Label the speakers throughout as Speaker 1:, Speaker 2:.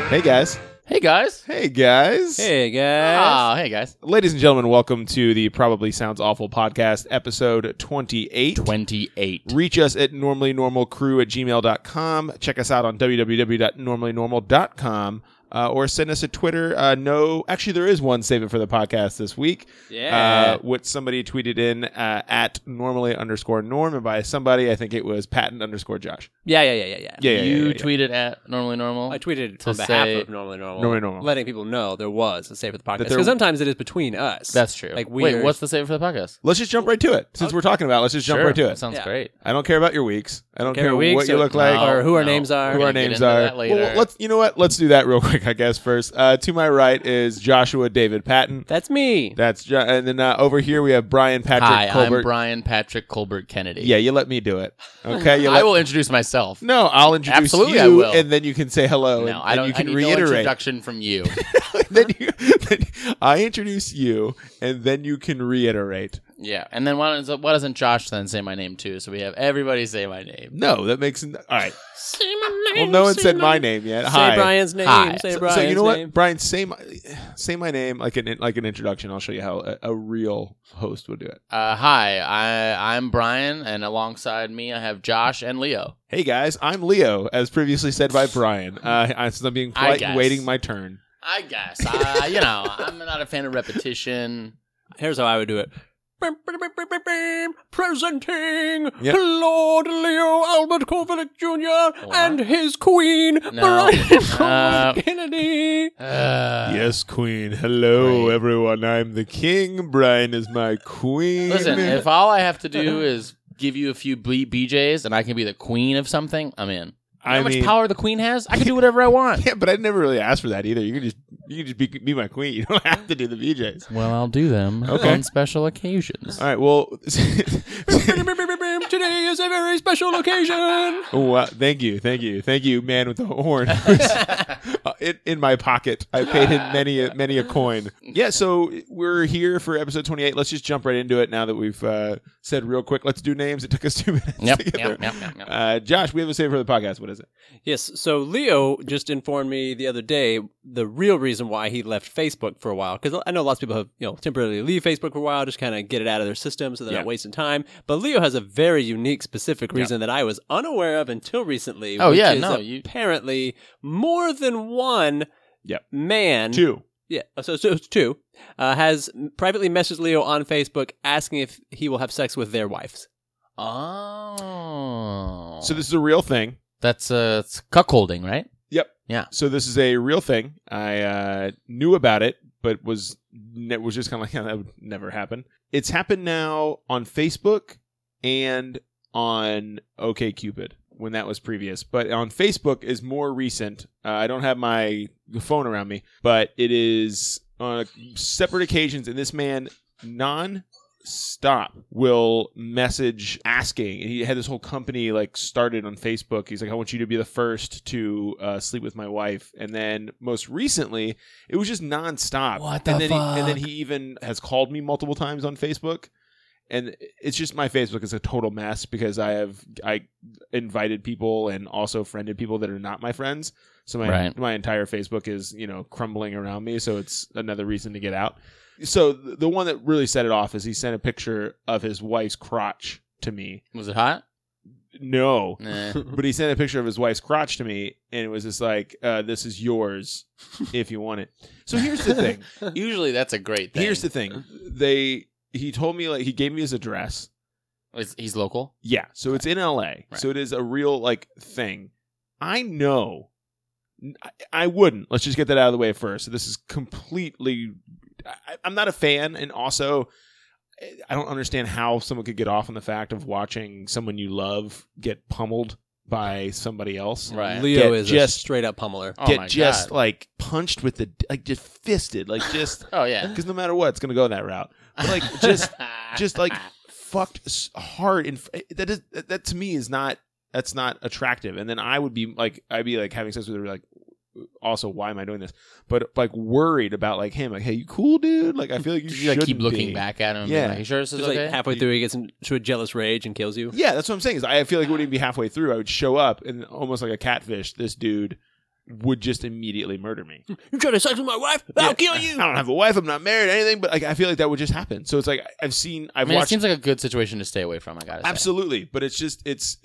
Speaker 1: Hey guys.
Speaker 2: Hey guys.
Speaker 1: Hey guys.
Speaker 3: Hey guys.
Speaker 2: Hey guys.
Speaker 1: Ladies and gentlemen, welcome to the Probably Sounds Awful podcast, episode 28.
Speaker 2: 28.
Speaker 1: Reach us at normallynormalcrew@gmail.com. Check us out on www.normallynormal.com. Or send us a Twitter. Actually, there is one Save It for the Podcast this week.
Speaker 3: Yeah.
Speaker 1: What somebody tweeted in at normally_norm. And by somebody, I think it was patent_Josh.
Speaker 3: Yeah.
Speaker 2: You tweeted at Normally Normal.
Speaker 3: I tweeted
Speaker 2: To
Speaker 3: on behalf
Speaker 2: say-
Speaker 3: of Normally Normal.
Speaker 1: Normally Normal.
Speaker 3: Letting people know there was a Save for the Podcast.
Speaker 1: That there-
Speaker 3: Because sometimes it is between us.
Speaker 2: That's true.
Speaker 3: Like
Speaker 2: Wait, what's the save for the podcast?
Speaker 1: Let's just jump right to it. Since we're talking about it, let's just jump right to
Speaker 2: That
Speaker 1: it.
Speaker 2: sounds
Speaker 3: Yeah.
Speaker 2: great.
Speaker 1: I don't care about your weeks. I don't care
Speaker 3: weeks
Speaker 1: what you look like.
Speaker 3: or who our
Speaker 2: No.
Speaker 3: names are.
Speaker 1: Who
Speaker 2: We're
Speaker 1: our
Speaker 2: gonna get
Speaker 1: names
Speaker 2: into
Speaker 1: are.
Speaker 2: that later.
Speaker 1: Well, you know what? Let's do that real quick, I guess, first. To my right is Joshua David Patton.
Speaker 3: That's me.
Speaker 1: And then over here we have Brian Patrick
Speaker 2: Hi,
Speaker 1: Colbert.
Speaker 2: I'm Brian Patrick Colbert Kennedy.
Speaker 1: Yeah, you let me do it. Okay,
Speaker 2: I will introduce myself.
Speaker 1: No, I'll introduce
Speaker 2: Absolutely,
Speaker 1: you,
Speaker 2: I will.
Speaker 1: and then you can say hello.
Speaker 2: No, I don't.
Speaker 1: You can
Speaker 2: I need
Speaker 1: reiterate.
Speaker 2: no introduction from you.
Speaker 1: then I introduce you, and then you can reiterate.
Speaker 2: Yeah, and then why doesn't Josh then say my name too? So we have everybody say my name.
Speaker 1: No, that makes all right.
Speaker 2: Say my name.
Speaker 1: Well, no one said my name yet.
Speaker 3: Say
Speaker 1: Hi.
Speaker 3: Brian's name.
Speaker 2: Hi.
Speaker 3: Say
Speaker 1: So
Speaker 3: Brian's
Speaker 1: you know
Speaker 3: name.
Speaker 1: what, Brian? Say my name like an introduction. I'll show you how a real host would do it.
Speaker 2: Hi, I'm Brian, and alongside me I have Josh and Leo.
Speaker 1: Hey guys, I'm Leo, as previously said by Brian. I'm being polite and
Speaker 2: guess.
Speaker 1: waiting my turn.
Speaker 2: I guess. I'm not a fan of repetition.
Speaker 3: Here's how I would do it. Presenting
Speaker 1: Yep.
Speaker 3: Lord Leo Albert Kovalik Jr. and his queen,
Speaker 2: No.
Speaker 3: Brian Kennedy.
Speaker 1: Yes, Queen. Hello,
Speaker 2: Great.
Speaker 1: everyone. I'm the king. Brian is my queen.
Speaker 2: Listen, if all I have to do is give you a few BJs and I can be the queen of something, I'm in. You know how much power the queen has? I can do whatever I want.
Speaker 1: Yeah, but I never really asked for that either. You can just be my queen. You don't have to do the VJs.
Speaker 2: Well, I'll do them
Speaker 1: Okay.
Speaker 2: on special occasions.
Speaker 1: All right. Well,
Speaker 3: Today is a very special occasion.
Speaker 1: thank you, man with the horn. in my pocket, I paid him many a coin. Yeah. So we're here for episode 28. Let's just jump right into it now that we've said real quick. Let's do names. It took us 2 minutes.
Speaker 2: Yep,
Speaker 1: to get there.
Speaker 2: yep.
Speaker 1: Josh, we have a save for the podcast. What is it?
Speaker 3: Yes, so Leo just informed me the other day the real reason why he left Facebook for a while. Because I know lots of people have, temporarily leave Facebook for a while, just kind of get it out of their system so they're not wasting time. But Leo has a very unique, specific reason that I was unaware of until recently.
Speaker 2: Oh,
Speaker 3: which
Speaker 2: yeah,
Speaker 3: is
Speaker 2: no,
Speaker 3: apparently more than one man.
Speaker 1: 2.
Speaker 3: Yeah, so it's two. Has privately messaged Leo on Facebook asking if he will have sex with their wives.
Speaker 2: Oh.
Speaker 1: So this is a real thing.
Speaker 2: That's it's cuckolding, right?
Speaker 1: Yep.
Speaker 2: Yeah.
Speaker 1: So this is a real thing. I knew about it, but was just kind of like, that would never happen. It's happened now on Facebook and on OkCupid when that was previous. But on Facebook is more recent. I don't have my phone around me, but it is on separate occasions. And this man non-stop will message asking. And he had this whole company started on Facebook. He's like, I want you to be the first to sleep with my wife. And then most recently, it was just non-stop.
Speaker 2: What the fuck?
Speaker 1: And then he even has called me multiple times on Facebook. And it's just my Facebook is a total mess because I invited people and also friended people that are not my friends. So my entire Facebook is, crumbling around me. So it's another reason to get out. So the one that really set it off is he sent a picture of his wife's crotch to me.
Speaker 2: Was it hot?
Speaker 1: No.
Speaker 2: Nah.
Speaker 1: But he sent a picture of his wife's crotch to me, and it was just like, this is yours if you want it. So here's the thing.
Speaker 2: Usually that's a great thing.
Speaker 1: Here's the thing. He told me, he gave me his address.
Speaker 2: He's local?
Speaker 1: Yeah. So it's in LA. Right. So it is a real, thing. I know. I wouldn't. Let's just get that out of the way first. So this is completely... I'm not a fan, and also I don't understand how someone could get off on the fact of watching someone you love get pummeled by somebody else.
Speaker 2: Right.
Speaker 3: Leo is just a straight up pummeler.
Speaker 2: Oh my God.
Speaker 1: Punched with just fisted, just
Speaker 2: Oh yeah.
Speaker 1: because no matter what, it's gonna go that route. But just fucked hard, and that to me is not attractive. And then I'd be having sex with her also, why am I doing this? But worried about him, hey, you cool, dude? I feel like you should
Speaker 2: keep looking back at him.
Speaker 1: Yeah.
Speaker 2: And you sure this is
Speaker 3: Just
Speaker 2: okay?
Speaker 3: halfway through, he gets into a jealous rage and kills you.
Speaker 1: Yeah, that's what I'm saying. Is I feel like it wouldn't even be halfway through. I would show up and almost like a catfish. This dude would just immediately murder me.
Speaker 3: You trying to sex with my wife? I'll kill you.
Speaker 1: I don't have a wife. I'm not married or anything, but like I feel like that would just happen. So it's like I've watched.
Speaker 2: It seems like a good situation to stay away from. I gotta say.
Speaker 1: Absolutely, but it's just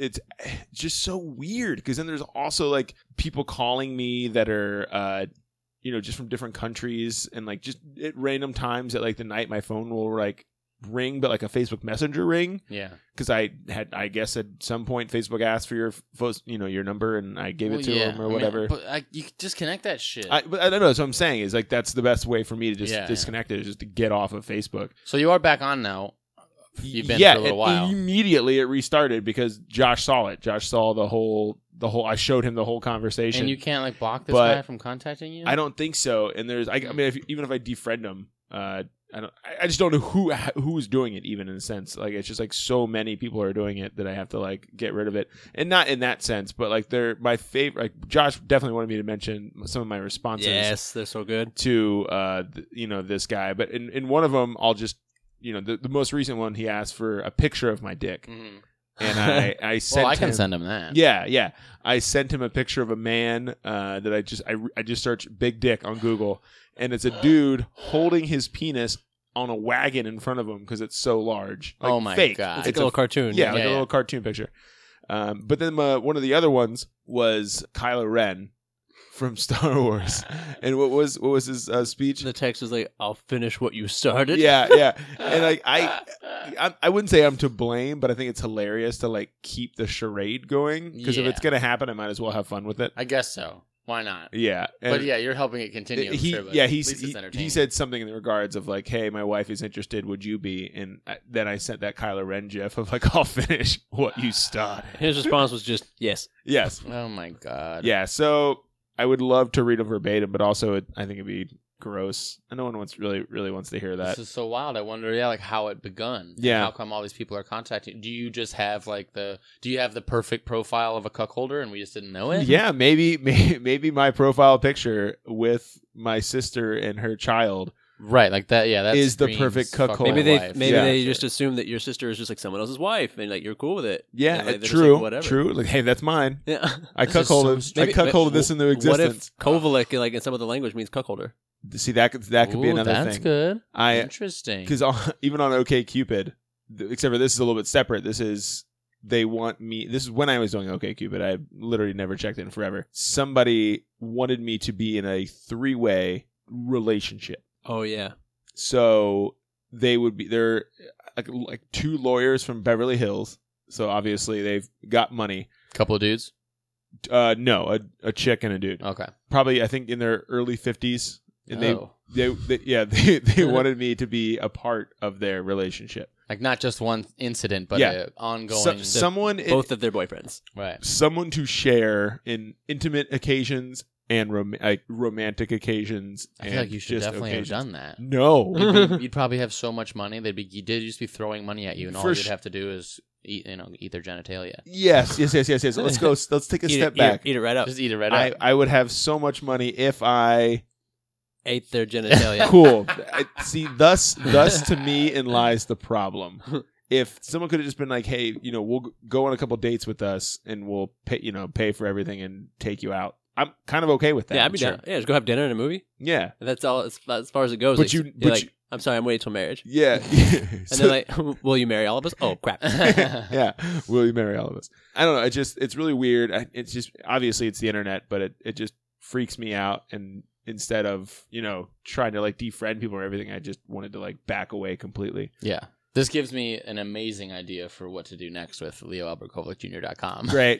Speaker 1: so weird because then there's also like people calling me that are just from different countries, and like just at random times at like the night my phone will like ring, but like a Facebook Messenger ring.
Speaker 2: Yeah.
Speaker 1: Because I guess at some point Facebook asked for your number, and I gave it to them or whatever.
Speaker 2: But you just connect that shit.
Speaker 1: But I don't know. So I'm saying is like that's the best way for me to just disconnect it, is just to get off of Facebook.
Speaker 2: So you are back on now. You've been for a little while.
Speaker 1: Immediately it restarted because Josh saw it. Josh saw the whole. I showed him the whole conversation.
Speaker 2: And you can't like block this guy from contacting you?
Speaker 1: I don't think so. And there's, I mean, even if I defriend him, I just don't know who's doing it. Even in a sense, like it's just like so many people are doing it that I have to like get rid of it. And not in that sense, but like they're my favorite. Like Josh definitely wanted me to mention some of my responses.
Speaker 3: Yes, they're so good
Speaker 1: to this guy. But in one of them, I'll just the most recent one, he asked for a picture of my dick.
Speaker 2: Mm-hmm.
Speaker 1: And I sent
Speaker 2: well, I can send him that.
Speaker 1: Yeah. I sent him a picture of a man that I just searched big dick on Google, and it's a dude holding his penis on a wagon in front of him because it's so large. Like,
Speaker 2: oh my
Speaker 1: fake.
Speaker 2: God.
Speaker 3: It's like a little cartoon.
Speaker 1: Yeah, like a little cartoon picture. But then one of the other ones was Kylo Ren from Star Wars. And what was his speech?
Speaker 3: The text was like, "I'll finish what you started."
Speaker 1: Yeah. And like I wouldn't say I'm to blame, but I think it's hilarious to like keep the charade going, because if it's gonna happen, I might as well have fun with it.
Speaker 2: I guess so. Why not?
Speaker 1: Yeah.
Speaker 2: But yeah, you're helping it continue.
Speaker 1: He said something in the regards of like, "Hey, my wife is interested. Would you be?" And then I sent that Kylo Ren gif of like, "I'll finish what you started."
Speaker 3: His response was just, "Yes."
Speaker 1: Yes.
Speaker 2: Oh my God.
Speaker 1: Yeah. So I would love to read them verbatim, but also I think it'd be gross. And no one really wants to hear that.
Speaker 2: This is so wild. I wonder, like how it begun.
Speaker 1: Yeah.
Speaker 2: How come all these people are contacting? Do you just have do you have the perfect profile of a cuckolder and we just didn't know it?
Speaker 1: Yeah, maybe my profile picture with my sister and her child.
Speaker 2: Right, like that. Yeah, that
Speaker 1: is the perfect cuckold.
Speaker 3: Maybe they just assume that your sister is just like someone else's wife, and like you're cool with it.
Speaker 1: Yeah,
Speaker 3: like,
Speaker 1: true.
Speaker 3: Like, whatever.
Speaker 1: True. Like, hey, that's mine.
Speaker 3: Yeah,
Speaker 1: I cuckolded this into existence.
Speaker 3: What if Kovalek, like in some other language, means cuckolder?
Speaker 1: See, that could be another thing.
Speaker 2: That's good. Interesting.
Speaker 1: Because even on OkCupid, except for this is a little bit separate. They want me. This is when I was doing OkCupid. I literally never checked in forever. Somebody wanted me to be in a 3-way relationship.
Speaker 3: Oh yeah.
Speaker 1: So they're like 2 lawyers from Beverly Hills. So obviously they've got money.
Speaker 2: Couple of dudes?
Speaker 1: No, a chick and a dude.
Speaker 2: Okay.
Speaker 1: Probably, I think in their early 50s. And they wanted me to be a part of their relationship.
Speaker 2: Like not just one incident, but an ongoing.
Speaker 3: Both of their boyfriends.
Speaker 2: Right.
Speaker 1: Someone to share in intimate occasions and romantic occasions.
Speaker 2: I feel like you should definitely have done that.
Speaker 1: No.
Speaker 2: You'd probably have so much money. They'd just be throwing money at you, and all you'd have to do is eat their genitalia. Yes.
Speaker 1: Let's go. Let's take a step back.
Speaker 3: Eat it right up.
Speaker 2: Just eat it right up.
Speaker 1: I would have so much money if I
Speaker 3: ate their genitalia.
Speaker 1: Cool. See, thus to me lies the problem. If someone could have just been like, "Hey, we'll go on a couple dates with us, and we'll pay for everything and take you out," I'm kind of okay with that.
Speaker 3: Yeah, I'd be down. Yeah, just go have dinner and a movie.
Speaker 1: Yeah,
Speaker 3: that's all as far as it goes.
Speaker 1: But
Speaker 3: I'm sorry, I'm waiting till marriage.
Speaker 1: Yeah,
Speaker 3: and they're like, "Will you marry all of us?" Oh crap!
Speaker 1: Yeah, will you marry all of us? I don't know. It's really weird. It's just obviously it's the internet, but it just freaks me out. And instead of trying to like defriend people or everything, I just wanted to like back away completely.
Speaker 2: Yeah. This gives me an amazing idea for what to do next with LeoAlbertKovalecJr.com.
Speaker 1: Great.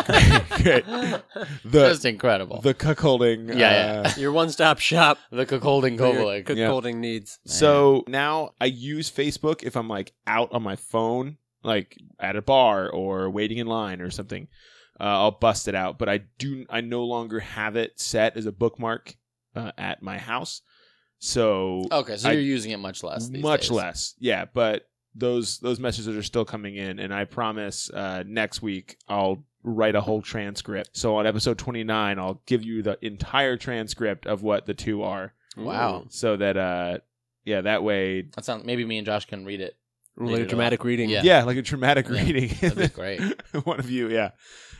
Speaker 2: Just incredible.
Speaker 1: The cuckolding.
Speaker 2: Yeah.
Speaker 3: Your one-stop shop.
Speaker 2: The cuckolding Kovalek.
Speaker 3: Cuckolding needs.
Speaker 1: Man. So now I use Facebook if I'm like out on my phone, like at a bar or waiting in line or something. I'll bust it out. But I no longer have it set as a bookmark at my house. So
Speaker 2: you're using it much less these days.
Speaker 1: Less, yeah. But those messages are still coming in, and I promise next week I'll write a whole transcript. So on episode 29, I'll give you the entire transcript of what the 2 are.
Speaker 2: Wow!
Speaker 1: So that that way.
Speaker 2: That sounds. Maybe me and Josh can read it.
Speaker 3: Like a dramatic reading.
Speaker 1: Yeah, like a dramatic reading.
Speaker 2: That'd be great.
Speaker 1: One of you, yeah.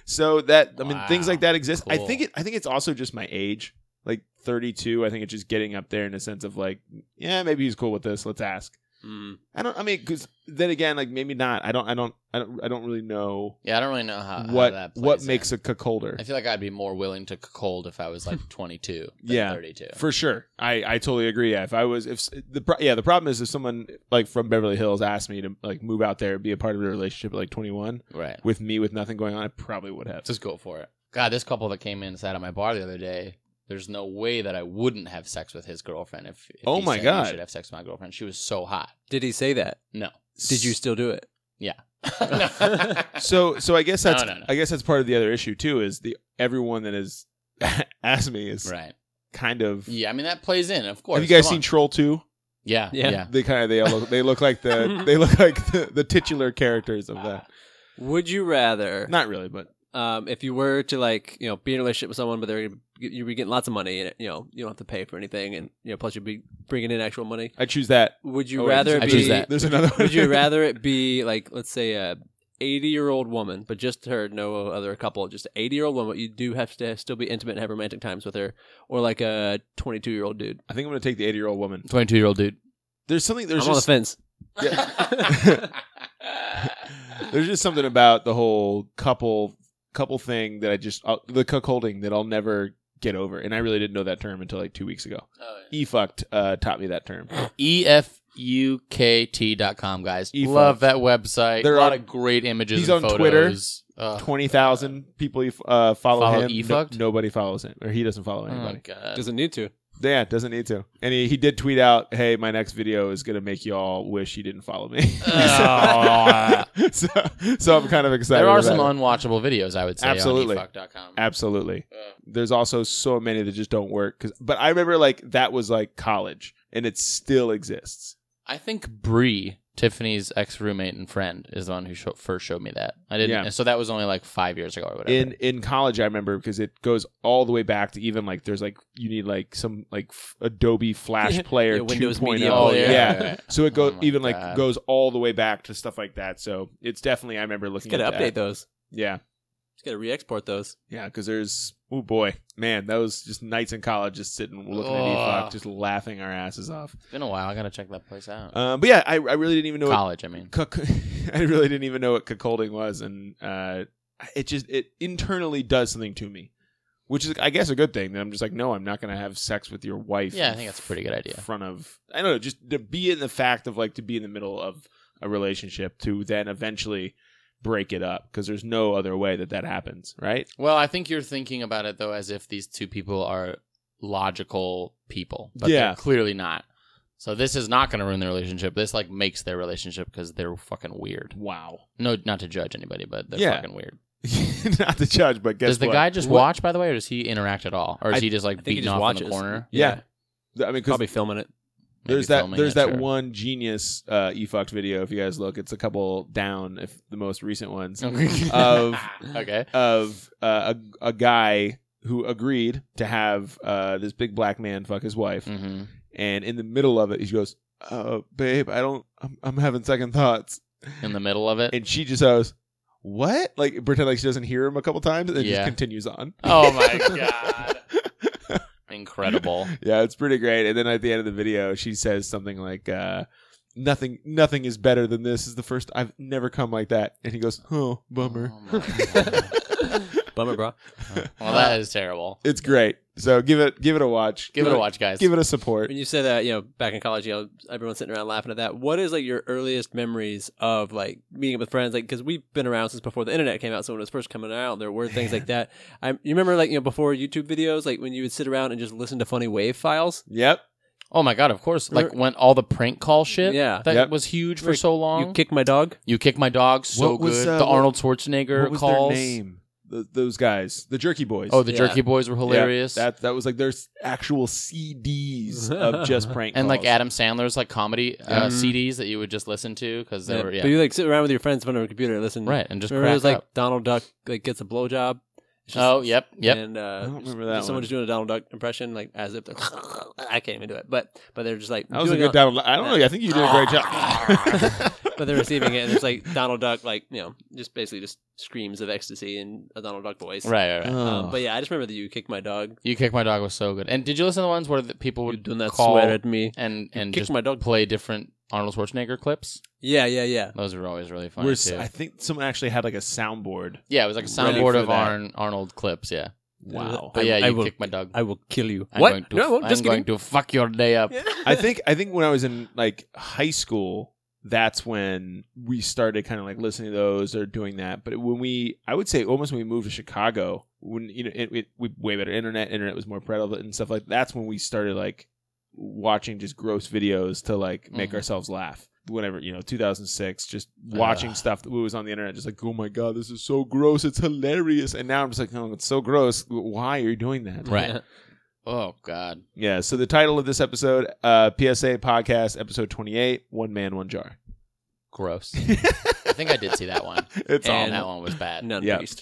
Speaker 1: So that I mean, things like that exist.
Speaker 2: Cool.
Speaker 1: I think it's also just my age, like 32. I think it's just getting up there in a sense of like, yeah, maybe he's cool with this. Let's ask. Because then again, like maybe not. I don't really know.
Speaker 2: Yeah, I don't really know how that plays
Speaker 1: what makes a cuckolder.
Speaker 2: I feel like I'd be more willing to cuckold if I was like 22
Speaker 1: than
Speaker 2: 32.
Speaker 1: For sure. I totally agree. Yeah, the problem is if someone like from Beverly Hills asked me to like move out there and be a part of a relationship at like 21,
Speaker 2: right,
Speaker 1: with me with nothing going on, I probably would have.
Speaker 2: Just go for it. God, this couple that came in and sat at my bar the other day. There's no way that I wouldn't have sex with his girlfriend if
Speaker 1: oh
Speaker 2: he
Speaker 1: my
Speaker 2: said
Speaker 1: God,
Speaker 2: you should have sex with my girlfriend. She was so hot.
Speaker 3: Did he say that?
Speaker 2: No.
Speaker 3: Did you still do it?
Speaker 2: Yeah.
Speaker 1: So I guess that's
Speaker 2: No.
Speaker 1: I guess that's part of the other issue too. Is everyone that has asked me is
Speaker 2: right.
Speaker 1: Kind of.
Speaker 2: Yeah, I mean that plays in, of course.
Speaker 1: Have you guys seen Troll 2?
Speaker 2: Yeah.
Speaker 1: They look like the titular characters of that.
Speaker 3: Would you rather?
Speaker 1: Not really, but
Speaker 3: if you were to like be in a relationship with someone, but you'd be getting lots of money, and you don't have to pay for anything, and plus you'd be bringing in actual money.
Speaker 1: I choose that.
Speaker 3: Would you rather?
Speaker 2: I choose that.
Speaker 1: There's another one.
Speaker 3: Would you rather it be like, let's say, a 80-year-old woman, but just her, no other couple, just an 80-year-old woman, but you do have to still be intimate and have romantic times with her, or like a 22-year-old dude?
Speaker 1: I think I'm going to take the 80-year-old woman.
Speaker 2: 22-year-old dude.
Speaker 1: There's something.
Speaker 3: I'm on the fence.
Speaker 1: Yeah. There's just something about the whole couple thing that the cuckolding that I'll never get over, and I really didn't know that term until like 2 weeks ago.
Speaker 2: Oh, yeah.
Speaker 1: eFucked taught me that term.
Speaker 2: EFUKT.com, guys.
Speaker 1: eFucked.
Speaker 2: Love that website.
Speaker 1: There
Speaker 2: a lot
Speaker 1: are-
Speaker 2: of great images.
Speaker 1: He's
Speaker 2: and
Speaker 1: on
Speaker 2: photos.
Speaker 1: Twitter. 20,000 people follow him.
Speaker 2: eFucked?
Speaker 1: Nobody follows him, or he doesn't follow
Speaker 2: Oh
Speaker 1: anybody.
Speaker 2: God.
Speaker 3: Doesn't need to.
Speaker 1: Yeah, doesn't need to. And he did tweet out, "Hey, my next video is gonna make you all wish you didn't follow me." So I'm kind of excited.
Speaker 2: There are
Speaker 1: about
Speaker 2: some
Speaker 1: it.
Speaker 2: unwatchable videos, I would say,
Speaker 1: Absolutely.
Speaker 2: on eFuck.com.
Speaker 1: Absolutely. There's also so many that just don't work. But I remember like that was like college, and it still exists.
Speaker 2: I think Bree, Tiffany's ex-roommate and friend, is the one who first showed me that. I didn't.
Speaker 1: Yeah.
Speaker 2: So that was only like 5 years ago or whatever.
Speaker 1: In college, I remember because it goes all the way back to even like there's like you need like some like Adobe Flash Player
Speaker 3: Windows
Speaker 1: 2.0.
Speaker 3: Media
Speaker 2: Player.
Speaker 1: Yeah. So it goes
Speaker 2: Oh my
Speaker 1: even
Speaker 2: God.
Speaker 1: like goes all the way back to stuff like that. So it's definitely I remember looking
Speaker 3: Just
Speaker 1: at
Speaker 3: gotta update
Speaker 1: that.
Speaker 3: those.
Speaker 1: Yeah.
Speaker 3: Just gotta re-export those.
Speaker 1: Yeah, because there's oh boy, man, that was just nights in college, just sitting looking at eFuck, just laughing our asses off.
Speaker 2: It's been a while. I gotta check that place out.
Speaker 1: But yeah, I really didn't even know
Speaker 2: College, I mean.
Speaker 1: I really didn't even know what cuckolding was, and it internally does something to me, which is I guess a good thing. That I'm just like, no, I'm not gonna have sex with your wife.
Speaker 2: Yeah, I think that's a pretty good idea.
Speaker 1: In front of I don't know, just to be in the fact of like to be in the middle of a relationship to then eventually break it up because there's no other way that happens, right?
Speaker 2: Well, I think you're thinking about it though as if these two people are logical people, but
Speaker 1: Yeah.
Speaker 2: they're clearly not. So this is not going to ruin their relationship. This like makes their relationship because they're fucking weird.
Speaker 1: Wow.
Speaker 2: No, not to judge anybody, but they're
Speaker 1: Yeah.
Speaker 2: fucking weird.
Speaker 1: Not the judge, but guess
Speaker 2: Does the
Speaker 1: what?
Speaker 2: guy just watch, by the way, or does he interact at all, or is he just like
Speaker 3: I think he
Speaker 2: beating
Speaker 3: just
Speaker 2: off in the
Speaker 3: watches.
Speaker 2: corner?
Speaker 1: Yeah. I mean,
Speaker 3: Probably filming it.
Speaker 2: Maybe
Speaker 1: there's that
Speaker 2: filming
Speaker 1: there's
Speaker 2: it,
Speaker 1: that
Speaker 2: sure.
Speaker 1: one genius eFucked video. If you guys look, it's a couple down, if the most recent ones of
Speaker 2: Okay.
Speaker 1: of a guy who agreed to have this big black man fuck his wife,
Speaker 2: Mm-hmm.
Speaker 1: and in the middle of it, he goes, "Babe, I'm having second thoughts,"
Speaker 2: In the middle of it.
Speaker 1: and she just goes, "What?" Like pretend like she doesn't hear him a couple times, and then
Speaker 2: Yeah.
Speaker 1: just continues on.
Speaker 2: Oh my God. Incredible.
Speaker 1: Yeah, it's pretty great. And then at the end of the video, she says something like, "Nothing is better than this. Is the first I've never come like that." And he goes, "Oh, bummer."
Speaker 2: Oh my God.
Speaker 3: Bummer, bro.
Speaker 2: Well, that is terrible.
Speaker 1: It's great. So give it a watch.
Speaker 2: Give it a watch, guys.
Speaker 1: Give it a support.
Speaker 3: When you said that, back in college, everyone's sitting around laughing at that. What is like your earliest memories of like meeting up with friends? Like, because we've been around since before the internet came out. So when it was first coming out, there were things like that. You remember like before YouTube videos, like when you would sit around and just listen to funny wave files.
Speaker 1: Yep.
Speaker 2: Oh my God, of course. Like when all the prank call shit
Speaker 3: Yeah.
Speaker 2: that
Speaker 1: Yep.
Speaker 2: was huge for so long.
Speaker 3: You kick my dog.
Speaker 2: You kick my dog, so
Speaker 1: What was,
Speaker 2: good. The
Speaker 1: what-
Speaker 2: Arnold Schwarzenegger
Speaker 1: What was
Speaker 2: calls.
Speaker 1: their name? Those guys, the Jerky Boys.
Speaker 2: Oh, the
Speaker 3: Yeah.
Speaker 2: Jerky Boys were
Speaker 1: Yeah,
Speaker 2: hilarious.
Speaker 1: that was like there's actual CDs of just prank
Speaker 2: And
Speaker 1: calls.
Speaker 2: like Adam Sandler's like comedy CDs that you would just listen to because they were
Speaker 3: But you like sit around with your friends in front of a computer and listen.
Speaker 2: right and just
Speaker 3: Remember it
Speaker 2: crack
Speaker 3: was like
Speaker 2: up.
Speaker 3: Donald Duck like gets a blowjob. It's just-
Speaker 2: Oh, yep.
Speaker 3: And
Speaker 1: I don't remember that
Speaker 3: someone
Speaker 1: one.
Speaker 3: just doing a Donald Duck impression, like as if they're. I can't even do it. But they're just like
Speaker 1: that was a good Donald. I don't know. I think you did a great job.
Speaker 3: But they're receiving it, and there's like Donald Duck, like just basically just screams of ecstasy in a Donald Duck voice.
Speaker 2: Right.
Speaker 3: But yeah, I just remember that You Kicked My Dog.
Speaker 2: You Kicked My Dog was so good. And did you listen to the ones where the people would
Speaker 3: doing that
Speaker 2: call
Speaker 3: sweat at me
Speaker 2: and
Speaker 3: kicked
Speaker 2: just
Speaker 3: my dog.
Speaker 2: play different Arnold Schwarzenegger clips?
Speaker 3: Yeah.
Speaker 2: Those were always really funny too.
Speaker 1: I think someone actually had like a soundboard.
Speaker 2: Yeah, it was like a soundboard of Arnold clips. Yeah.
Speaker 1: Wow.
Speaker 2: But yeah, You Kicked My Dog.
Speaker 3: I will kill you.
Speaker 2: I'm going to fuck your day up.
Speaker 1: I think when I was in like high school, that's when we started kind of like listening to those or doing that. But I would say almost when we moved to Chicago, when we way better internet was more prevalent and stuff like that. That's when we started like watching just gross videos to like make ourselves laugh. Whenever 2006, just watching stuff that was on the internet, just like, oh my god, this is so gross, it's hilarious. And now I'm just like, oh, it's so gross. Why are you doing that?
Speaker 2: Right. Oh god.
Speaker 1: Yeah. So the title of this episode, PSA podcast, episode 28, One Man, One Jar.
Speaker 2: Gross. I think I did see that one. That one was bad.
Speaker 3: None priest.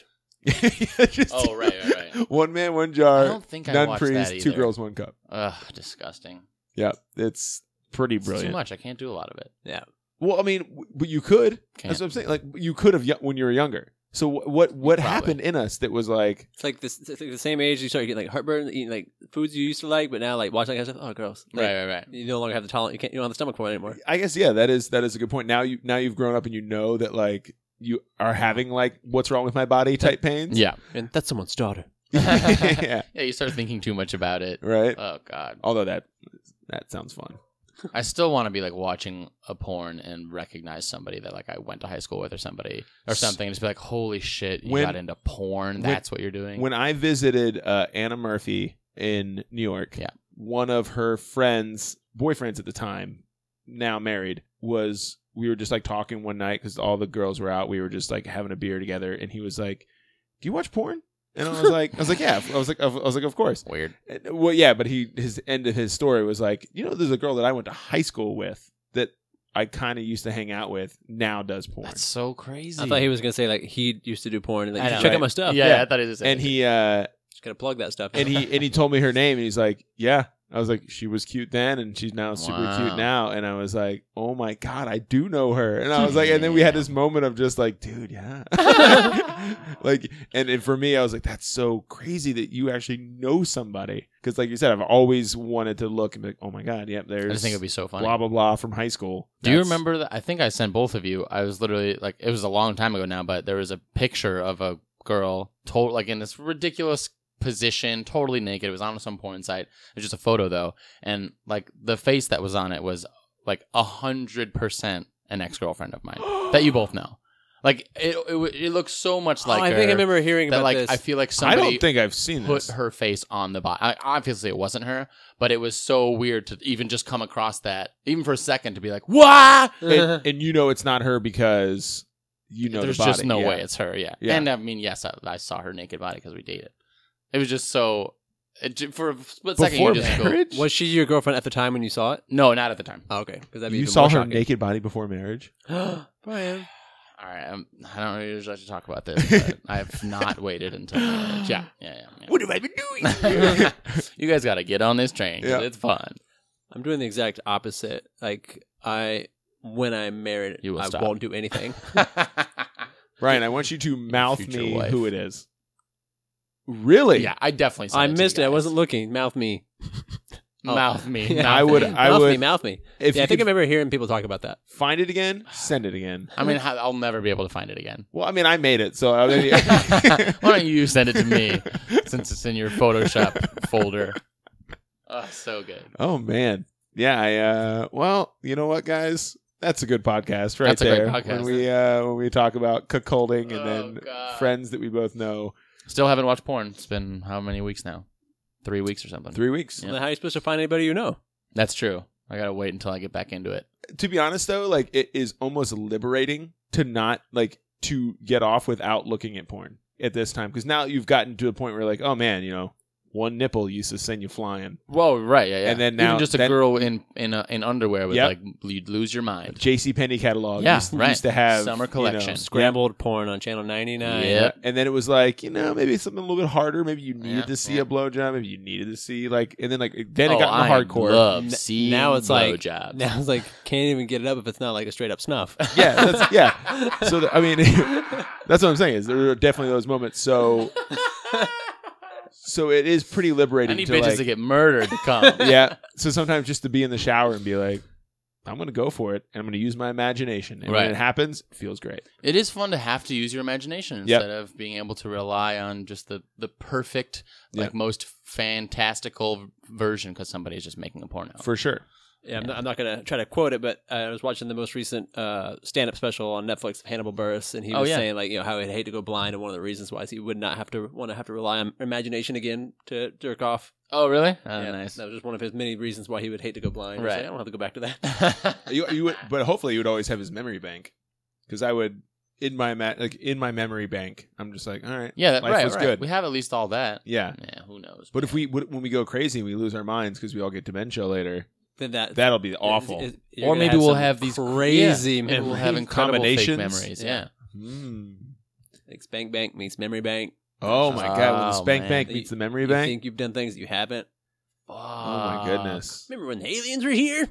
Speaker 2: Right.
Speaker 1: One man, one jar.
Speaker 2: I don't think I watched
Speaker 1: priest,
Speaker 2: that either.
Speaker 1: 2 girls, 1 cup.
Speaker 2: Ugh, disgusting.
Speaker 1: Yeah, it's pretty brilliant.
Speaker 2: It's too much. I can't do a lot of it.
Speaker 3: Yeah.
Speaker 1: Well, I mean, but you could. That's what I'm saying. Like, you could have when you were younger. So what happened in us that was like?
Speaker 3: It's like this. It's like the same age you start getting like heartburn, eating like foods you used to like, but now like watching that kind of stuff. Oh, gross! Like,
Speaker 2: right.
Speaker 3: You no longer have the tolerance. You don't have the stomach for it anymore.
Speaker 1: I guess that is a good point. Now you've grown up and you know that like you are having like what's wrong with my body type pains.
Speaker 2: Yeah,
Speaker 3: and that's someone's daughter.
Speaker 2: Yeah, you start thinking too much about it.
Speaker 1: Right.
Speaker 2: Oh god.
Speaker 1: Although that sounds fun.
Speaker 2: I still want to be like watching a porn and recognize somebody that like I went to high school with or somebody or something and just be like, holy shit, you got into porn. That's what you're doing.
Speaker 1: When I visited Anna Murphy in New York, one of her boyfriends at the time, now married, we were just like talking one night because all the girls were out. We were just like having a beer together, and he was like, "Do you watch porn?" And I was like, yeah. I was like, of course.
Speaker 2: Weird.
Speaker 1: Well, yeah, but his end of his story was like, there's a girl that I went to high school with that I kind of used to hang out with now does porn.
Speaker 2: That's so crazy.
Speaker 3: I thought he was gonna say like he used to do porn and like check out my stuff.
Speaker 2: Yeah, I thought he was.
Speaker 3: And
Speaker 1: he
Speaker 3: just gotta plug that stuff.
Speaker 1: And he told me her name, and he's like, yeah. I was like, she was cute then, and she's now super cute now. And I was like, oh my god, I do know her. And I was like, and then we had this moment of just like, dude, yeah. Like, and for me, I was like, that's so crazy that you actually know somebody. Because like you said, I've always wanted to look and be like, oh my god, yep, there's.
Speaker 2: I just think it'd be so funny.
Speaker 1: Blah blah blah from high school.
Speaker 2: Do you remember that? I think I sent both of you. I was literally like, it was a long time ago now, but there was a picture of a girl, like in this ridiculous position, totally naked. It was on some porn site. It was just a photo though, and like the face that was on it was like 100% an ex-girlfriend of mine that you both know. Like it looks so much like.
Speaker 3: I think I remember hearing
Speaker 2: that,
Speaker 3: about
Speaker 2: like,
Speaker 3: this.
Speaker 2: I feel like somebody.
Speaker 1: I don't think I've seen
Speaker 2: put her face on the body. Obviously, it wasn't her, but it was so weird to even just come across that, even for a second, to be like, "What?"
Speaker 1: And it's not her because
Speaker 2: there's
Speaker 1: the body.
Speaker 2: Just no way it's her. Yeah. And I mean, yes, I saw her naked body because we dated. It was just so. For a split second,
Speaker 1: before
Speaker 2: you just
Speaker 1: marriage?
Speaker 2: go.
Speaker 3: Was she your girlfriend at the time when you saw it?
Speaker 2: No, not at the time.
Speaker 3: Oh, okay, because
Speaker 1: you saw her naked body before marriage.
Speaker 3: Brian.
Speaker 2: All right, I don't usually like to talk about this, but I have not waited until marriage. Yeah.
Speaker 1: What have I been doing?
Speaker 2: You guys got to get on this train. Yeah. It's fun.
Speaker 3: I'm doing the exact opposite. Like when I'm married, I won't do anything.
Speaker 1: Brian, I want you to mouth me who it is. Really?
Speaker 2: Yeah, I definitely said
Speaker 3: I missed it. I wasn't looking. Mouth me.
Speaker 2: Mouth me.
Speaker 3: Yeah.
Speaker 1: I would.
Speaker 3: Mouth me. I think I remember hearing people talk about that.
Speaker 1: Find it again. Send it again.
Speaker 2: I mean, I'll never be able to find it again.
Speaker 1: Well, I mean, I made it, so
Speaker 2: why don't you send it to me since it's in your Photoshop folder? Oh, so good.
Speaker 1: Oh man, yeah. Well, you know what, guys? That's a good podcast, right?
Speaker 2: That's
Speaker 1: there.
Speaker 2: A great
Speaker 1: podcast. When we talk about cuckolding and then friends that we both know.
Speaker 2: Still haven't watched porn. It's been how many weeks now? 3 weeks or something.
Speaker 1: 3 weeks.
Speaker 3: Yeah. Well, how are you supposed to find anybody you know?
Speaker 2: That's true. I gotta wait until I get back into it.
Speaker 1: To be honest, though, like it is almost liberating to not to get off without looking at porn at this time, because now you've gotten to a point where like, oh man, one nipple used to send you flying.
Speaker 2: Whoa, right, yeah.
Speaker 1: And then now
Speaker 2: even just a girl in underwear would like you'd lose your mind.
Speaker 1: JCPenney catalog used to have
Speaker 2: summer collection,
Speaker 3: scrambled porn on channel 99.
Speaker 2: Yeah,
Speaker 1: and then it was like maybe something a little bit harder. Maybe you needed to see a blowjob. Maybe you needed to see and then it got into hardcore.
Speaker 2: Now it's like blowjobs.
Speaker 3: Now it's like can't even get it up if it's not like a straight up snuff.
Speaker 1: Yeah. So that's what I'm saying is there are definitely those moments. So it is pretty liberating.
Speaker 2: I need bitches to get murdered to come.
Speaker 1: Yeah. So sometimes just to be in the shower and be like, I'm going to go for it, and I'm going to use my imagination. And when it happens, it feels great.
Speaker 2: It is fun to have to use your imagination instead of being able to rely on just the perfect, most fantastical version because somebody is just making a porno.
Speaker 1: For sure.
Speaker 3: Yeah, I'm not going to try to quote it, but I was watching the most recent stand-up special on Netflix of Hannibal Buress, and he was saying how he'd hate to go blind, and one of the reasons why is he would not want to rely on imagination again to jerk off.
Speaker 2: Oh, really?
Speaker 3: Nice. That was just one of his many reasons why he would hate to go blind.
Speaker 2: Right.
Speaker 3: Like, I don't have to go back to that.
Speaker 1: you would, but hopefully you would always have his memory bank, because I would in my memory bank. I'm just like, all right, life was good.
Speaker 2: We have at least all that.
Speaker 1: Yeah.
Speaker 2: Who knows?
Speaker 1: But when we go crazy, and we lose our minds because we all get dementia later.
Speaker 3: Then
Speaker 1: that'll be awful.
Speaker 2: Or maybe we'll have these
Speaker 3: crazy
Speaker 2: memories. Maybe we'll have incredible fake memories. Yeah.
Speaker 3: Like Spank Bank meets Memory Bank.
Speaker 1: Oh my God! When the Spank Bank meets the Memory Bank,
Speaker 3: you think you've done things that you haven't.
Speaker 1: Oh my goodness!
Speaker 3: Remember when the aliens were here?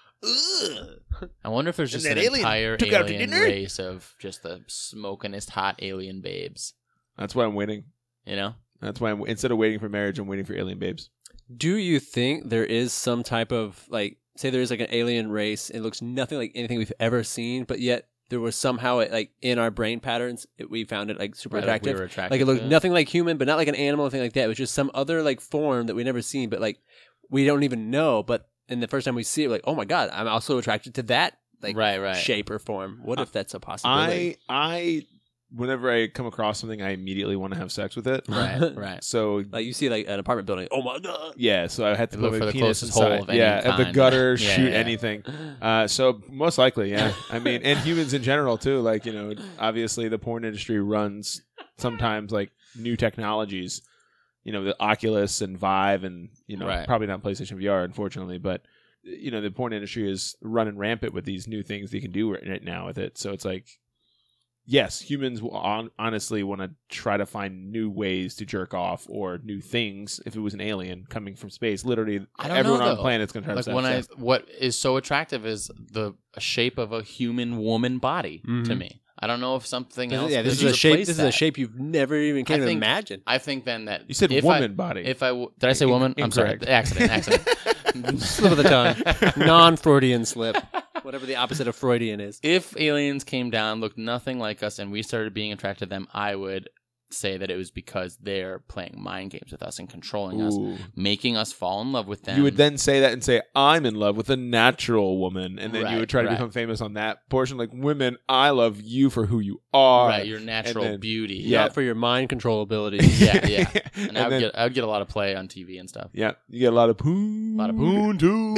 Speaker 2: I wonder if there's just an entire alien race of just the smokingest hot alien babes.
Speaker 1: That's why I'm waiting. That's why instead of waiting for marriage, I'm waiting for alien babes.
Speaker 3: Do you think there is some type of say there is an alien race? It looks nothing like anything we've ever seen, but yet there was somehow in our brain patterns we found it super attractive.
Speaker 2: We were attracted
Speaker 3: like it looked nothing like human, but not like an animal or anything like that. It was just some other form that we never seen, but we don't even know. But in the first time we see it, oh my God, I'm also attracted to that shape or form. What if that's a possibility?
Speaker 1: Whenever I come across something, I immediately want to have sex with it.
Speaker 2: Right.
Speaker 1: So,
Speaker 3: you see an apartment building. Oh my God!
Speaker 1: Yeah. So I had to
Speaker 2: look
Speaker 1: put
Speaker 2: for
Speaker 1: my
Speaker 2: the
Speaker 1: penis
Speaker 2: closest
Speaker 1: inside.
Speaker 2: hole of any kind.
Speaker 1: At the gutter, shoot anything. So most likely, yeah. I mean, and humans in general too. Obviously, the porn industry runs sometimes new technologies. The Oculus and Vive, and probably not PlayStation VR, unfortunately, but the porn industry is running rampant with these new things they can do right now with it. So it's yes, humans will honestly want to try to find new ways to jerk off or new things. If it was an alien coming from space, literally everyone on the planet's going to try to have sex.
Speaker 2: What is so attractive is the shape of a human woman body to me. I don't know if something else.
Speaker 3: Yeah, this is a shape you've never even can't imagine.
Speaker 2: I think then that
Speaker 1: you said woman body.
Speaker 2: Did I say woman? I'm sorry. Accident.
Speaker 3: Slip of the tongue. Non-Freudian slip. Whatever the opposite of Freudian is.
Speaker 2: If aliens came down, looked nothing like us, and we started being attracted to them, I would say that it was because they're playing mind games with us and controlling us, making us fall in love with them.
Speaker 1: You would then say that and say, I'm in love with a natural woman. And then you would try to become famous on that portion. Like, women, I love you for who you are.
Speaker 2: Right, your natural beauty.
Speaker 3: Yeah, not for your mind control ability.
Speaker 2: Yeah. And I would get a lot of play on TV and stuff.
Speaker 1: Yeah, you get a lot of poon.
Speaker 2: A lot of poon, too.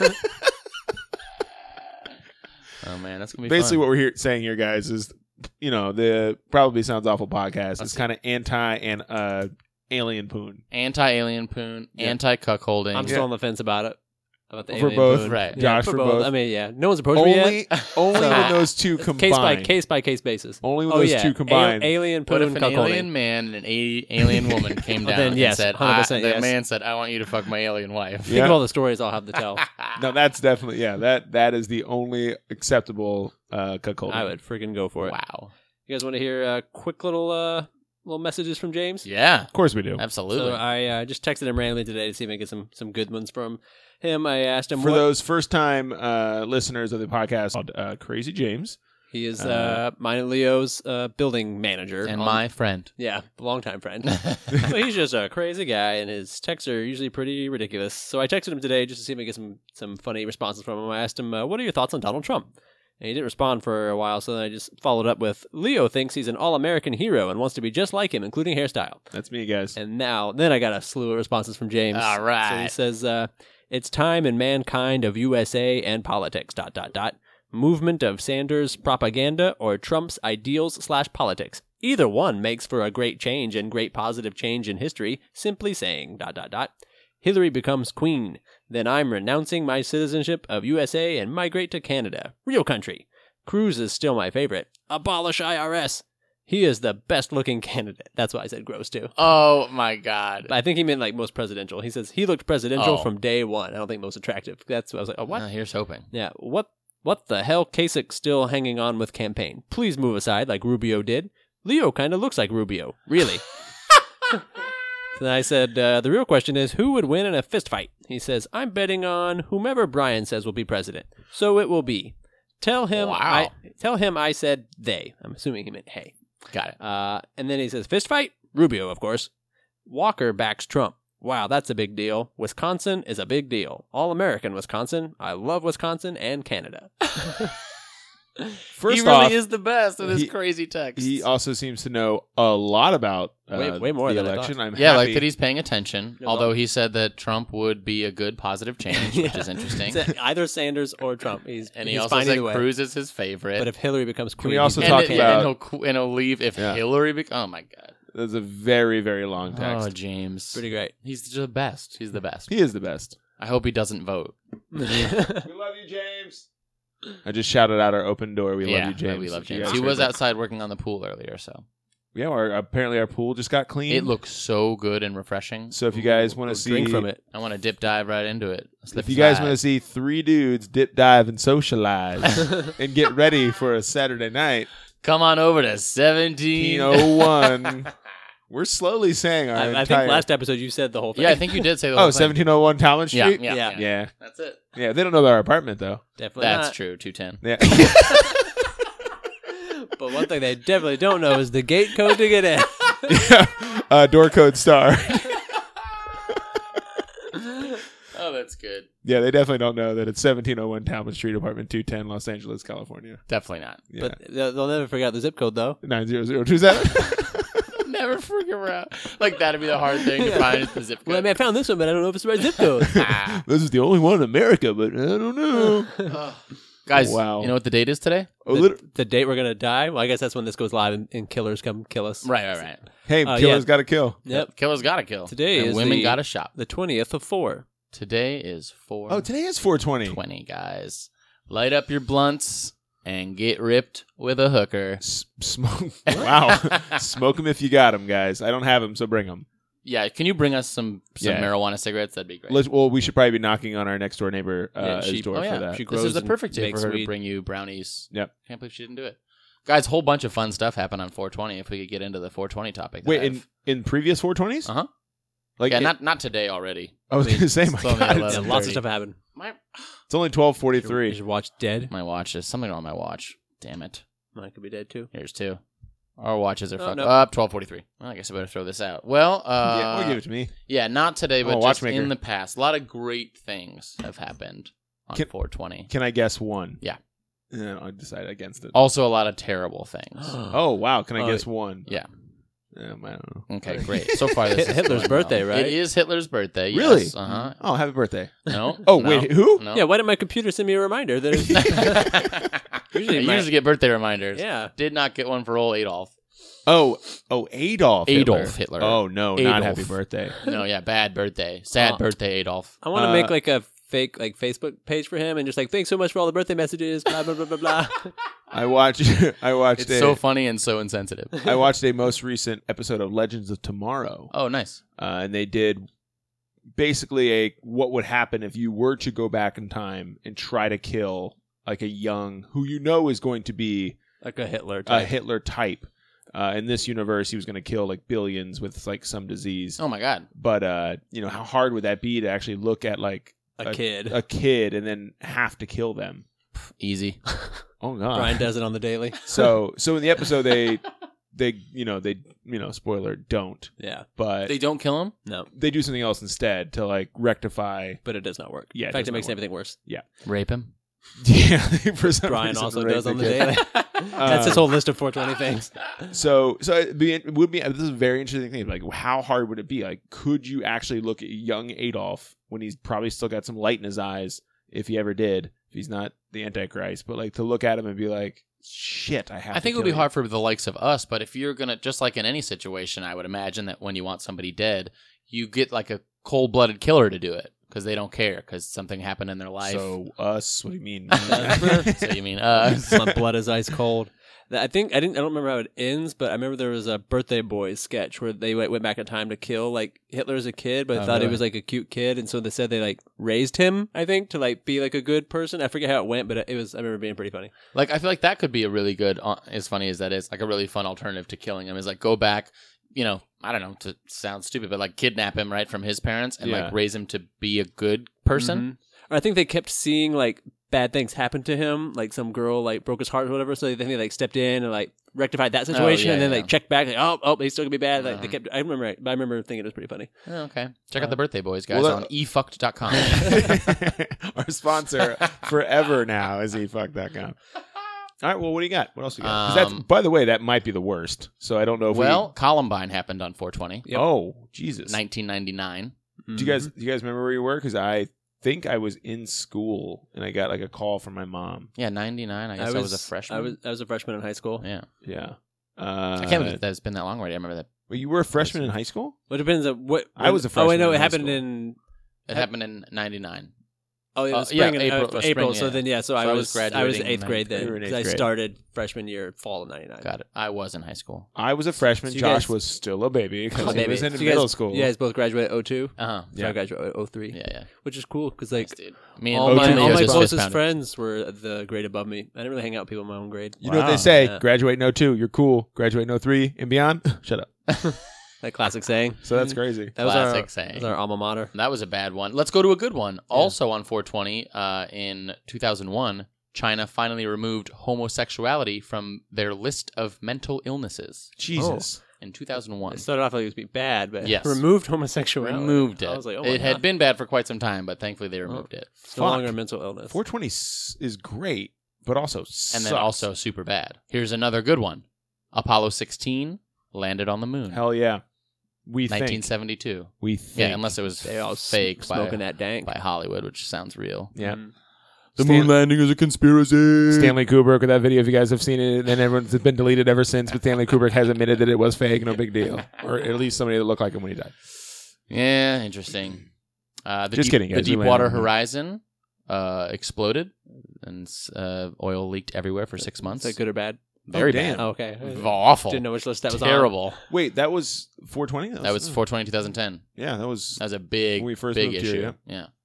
Speaker 2: Oh, man, that's going to be
Speaker 1: basically
Speaker 2: fun.
Speaker 1: What we're saying here, guys, is, the Probably Sounds Awful podcast is kind of alien poon.
Speaker 2: Anti-alien poon, anti-cuckolding.
Speaker 3: I'm still on the fence about it. About the
Speaker 1: for
Speaker 3: alien
Speaker 1: both,
Speaker 3: poon.
Speaker 2: Right?
Speaker 1: Josh, for both.
Speaker 3: I mean, no one's approached me yet.
Speaker 1: Only when those two combine.
Speaker 3: Case by case basis.
Speaker 1: Only when those two combine.
Speaker 3: Alien poon,
Speaker 2: what if an alien man and an alien woman came down and said,
Speaker 3: 100%
Speaker 2: the man said, I want you to fuck my alien wife.
Speaker 3: Think of all the stories I'll have to tell.
Speaker 1: No, that's definitely, that is the only acceptable cuckolding.
Speaker 3: I would freaking go for it.
Speaker 2: Wow.
Speaker 3: You guys want to hear quick little messages from James?
Speaker 2: Yeah.
Speaker 1: Of course we do.
Speaker 2: Absolutely.
Speaker 3: So I just texted him randomly today to see if I can get some good ones from him. I asked him
Speaker 1: for those first-time listeners of the podcast called Crazy James.
Speaker 3: He is mine and Leo's building manager.
Speaker 2: And my friend.
Speaker 3: Yeah, longtime friend. But he's just a crazy guy, and his texts are usually pretty ridiculous. So I texted him today just to see if I could get some funny responses from him. I asked him, what are your thoughts on Donald Trump? And he didn't respond for a while, so then I just followed up with, Leo thinks he's an all-American hero and wants to be just like him, including hairstyle.
Speaker 1: That's me, guys.
Speaker 3: And then I got a slew of responses from James.
Speaker 2: All right.
Speaker 3: So he says, it's time in mankind of USA and politics, ... Movement of Sanders' propaganda or Trump's ideals / politics. Either one makes for a great change and great positive change in history, simply saying ... Hillary becomes queen. Then I'm renouncing my citizenship of USA and migrate to Canada. Real country. Cruz is still my favorite. Abolish IRS. He is the best-looking candidate. That's why I said gross, too.
Speaker 2: Oh, my God.
Speaker 3: I think he meant, like, most presidential. He says he looked presidential from day one. I don't think most attractive. That's what I was like, oh, what?
Speaker 2: Here's hoping.
Speaker 3: Yeah, what the hell? Kasich still hanging on with campaign. Please move aside like Rubio did. Leo kind of looks like Rubio. Really? Then I said, the real question is, who would win in a fist fight? He says, I'm betting on whomever Brian says will be president. So it will be. Tell him I said they. I'm assuming he meant hey.
Speaker 2: Got it.
Speaker 3: And then he says, fist fight? Rubio, of course. Walker backs Trump. Wow, that's a big deal. Wisconsin is a big deal. All-American Wisconsin. I love Wisconsin and Canada.
Speaker 1: First
Speaker 2: he really
Speaker 1: off,
Speaker 2: is the best with his crazy text.
Speaker 1: he also seems to know a lot about
Speaker 3: way more
Speaker 1: the
Speaker 3: than I
Speaker 1: election.
Speaker 3: thought.
Speaker 1: I'm
Speaker 2: yeah,
Speaker 1: happy.
Speaker 2: like that he's paying attention.
Speaker 3: No,
Speaker 2: although
Speaker 3: well-
Speaker 2: he said that Trump would be a good positive change, which is interesting.
Speaker 3: It's either Sanders or Trump. He's
Speaker 2: Also
Speaker 3: fine
Speaker 2: said
Speaker 3: either way.
Speaker 2: Cruz is his favorite.
Speaker 3: But if Hillary becomes queen,
Speaker 1: we also
Speaker 3: he's
Speaker 1: talk
Speaker 3: gonna
Speaker 1: about-
Speaker 2: and he'll leave if Hillary becomes. Oh my God!
Speaker 1: That's a very, very long text.
Speaker 2: Oh, James,
Speaker 3: pretty great.
Speaker 2: He's the best. He's the best.
Speaker 1: He is the best.
Speaker 2: I hope he doesn't vote.
Speaker 1: We love you, James. I just shouted out our open door. We love you, James.
Speaker 2: We love
Speaker 1: If you
Speaker 2: James.
Speaker 1: guys
Speaker 2: He was
Speaker 1: heard that.
Speaker 2: outside working on the pool earlier, so
Speaker 1: Yeah, apparently our pool just got clean.
Speaker 2: it looks so good and refreshing.
Speaker 1: So if you guys want to see,
Speaker 3: drink from it.
Speaker 2: I want to dip dive right into it.
Speaker 1: if you guys want to see 3 dudes dip, dive, and socialize, and get ready for a Saturday night,
Speaker 2: come on over to 17.
Speaker 1: 1701. We're slowly saying our
Speaker 3: I
Speaker 1: entire.
Speaker 3: think last episode you said the whole thing.
Speaker 2: Yeah, I think you did say the whole thing.
Speaker 1: 1701 Talmadge Street.
Speaker 2: Yeah.
Speaker 1: Yeah.
Speaker 2: That's it.
Speaker 1: Yeah, they don't know about our apartment though.
Speaker 3: Definitely
Speaker 2: That's
Speaker 3: not.
Speaker 2: true. 210.
Speaker 1: Yeah.
Speaker 3: But one thing they definitely don't know is the gate code to get in.
Speaker 1: Yeah. Door code star.
Speaker 2: Oh, that's good.
Speaker 1: Yeah, they definitely don't know that it's 1701 Talmadge Street, apartment 210, Los Angeles, California.
Speaker 2: Definitely not.
Speaker 1: Yeah.
Speaker 3: But they'll never forget the zip code, though.
Speaker 1: 90027.
Speaker 2: Never figure out. Like, that'd be the hard thing to find is the zip code.
Speaker 3: Well, I mean, I found this one, but I don't know if it's the right zip code.
Speaker 1: This is the only one in America, but I don't know.
Speaker 2: Guys,
Speaker 1: Wow.
Speaker 2: you know what the date is today?
Speaker 3: The date we're going to die? Well, I guess that's when this goes live and killers come kill us.
Speaker 2: Right.
Speaker 1: Hey,
Speaker 3: yeah.
Speaker 1: killer's got to kill.
Speaker 3: Yep.
Speaker 2: Killers gotta kill.
Speaker 3: Today
Speaker 2: and
Speaker 3: is
Speaker 2: women
Speaker 3: the-
Speaker 2: gotta shop.
Speaker 3: The 20th of 4.
Speaker 2: Today is 4.
Speaker 1: Oh, today is 420.
Speaker 2: 20, guys. Light up your blunts and get ripped with a hooker.
Speaker 1: Smoke. Wow. Smoke them if you got them, guys. I don't have them, so bring them.
Speaker 2: Yeah, can you bring us some
Speaker 1: Yeah.
Speaker 2: marijuana cigarettes? That'd be great.
Speaker 1: Well, we should probably be knocking on our next door neighbor
Speaker 3: she-
Speaker 1: door
Speaker 2: oh,
Speaker 1: for
Speaker 2: yeah.
Speaker 1: that.
Speaker 3: She
Speaker 2: This
Speaker 3: grows
Speaker 2: is the
Speaker 3: and
Speaker 2: perfect day for
Speaker 3: makes
Speaker 2: her to
Speaker 3: weed.
Speaker 2: bring you brownies.
Speaker 1: Yep.
Speaker 2: Can't believe she didn't do it. Guys, whole bunch of fun stuff happened on 420 if we could get into the 420 topic.
Speaker 1: Wait, in previous 420s?
Speaker 2: Uh-huh.
Speaker 1: Like
Speaker 2: Yeah, not today already.
Speaker 1: I was going to say, my
Speaker 2: it's only
Speaker 1: God.
Speaker 2: 11.
Speaker 3: Yeah, lots
Speaker 2: 30.
Speaker 3: of stuff happened.
Speaker 1: It's only
Speaker 3: You
Speaker 1: 12:43.
Speaker 3: should watch Dead.
Speaker 2: My watch is something on my watch. Damn it.
Speaker 3: Mine could be dead, too.
Speaker 2: Here's 2. Our watches are fucked
Speaker 3: no.
Speaker 2: up. 12:43. Well, I guess I better throw this out. Well,
Speaker 1: Yeah, well, give it to me.
Speaker 2: yeah, not today, but
Speaker 1: Oh,
Speaker 2: just
Speaker 1: watchmaker.
Speaker 2: in the past. A lot of great things have happened on 420.
Speaker 1: Can I guess one?
Speaker 2: Yeah.
Speaker 1: And then I'll decide against it.
Speaker 2: Also, a lot of terrible things.
Speaker 1: Oh, wow. Can I
Speaker 3: Oh,
Speaker 1: guess one?
Speaker 2: Yeah.
Speaker 1: I don't know.
Speaker 2: Okay, great. So far, this is
Speaker 3: Hitler's
Speaker 2: going
Speaker 3: birthday,
Speaker 2: well.
Speaker 3: right?
Speaker 2: It is Hitler's birthday. Yes.
Speaker 1: Really?
Speaker 2: Uh-huh.
Speaker 1: Oh, happy birthday.
Speaker 2: No.
Speaker 1: Oh,
Speaker 2: no,
Speaker 1: wait, who?
Speaker 2: No.
Speaker 3: Yeah, why didn't my computer send me a reminder? That
Speaker 2: I usually get birthday reminders.
Speaker 3: Yeah.
Speaker 2: Did not get one for old Adolf.
Speaker 1: Oh, Adolf
Speaker 2: Adolf Hitler.
Speaker 1: Oh, no, not
Speaker 2: Adolf.
Speaker 1: happy birthday.
Speaker 2: No, yeah, bad birthday. Sad birthday, Adolf.
Speaker 3: I want to make like a fake like Facebook page for him and just like, thanks so much for all the birthday messages, blah, blah, blah, blah, blah.
Speaker 1: I watched
Speaker 2: It's so funny and so insensitive.
Speaker 1: I watched a most recent episode of Legends of Tomorrow.
Speaker 2: Oh, nice.
Speaker 1: And they did basically what would happen if you were to go back in time and try to kill like a young, who you know is going to be
Speaker 3: Like a Hitler
Speaker 1: a
Speaker 3: type.
Speaker 1: Hitler type. In this universe, he was going to kill like billions with like some disease.
Speaker 2: Oh, my God.
Speaker 1: But how hard would that be to actually look at like
Speaker 3: a kid.
Speaker 1: a kid and then have to kill them?
Speaker 2: Easy.
Speaker 1: Oh god.
Speaker 3: Brian does it on the daily.
Speaker 1: So in the episode they spoiler, don't.
Speaker 3: Yeah.
Speaker 1: But
Speaker 2: They don't kill him?
Speaker 3: No,
Speaker 1: they do something else instead to like rectify.
Speaker 3: but it does not work.
Speaker 1: Yeah,
Speaker 3: In
Speaker 1: it
Speaker 3: fact,
Speaker 1: does
Speaker 3: it makes
Speaker 1: not work.
Speaker 3: everything worse.
Speaker 2: Rape him?
Speaker 1: Yeah, for some
Speaker 3: Brian
Speaker 1: reason,
Speaker 3: also
Speaker 1: rape
Speaker 3: does on the
Speaker 1: kid.
Speaker 3: daily. That's his whole list of 420 things.
Speaker 1: So it would be. This is a very interesting thing. Like, how hard would it be? Like, could you actually look at young Adolf when he's probably still got some light in his eyes, if he ever did, if he's not the Antichrist, but like to look at him and be like, shit, I have.
Speaker 2: I think it would be hard for the likes of us, but if you're gonna, just like in any situation, I would imagine that when you want somebody dead, you get like a cold-blooded killer to do it because they don't care because something happened in their life.
Speaker 1: So us? What do you mean?
Speaker 2: So you mean us?
Speaker 3: My blood is ice cold. I don't remember how it ends, but I remember there was a Birthday Boys sketch where they went back in time to kill like Hitler as a kid, but thought he was like a cute kid, and so they said they like raised him, I think, to like be like a good person. I forget how it went, but I remember being pretty funny.
Speaker 2: Like I feel like that could be a really good, as funny as that is, like a really fun alternative to killing him. Is like go back, I don't know, to sound stupid, but like kidnap him right from his parents and like raise him to be a good person.
Speaker 3: Mm-hmm. Or I think they kept seeing like bad things happen to him, like some girl like broke his heart or whatever, so they like stepped in and like rectified that situation, and then like checked back, like oh, he's still gonna be bad. Like they kept. I remember thinking it was pretty funny.
Speaker 2: Oh, okay, check out the Birthday Boys guys on efucked.com.
Speaker 1: Our sponsor forever now is efuck.com. All right, well, what do you got? What else do you got? 'Cause that's, by the way, that might be the worst. So I don't know if
Speaker 2: Columbine happened on 420.
Speaker 3: Yep.
Speaker 1: Oh, Jesus.
Speaker 2: 1999.
Speaker 1: Do you guys remember where you were? Because I think I was in school and I got like a call from my mom.
Speaker 2: Yeah, 99. I guess I was a freshman.
Speaker 3: I was a freshman in high school.
Speaker 2: Yeah.
Speaker 1: Yeah.
Speaker 2: I can't believe that it's been that long already. I remember that.
Speaker 1: Well, you were a freshman in high school?
Speaker 3: Well, it depends on what.
Speaker 1: I was a freshman.
Speaker 3: Oh, I know
Speaker 1: in
Speaker 3: it
Speaker 1: high
Speaker 3: happened
Speaker 1: school.
Speaker 3: in.
Speaker 2: It happened in 99.
Speaker 3: Oh, yeah, spring.
Speaker 2: April.
Speaker 3: April. So then, so I was
Speaker 2: graduating
Speaker 3: 8th grade then.
Speaker 1: You were in
Speaker 3: Because I
Speaker 1: 8th grade.
Speaker 3: started freshman year, fall of 99.
Speaker 2: Got it. I was in high school.
Speaker 1: I was a freshman.
Speaker 3: So you
Speaker 1: Josh
Speaker 3: guys-
Speaker 1: was still a baby because he
Speaker 3: Maybe.
Speaker 1: was in
Speaker 3: So you
Speaker 1: middle
Speaker 3: guys-
Speaker 1: school.
Speaker 3: You guys both graduated 02?
Speaker 2: Uh-huh.
Speaker 3: So I graduated 03.
Speaker 2: Yeah.
Speaker 3: Which is cool because like
Speaker 2: Nice, dude. Me and
Speaker 3: all my
Speaker 2: Leo just
Speaker 3: closest
Speaker 2: fist-pounded.
Speaker 3: friends were the grade above me. I didn't really hang out with people in my own grade.
Speaker 1: You know what they say?
Speaker 3: Yeah.
Speaker 1: Graduate in 02, you're cool. Graduate in 03 and beyond, shut up.
Speaker 3: That classic saying.
Speaker 1: So that's crazy.
Speaker 3: That was
Speaker 2: Classic
Speaker 3: our,
Speaker 2: saying.
Speaker 3: That was our alma mater.
Speaker 2: That was a bad one. Let's go to a good one. Also on 420, in 2001, China finally removed homosexuality from their list of mental illnesses.
Speaker 1: Jesus.
Speaker 2: In 2001.
Speaker 3: It started off like it was be bad, but
Speaker 2: Yes.
Speaker 3: removed homosexuality.
Speaker 2: Removed it.
Speaker 3: I was like, oh my
Speaker 2: it had
Speaker 3: God.
Speaker 2: been bad for quite some time, but thankfully they removed it.
Speaker 3: It's no longer a mental illness.
Speaker 1: 420 is great, but also
Speaker 2: And
Speaker 1: sucks.
Speaker 2: then also super bad. Here's another good one. Apollo 16 landed on the moon.
Speaker 1: Hell yeah. We think.
Speaker 2: 1972.
Speaker 1: We think.
Speaker 2: Yeah, unless it was
Speaker 3: They all
Speaker 2: fake
Speaker 3: smoking that dank.
Speaker 2: by Hollywood, which sounds real.
Speaker 1: Yeah.
Speaker 3: Mm.
Speaker 1: moon
Speaker 4: landing is a conspiracy.
Speaker 1: Stanley Kubrick with that video, if you guys have seen it, and then everyone's been deleted ever since, but Stanley Kubrick has admitted that it was fake, no big deal. Or at least somebody that looked like him when he died.
Speaker 2: Yeah, interesting.
Speaker 1: Just kidding,
Speaker 2: The
Speaker 1: guys. We
Speaker 2: Deepwater
Speaker 1: landed on the moon.
Speaker 2: Horizon exploded, and oil leaked everywhere for 6 months.
Speaker 3: Is that good or bad?
Speaker 2: Very
Speaker 1: damn.
Speaker 2: bad.
Speaker 3: Oh, okay.
Speaker 2: Awful.
Speaker 3: Didn't know which list that was on.
Speaker 2: Terrible.
Speaker 1: Wait, that was 420?
Speaker 2: That was 420 2010.
Speaker 1: Yeah, that was
Speaker 2: That was a big,
Speaker 1: When we first
Speaker 2: big
Speaker 1: moved
Speaker 2: issue.
Speaker 1: here,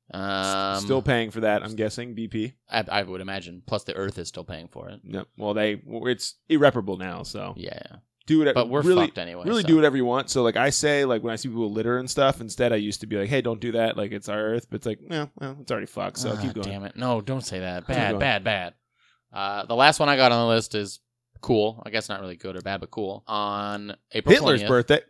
Speaker 2: Yeah.
Speaker 1: still paying for that, I'm guessing, BP.
Speaker 2: I would imagine. Plus, the Earth is still paying for it.
Speaker 1: No, well, it's irreparable now, so
Speaker 2: Yeah.
Speaker 1: do it.
Speaker 2: But we're
Speaker 1: really,
Speaker 2: fucked anyway.
Speaker 1: really
Speaker 2: so.
Speaker 1: do whatever you want. So, like I say, like when I see people litter and stuff, instead I used to be like, "Hey, don't do that. Like it's our Earth." But it's like, well, it's already fucked. So keep going.
Speaker 2: Damn it. No, don't say that.
Speaker 1: Keep
Speaker 2: Bad,
Speaker 1: going.
Speaker 2: bad, bad. The last one I got on the list is cool. I guess not really good or bad, but cool. On April
Speaker 1: Hitler's
Speaker 2: 20th.
Speaker 1: birthday.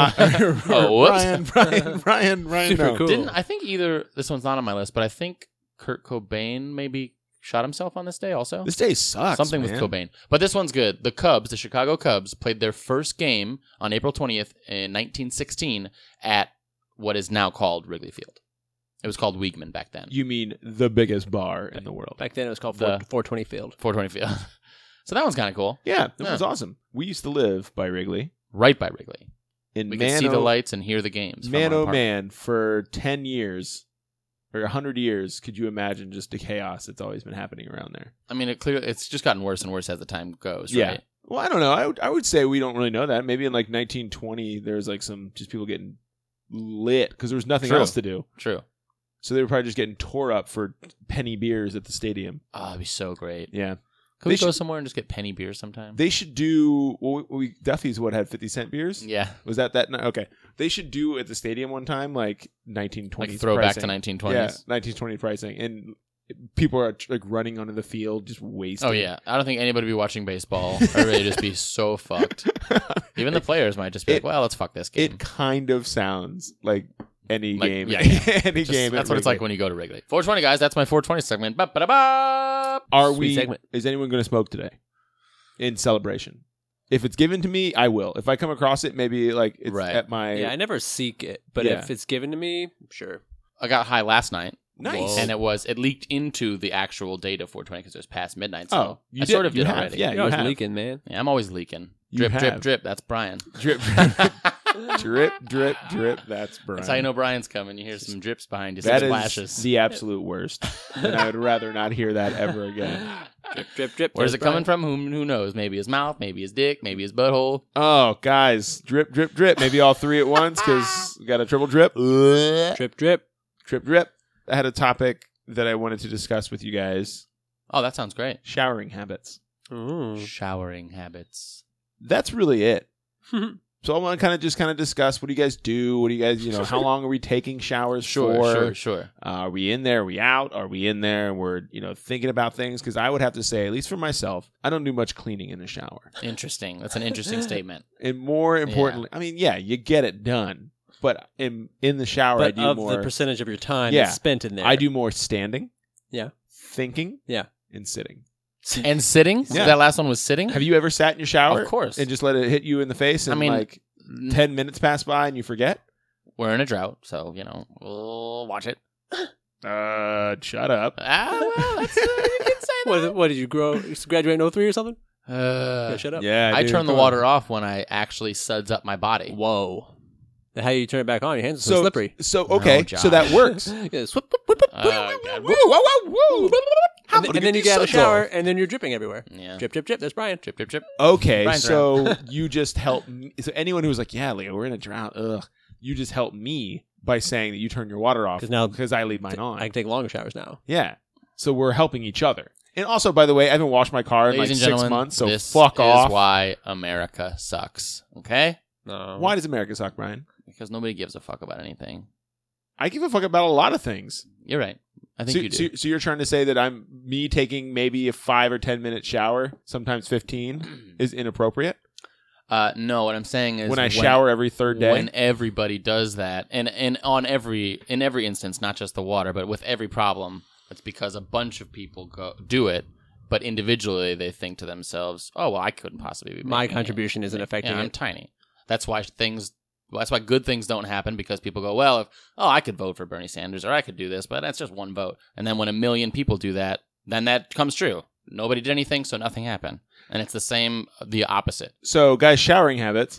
Speaker 2: Oh, whoops.
Speaker 1: Brian.
Speaker 3: Super
Speaker 1: No.
Speaker 3: cool.
Speaker 2: Didn't I think either this one's not on my list, but I think Kurt Cobain maybe shot himself on this day also.
Speaker 1: This day sucks.
Speaker 2: Something
Speaker 1: man.
Speaker 2: with Cobain. But this one's good. The Chicago Cubs played their first game on April 20th in 1916 at what is now called Wrigley Field. It was called Weigman back then.
Speaker 1: You mean the biggest bar in the world?
Speaker 3: Back then it was called
Speaker 2: The-
Speaker 3: 420 Field.
Speaker 2: 420 Field. So that one's kind of cool.
Speaker 1: Yeah, that
Speaker 2: Yeah.
Speaker 1: was awesome. We used to live by Wrigley.
Speaker 2: Right by Wrigley.
Speaker 1: In
Speaker 2: We
Speaker 1: man,
Speaker 2: could see the lights and hear the games. from
Speaker 1: man,
Speaker 2: our
Speaker 1: oh
Speaker 2: apartment.
Speaker 1: man, for 10 years or 100 years, could you imagine just the chaos that's always been happening around there?
Speaker 2: I mean, it's just gotten worse and worse as the time goes,
Speaker 1: Yeah.
Speaker 2: right?
Speaker 1: Well, I don't know. I would say we don't really know that. Maybe in like 1920, there's like some just people getting lit because there was nothing
Speaker 2: True.
Speaker 1: else to do.
Speaker 2: True.
Speaker 1: So they were probably just getting tore up for penny beers at the stadium.
Speaker 2: Oh, that'd be so great.
Speaker 1: Yeah.
Speaker 2: Could we
Speaker 1: They
Speaker 2: go
Speaker 1: should-
Speaker 2: somewhere and just get penny beers sometime?
Speaker 1: They should do, well, Duffy's had 50 cent beers?
Speaker 2: Yeah.
Speaker 1: Was that? Okay. They should do at the stadium one time, like 1920s
Speaker 2: Like throwback to
Speaker 1: pricing.
Speaker 2: 1920s.
Speaker 1: Yeah, 1920 pricing. And people are like running onto the field, just wasting.
Speaker 2: Oh, yeah. I don't think anybody would be watching baseball. Everybody would just be so fucked. Even the players might just be like, well, let's fuck this game.
Speaker 1: It kind of sounds like any
Speaker 2: Like,
Speaker 1: game.
Speaker 2: yeah.
Speaker 1: Any
Speaker 2: Just-
Speaker 1: game.
Speaker 2: that's
Speaker 1: at
Speaker 2: what it's like
Speaker 1: Wrigley.
Speaker 2: when you go to Wrigley. 420, guys. That's my 420 segment. Ba-ba-da-ba.
Speaker 1: Are
Speaker 3: Sweet
Speaker 1: we?
Speaker 3: segment.
Speaker 1: Is anyone going to smoke today in celebration? If it's given to me, I will. If I come across it, maybe like it's
Speaker 2: Right.
Speaker 1: at my.
Speaker 3: Yeah, I never seek it, but
Speaker 1: Yeah.
Speaker 3: if it's given to me, sure.
Speaker 2: I got high last night.
Speaker 1: Nice.
Speaker 2: And it leaked into the actual date of 420 because it was past midnight. So
Speaker 1: Oh, you
Speaker 2: I
Speaker 1: did.
Speaker 2: sort of
Speaker 1: You
Speaker 2: did
Speaker 1: have.
Speaker 2: already.
Speaker 1: Yeah,
Speaker 3: You're
Speaker 1: you
Speaker 3: always
Speaker 1: have.
Speaker 3: leaking, man.
Speaker 2: Yeah, I'm always leaking.
Speaker 1: You
Speaker 2: Drip,
Speaker 1: have.
Speaker 2: drip, drip. That's Brian.
Speaker 1: Drip, drip, drip, drip. That's Brian.
Speaker 2: That's how you know Brian's coming. You hear some drips behind you, some
Speaker 1: That is
Speaker 2: splashes.
Speaker 1: the absolute worst. And I would rather not hear that ever again.
Speaker 3: Drip, drip, drip.
Speaker 2: Where's
Speaker 3: There's
Speaker 2: it coming from? Who knows? Maybe his mouth, maybe his dick, maybe his butthole.
Speaker 1: Oh, guys. Drip, drip, drip. Maybe all three at once because we got a triple drip.
Speaker 3: Brian. Drip, drip.
Speaker 1: Drip, drip. I had a topic that I wanted to discuss with you guys.
Speaker 2: Oh, that sounds great.
Speaker 1: Showering habits.
Speaker 2: Showering habits.
Speaker 1: That's really it. So I want to kind of discuss what do you guys do? What do you guys, how long are we taking showers for?
Speaker 2: Sure.
Speaker 1: Are we in there? Are we out? Are we in there and we're, thinking about things? Because I would have to say, at least for myself, I don't do much cleaning in the shower.
Speaker 2: Interesting. That's an interesting statement.
Speaker 1: And more importantly, I mean, yeah, you get it done. But in the shower,
Speaker 3: But
Speaker 1: I do
Speaker 3: of
Speaker 1: more.
Speaker 3: the percentage of your time
Speaker 1: Yeah.
Speaker 3: that's spent in there.
Speaker 1: I do more standing.
Speaker 3: Yeah.
Speaker 1: Thinking.
Speaker 3: Yeah.
Speaker 1: And sitting.
Speaker 2: And sitting?
Speaker 1: Yeah.
Speaker 2: That last one was sitting?
Speaker 1: Have you ever sat in your shower?
Speaker 2: Of course.
Speaker 1: And just let it hit you in the face and 10 minutes pass by and you forget?
Speaker 2: We're in a drought, so, we'll watch it.
Speaker 1: Shut up.
Speaker 2: Well, that's, you can say that.
Speaker 3: What did you graduate in 03 or something? Yeah, shut up.
Speaker 1: Yeah,
Speaker 2: I
Speaker 1: dude,
Speaker 2: turn the
Speaker 1: come
Speaker 2: water
Speaker 1: on.
Speaker 2: off when I actually suds up my body.
Speaker 3: Whoa. How do you turn it back on? Your hands are so slippery.
Speaker 1: So okay, so that works.
Speaker 3: Yeah, swip, whip, whip, whip.
Speaker 2: Oh, God.
Speaker 1: Whoa, whoa, whoa, whoa.
Speaker 3: And then you get out of the shower, and then you're dripping everywhere.
Speaker 2: Yeah.
Speaker 3: Drip, drip, drip. There's Brian.
Speaker 2: Drip, drip, drip.
Speaker 1: Okay,
Speaker 2: Brian's
Speaker 1: so you just help me. So anyone who's like, yeah, Leo, we're in a drought. Ugh. You just help me by saying that you turn your water off because I leave mine on.
Speaker 3: I can take longer showers now.
Speaker 1: Yeah. So we're helping each other. And also, by the way, I haven't washed my car in
Speaker 2: Ladies
Speaker 1: like
Speaker 2: and
Speaker 1: 6
Speaker 2: gentlemen,
Speaker 1: months, so
Speaker 2: this
Speaker 1: fuck
Speaker 2: is
Speaker 1: off.
Speaker 2: why America sucks. Okay?
Speaker 3: No.
Speaker 1: Why does America suck, Brian?
Speaker 2: Because nobody gives a fuck about anything.
Speaker 1: I give a fuck about a lot of things.
Speaker 2: You're right. I think you do.
Speaker 1: So you're trying to say that me taking maybe a 5 or 10 minute shower, sometimes 15, is inappropriate?
Speaker 2: No, what I'm saying is
Speaker 1: when I shower every third day?
Speaker 2: When everybody does that, and in every instance, not just the water, but with every problem, it's because a bunch of people do it, but individually they think to themselves, "Oh, well, I couldn't possibly be
Speaker 3: My
Speaker 2: making
Speaker 3: contribution isn't affecting
Speaker 2: I'm
Speaker 3: it."
Speaker 2: tiny. That's why good things don't happen because people go, well, I could vote for Bernie Sanders or I could do this, but that's just one vote. And then when 1 million people do that, then that comes true. Nobody did anything, so nothing happened. And it's the opposite.
Speaker 1: So, guys, showering habits.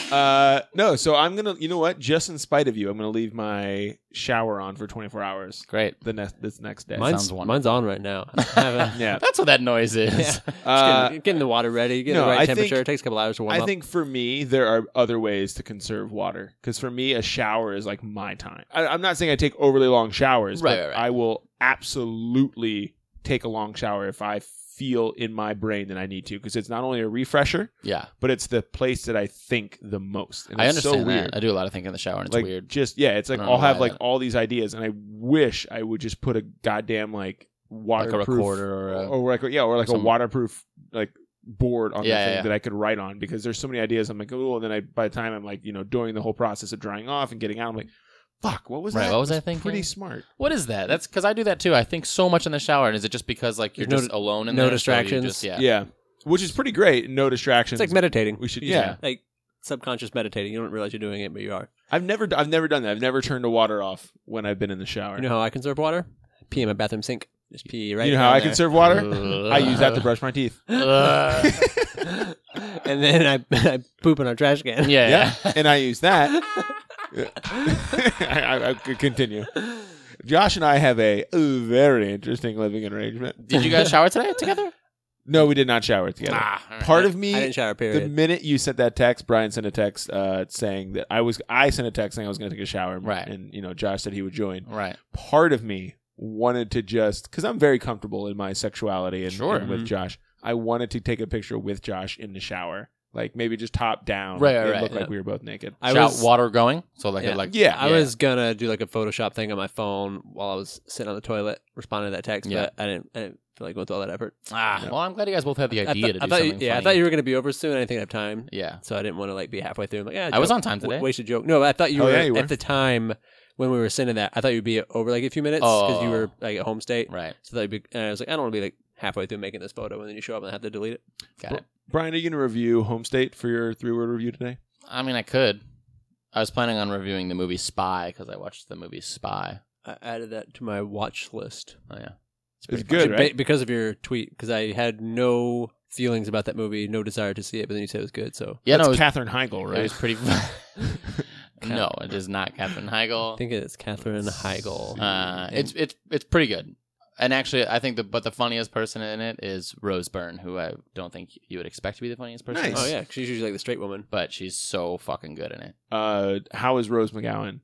Speaker 1: No, so I'm going to, you know what? Just in spite of you, I'm going to leave my shower on for 24 hours.
Speaker 2: Great.
Speaker 1: This next day.
Speaker 2: Sounds wonderful.
Speaker 3: Mine's on right now.
Speaker 1: Yeah.
Speaker 2: That's what that noise is.
Speaker 3: Getting the water ready, getting the right temperature. It takes a couple hours to warm up.
Speaker 1: I think for me, there are other ways to conserve water. Because for me, a shower is like my time. I'm not saying I take overly long showers, but I will absolutely take a long shower if I feel in my brain that I need to. Because it's not only a refresher, but it's the place that I think the most. And
Speaker 2: I
Speaker 1: it's
Speaker 2: understand
Speaker 1: so weird.
Speaker 2: that. I do a lot of thinking in the shower, and it's
Speaker 1: like,
Speaker 2: weird.
Speaker 1: It's like I'll have like all these ideas, and I wish I would just put a goddamn like waterproof
Speaker 2: like a recorder
Speaker 1: or like a waterproof like board on the thing
Speaker 2: yeah.
Speaker 1: that I could write on, because there's so many ideas. I'm like, oh, and then by the time I'm like, doing the whole process of drying off and getting out, I'm like, fuck, what was that?
Speaker 2: What was I thinking?
Speaker 1: Pretty smart.
Speaker 2: What is that? That's because I do that too. I think so much in the shower, and is it just because like you're just alone in there?
Speaker 3: No distractions.
Speaker 2: So
Speaker 1: yeah, which is pretty great. No distractions.
Speaker 3: It's like meditating.
Speaker 1: We should
Speaker 3: like subconscious meditating. You don't realize you're doing it, but you are.
Speaker 1: I've never done that. I've never turned the water off when I've been in the shower.
Speaker 3: You know how I conserve water? Pee in my bathroom sink. Just pee right.
Speaker 1: You know how I
Speaker 3: there.
Speaker 1: conserve water? I use that to brush my teeth.
Speaker 3: And then I poop in our trash can.
Speaker 2: Yeah.
Speaker 1: And I use that. I could continue. Josh and I have a very interesting living arrangement.
Speaker 2: Did you guys shower today together?
Speaker 1: No, we did not shower together.
Speaker 2: All right.
Speaker 1: Part of me,
Speaker 3: I didn't shower. Period.
Speaker 1: the minute you sent that text, Brian sent a text saying that I sent a text saying I was going to take a shower.
Speaker 2: Right.
Speaker 1: And Josh said he would join.
Speaker 2: Right.
Speaker 1: Part of me wanted to just, because I'm very comfortable in my sexuality and with Josh, I wanted to take a picture with Josh in the shower. Like maybe just top down.
Speaker 2: Right.
Speaker 1: Look like we were both naked.
Speaker 2: Water going? So like
Speaker 3: I was gonna do like a Photoshop thing on my phone while I was sitting on the toilet responding to that text, but I didn't feel like going through all that effort.
Speaker 2: Well, I'm glad you guys both had the idea to do something funny.
Speaker 3: I thought you were gonna be over soon. I didn't think I'd have time.
Speaker 2: Yeah.
Speaker 3: So I didn't want to like be halfway through. I'm like,
Speaker 2: I was on time today.
Speaker 3: Wasted joke. No, I thought you were
Speaker 1: at
Speaker 3: the time when we were sending that. I thought you'd be over like a few minutes because you were like at home state.
Speaker 2: Right.
Speaker 3: So that and I was like, I don't want to be like halfway through making this photo and then you show up and I have to delete it.
Speaker 2: Got it.
Speaker 1: Brian, are you going to review Home State for your 3-word review today?
Speaker 2: I mean, I could. I was planning on reviewing the movie Spy because I watched the movie Spy.
Speaker 3: I added that to my watch list.
Speaker 2: Oh yeah,
Speaker 1: It's good, right?
Speaker 3: Because of your tweet, because I had no feelings about that movie, no desire to see it, but then you said it was good, so.
Speaker 2: yeah.
Speaker 1: That's
Speaker 2: No,
Speaker 1: Katherine Heigl,
Speaker 2: it
Speaker 1: right?
Speaker 2: was pretty. No, it is not Katherine Heigl.
Speaker 3: I think it's Katherine Heigl.
Speaker 2: It's pretty good. And actually, I think but the funniest person in it is Rose Byrne, who I don't think you would expect to be the funniest person.
Speaker 1: Nice.
Speaker 3: Oh, yeah, she's usually like the straight woman.
Speaker 2: But she's so fucking good in it.
Speaker 1: How is Rose McGowan?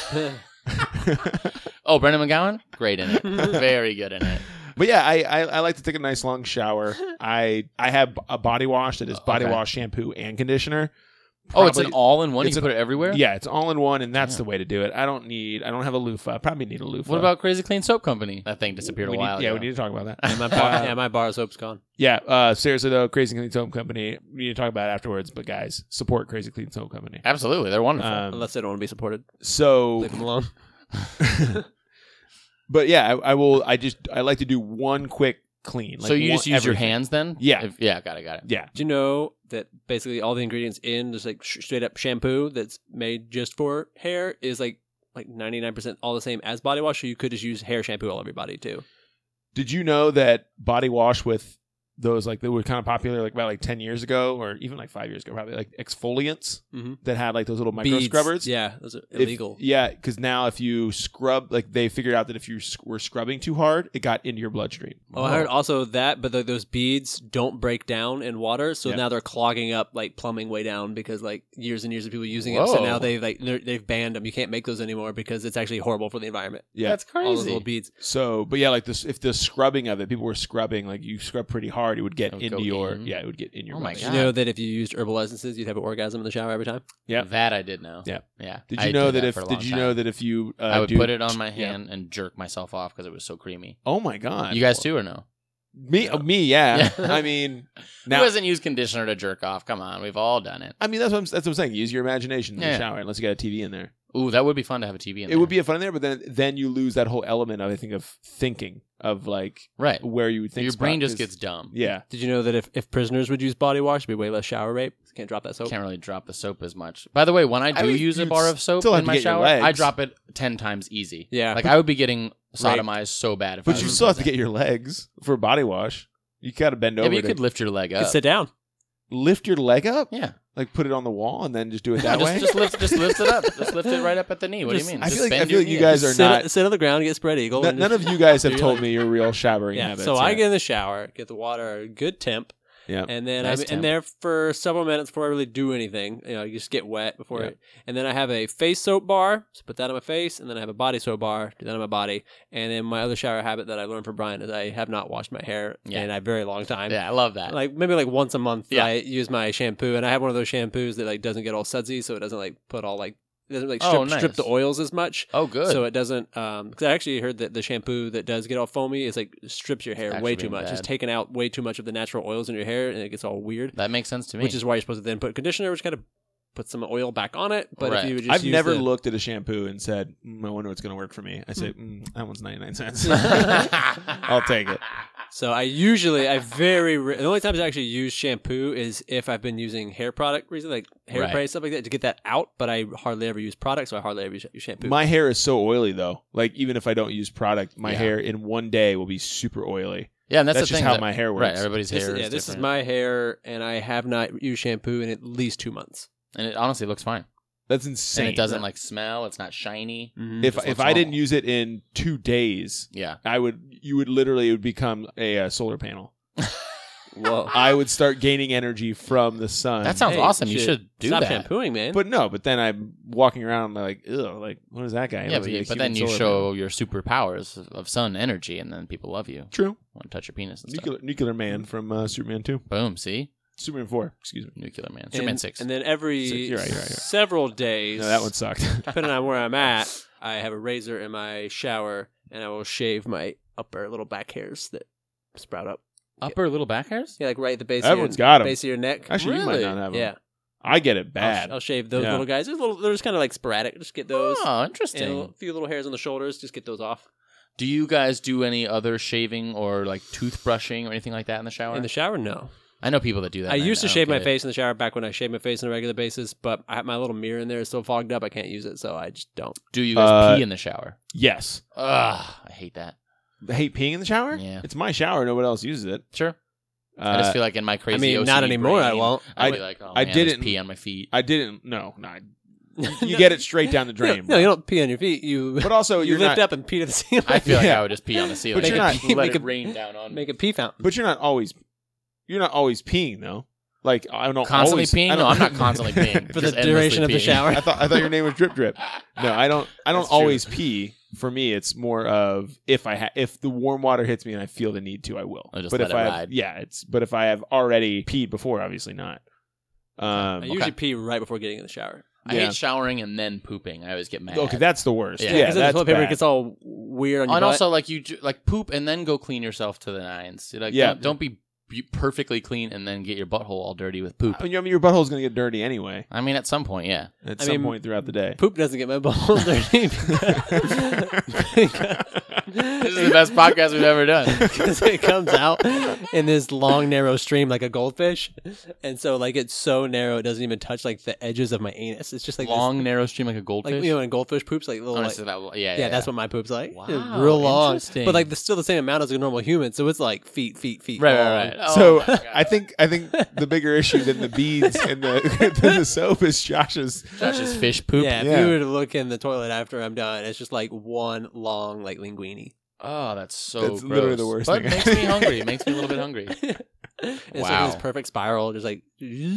Speaker 2: Oh, Brendan McGowan? Great in it. Very good in it.
Speaker 1: But yeah, I like to take a nice long shower. I have a body wash that is body
Speaker 2: Okay.
Speaker 1: wash, shampoo, and conditioner.
Speaker 2: Oh, it's an
Speaker 1: Probably-
Speaker 2: all-in-one? You
Speaker 1: it's
Speaker 2: can put it everywhere?
Speaker 1: Yeah, it's all in one, and that's
Speaker 2: Yeah.
Speaker 1: the way to do it. I don't have a loofah. I probably need a loofah.
Speaker 2: What about Crazy Clean Soap Company? That thing disappeared a
Speaker 1: we
Speaker 2: while
Speaker 1: need,
Speaker 2: ago.
Speaker 1: Yeah, we need to talk about that.
Speaker 3: My bar soap's gone.
Speaker 1: Yeah, seriously though, Crazy Clean Soap Company. We need to talk about it afterwards. But guys, support Crazy Clean Soap Company.
Speaker 2: Absolutely. They're wonderful.
Speaker 3: Unless they don't want to be supported.
Speaker 1: So,
Speaker 3: Leave them alone.
Speaker 1: but yeah, I like to do one quick clean.
Speaker 2: so you just use your
Speaker 1: everything.
Speaker 2: hands then?
Speaker 1: Yeah.
Speaker 2: Yeah, got it.
Speaker 1: Yeah,
Speaker 3: Do you know that basically all the ingredients in just like straight up shampoo that's made just for hair is like 99% all the same as body wash, so you could just use hair shampoo all over your body too.
Speaker 1: Did you know that body wash with those they were kind of popular about 10 years ago, or even 5 years ago, probably exfoliants that had those little micro
Speaker 3: Beads.
Speaker 1: scrubbers?
Speaker 3: Yeah, those are illegal.
Speaker 1: Because now if you scrub, they figured out that if you were scrubbing too hard, it got into your bloodstream.
Speaker 3: Oh, I heard also that, but those beads don't break down in water, so
Speaker 1: Yep.
Speaker 3: now they're clogging up plumbing way down because years and years of people using it. So
Speaker 2: Whoa.
Speaker 3: now they've banned them. You can't make those anymore because it's actually horrible for the environment.
Speaker 1: Yeah.
Speaker 2: That's
Speaker 3: All those
Speaker 2: crazy.
Speaker 3: little beads.
Speaker 1: So, but yeah, if the scrubbing of it, people were scrubbing, you scrub pretty hard, it would get
Speaker 2: It would
Speaker 1: into
Speaker 2: go
Speaker 1: your,
Speaker 2: in.
Speaker 1: it would get in your
Speaker 2: Oh my
Speaker 1: bloodstream.
Speaker 3: Did you know that if you used herbal essences, you'd have an orgasm in the shower every time?
Speaker 1: Yeah.
Speaker 2: That I did know.
Speaker 1: Yeah.
Speaker 2: Yeah.
Speaker 1: Did
Speaker 2: I
Speaker 1: you know
Speaker 2: did
Speaker 1: that
Speaker 2: for a long time.
Speaker 1: if you
Speaker 2: I would
Speaker 1: do-
Speaker 2: put it on my
Speaker 1: Yeah.
Speaker 2: hand and jerk myself off because it was so creamy.
Speaker 1: Oh my god.
Speaker 2: You guys too or no?
Speaker 1: Me, yeah.
Speaker 2: Yeah.
Speaker 1: I mean,
Speaker 2: Who
Speaker 1: now,
Speaker 2: doesn't use conditioner to jerk off? Come on, we've all done it.
Speaker 1: I mean that's what I'm saying. Use your imagination in
Speaker 2: Yeah.
Speaker 1: the shower unless you got a TV in there.
Speaker 2: Ooh, that would be fun to have a TV in
Speaker 1: It
Speaker 2: there.
Speaker 1: would be a fun in there, but then you lose that whole element of thinking of
Speaker 2: right.
Speaker 1: where you would think
Speaker 2: Your brain just
Speaker 1: 'cause-
Speaker 2: gets dumb.
Speaker 1: Yeah.
Speaker 3: Did you know that if prisoners would use body wash, there'd be way less shower rape? Can't drop that soap.
Speaker 2: Can't really drop the soap as much. By the way, when I do
Speaker 1: mean,
Speaker 2: use a
Speaker 1: you'd
Speaker 2: bar of soap
Speaker 1: still have
Speaker 2: in
Speaker 1: to
Speaker 2: my
Speaker 1: get your
Speaker 2: shower,
Speaker 1: legs.
Speaker 2: I drop it 10 times easy.
Speaker 3: Yeah.
Speaker 2: I would be getting sodomized so bad if I
Speaker 1: But you
Speaker 2: was
Speaker 1: still have to
Speaker 2: using
Speaker 1: get your legs for body wash. You got to bend
Speaker 2: that.
Speaker 1: over.
Speaker 2: Yeah, but you
Speaker 1: to
Speaker 2: could lift your leg
Speaker 3: You
Speaker 2: up.
Speaker 3: could sit down.
Speaker 1: lift your leg up,
Speaker 2: Yeah.
Speaker 1: put it on the wall, and then just do it that way.
Speaker 2: Just lift it up. Just lift it right up at the knee. What do you mean?
Speaker 1: I
Speaker 2: Just
Speaker 1: feel like
Speaker 2: bend
Speaker 1: you
Speaker 2: your knee.
Speaker 1: guys are not.
Speaker 3: Sit on the ground, get spread eagle. and
Speaker 1: None
Speaker 3: just-
Speaker 1: of you guys have
Speaker 3: do
Speaker 1: told
Speaker 3: your-
Speaker 1: me your real showering
Speaker 3: Yeah.
Speaker 1: habits.
Speaker 3: So I
Speaker 1: yet.
Speaker 3: get in the shower, get the water at a good temp,
Speaker 1: Yeah.
Speaker 3: and then
Speaker 2: Nice
Speaker 3: I'm in
Speaker 2: temp.
Speaker 3: there for several minutes before I really do anything. You just get wet before
Speaker 1: Yeah.
Speaker 3: it. And then I have a face soap bar, so put that on my face, and then I have a body soap bar, do that on my body. And then my other shower habit that I learned from Brian is I have not washed my hair
Speaker 2: Yeah.
Speaker 3: in a very long time.
Speaker 2: Yeah, I love that.
Speaker 3: Maybe once a month
Speaker 2: Yeah.
Speaker 3: I use my shampoo, and I have one of those shampoos that doesn't get all sudsy, so it doesn't put all it doesn't
Speaker 2: Oh,
Speaker 3: strip the
Speaker 2: nice.
Speaker 3: oils as much.
Speaker 2: Oh, good.
Speaker 3: So it doesn't because I actually heard that the shampoo that does get all foamy is strips your hair
Speaker 2: It's
Speaker 3: way
Speaker 2: actually
Speaker 3: too much.
Speaker 2: bad.
Speaker 3: It's taken out way too much of the natural oils in your hair, and it gets all weird.
Speaker 2: That makes sense to me.
Speaker 3: Which is why you're supposed to then put conditioner, which kind of put some oil back on it. But
Speaker 2: Right.
Speaker 3: if you would just
Speaker 1: I've
Speaker 3: use
Speaker 1: never
Speaker 3: the-
Speaker 1: looked at a shampoo and said, I wonder what's going to work for me. I say, that one's 99 cents. I'll take it.
Speaker 3: So the only times I actually use shampoo is if I've been using hair product recently, like hairspray
Speaker 2: Right.
Speaker 3: stuff like that, to get that out. But I hardly ever use product, so I hardly ever use shampoo.
Speaker 1: My hair is so oily, though. Even if I don't use product, my
Speaker 2: Yeah.
Speaker 1: hair in one day will be super oily.
Speaker 2: yeah, and that's
Speaker 1: That's
Speaker 2: the
Speaker 1: just
Speaker 2: thing.
Speaker 1: how
Speaker 2: that-
Speaker 1: my hair works.
Speaker 2: Right, everybody's hair is
Speaker 3: this is
Speaker 2: different.
Speaker 3: my hair, and I have not used shampoo in at least 2 months.
Speaker 2: And it honestly looks fine.
Speaker 1: That's insane.
Speaker 2: And it doesn't smell. It's not shiny.
Speaker 1: If
Speaker 2: just
Speaker 1: if
Speaker 2: looks
Speaker 1: I didn't
Speaker 2: normal.
Speaker 1: use it in 2 days,
Speaker 2: Yeah.
Speaker 1: you would literally, it would become a solar panel.
Speaker 3: Whoa.
Speaker 1: I would start gaining energy from the sun.
Speaker 2: That sounds
Speaker 3: Hey,
Speaker 2: awesome. You should do
Speaker 3: stop
Speaker 2: that.
Speaker 3: shampooing, man.
Speaker 1: But then I'm walking around like, ew, what is that guy? He
Speaker 2: Yeah,
Speaker 1: looks like a
Speaker 2: but then
Speaker 1: human
Speaker 2: you
Speaker 1: solar
Speaker 2: show
Speaker 1: panel.
Speaker 2: your superpowers of sun energy, and then people love you.
Speaker 1: True.
Speaker 2: Want to touch your penis and stuff.
Speaker 1: Nuclear Man from Superman 2.
Speaker 2: Boom. See,
Speaker 1: Superman 4, excuse me.
Speaker 2: Nuclear Man. Superman 6.
Speaker 3: And then every
Speaker 1: Six. You're right.
Speaker 3: several days,
Speaker 1: No, that one sucked.
Speaker 3: depending on where I'm at, I have a razor in my shower, and I will shave my upper little back hairs that sprout up.
Speaker 2: Upper little back hairs.
Speaker 3: Yeah, right at the base.
Speaker 1: Everyone's
Speaker 3: of your,
Speaker 1: got 'em.
Speaker 3: base of your neck.
Speaker 1: Actually, you might
Speaker 2: Really?
Speaker 1: not have them.
Speaker 3: Yeah,
Speaker 1: I get it bad.
Speaker 3: I'll shave those
Speaker 1: Yeah.
Speaker 3: little guys. They're just kind of sporadic. Just get those.
Speaker 2: Oh,
Speaker 3: And
Speaker 2: interesting.
Speaker 3: a few little hairs on the shoulders. Just get those off.
Speaker 2: Do you guys do any other shaving or toothbrushing or anything like that in the shower?
Speaker 3: In the shower, no.
Speaker 2: I know people that do that.
Speaker 3: I
Speaker 2: and
Speaker 3: used to
Speaker 2: don't
Speaker 3: shave
Speaker 2: get
Speaker 3: my
Speaker 2: it.
Speaker 3: face in the shower back when I shaved my face on a regular basis, but my little mirror in there is so fogged up I can't use it, so I just don't.
Speaker 2: Do you guys pee in the shower?
Speaker 1: Yes.
Speaker 2: Ugh, I hate that.
Speaker 1: I hate peeing in the shower?
Speaker 2: Yeah.
Speaker 1: It's my shower. Nobody else uses it.
Speaker 2: Sure. I just feel like in my crazy OCD
Speaker 3: not anymore,
Speaker 2: brain,
Speaker 3: I won't.
Speaker 2: I'd be like, oh,
Speaker 1: I
Speaker 2: man,
Speaker 1: didn't-
Speaker 2: just pee on my feet.
Speaker 1: I didn't. No. You get it straight down the drain.
Speaker 3: No,
Speaker 1: bro.
Speaker 3: you don't pee on your feet. You
Speaker 1: But also,
Speaker 3: you
Speaker 1: you're
Speaker 3: lift
Speaker 1: not,
Speaker 3: up and pee to the ceiling.
Speaker 2: I feel like
Speaker 1: Yeah.
Speaker 2: I would just pee on the ceiling.
Speaker 1: But you're not-
Speaker 2: let
Speaker 3: make
Speaker 2: it
Speaker 3: a-
Speaker 2: rain down on me.
Speaker 3: Make a pee fountain.
Speaker 1: But you're not always peeing though. Like I don't
Speaker 2: Constantly
Speaker 1: always,
Speaker 2: peeing?
Speaker 1: I
Speaker 2: No,
Speaker 1: don't-
Speaker 2: I'm not constantly peeing.
Speaker 3: For the
Speaker 2: Just
Speaker 3: duration of the
Speaker 2: endlessly peeing.
Speaker 3: shower.
Speaker 1: I thought your name was Drip Drip. No, I don't
Speaker 2: That's true.
Speaker 1: always pee. For me, it's more of if the warm water hits me and I feel the need to, I will.
Speaker 2: I'll just
Speaker 1: but
Speaker 2: let
Speaker 1: if
Speaker 2: it
Speaker 1: I
Speaker 2: ride.
Speaker 1: but if I have already peed before, obviously not.
Speaker 3: I usually pee right before getting in the shower.
Speaker 2: I
Speaker 1: Yeah.
Speaker 2: hate showering and then pooping. I always get mad.
Speaker 1: Okay, that's the worst.
Speaker 2: Yeah.
Speaker 1: Yeah,
Speaker 3: Because then the
Speaker 1: that's
Speaker 3: toilet paper
Speaker 1: bad.
Speaker 3: gets all weird on your
Speaker 2: And
Speaker 3: butt.
Speaker 2: also, like like poop and then go clean yourself to the nines. Like,
Speaker 1: Yeah.
Speaker 2: don't be perfectly clean and then get your butthole all dirty with poop.
Speaker 1: I mean, your butthole's gonna get dirty anyway
Speaker 2: I mean, at some point, yeah.
Speaker 1: at
Speaker 3: I
Speaker 1: some
Speaker 3: mean,
Speaker 1: point throughout the day.
Speaker 3: Poop doesn't get my balls dirty
Speaker 2: This is the best podcast we've ever done.
Speaker 3: because it comes out in this long, narrow stream like a goldfish, and so like it's so narrow it doesn't even touch like the edges of my anus. It's just like
Speaker 2: Long, narrow stream like a
Speaker 3: this,
Speaker 2: goldfish.
Speaker 3: like when goldfish poops, like little.
Speaker 2: Honestly,
Speaker 3: Yeah, that's what my poop's like.
Speaker 2: Wow,
Speaker 3: It's real long,
Speaker 2: interesting.
Speaker 3: but like still the same amount as a normal human. So it's like feet
Speaker 2: Right,
Speaker 3: long.
Speaker 2: right, right. Oh,
Speaker 1: So
Speaker 2: my God.
Speaker 1: I think the bigger issue than the beads and the soap is Josh's.
Speaker 2: Josh's fish poop.
Speaker 3: Yeah, if
Speaker 1: Yeah.
Speaker 3: you were to look in the toilet after I'm done, it's just like one long like linguine.
Speaker 2: Oh, that's so
Speaker 1: That's
Speaker 2: gross.
Speaker 1: literally the worst
Speaker 2: But
Speaker 1: thing.
Speaker 2: it makes me hungry. It makes me a little bit hungry.
Speaker 3: It's like
Speaker 2: Wow.
Speaker 3: this perfect spiral, just like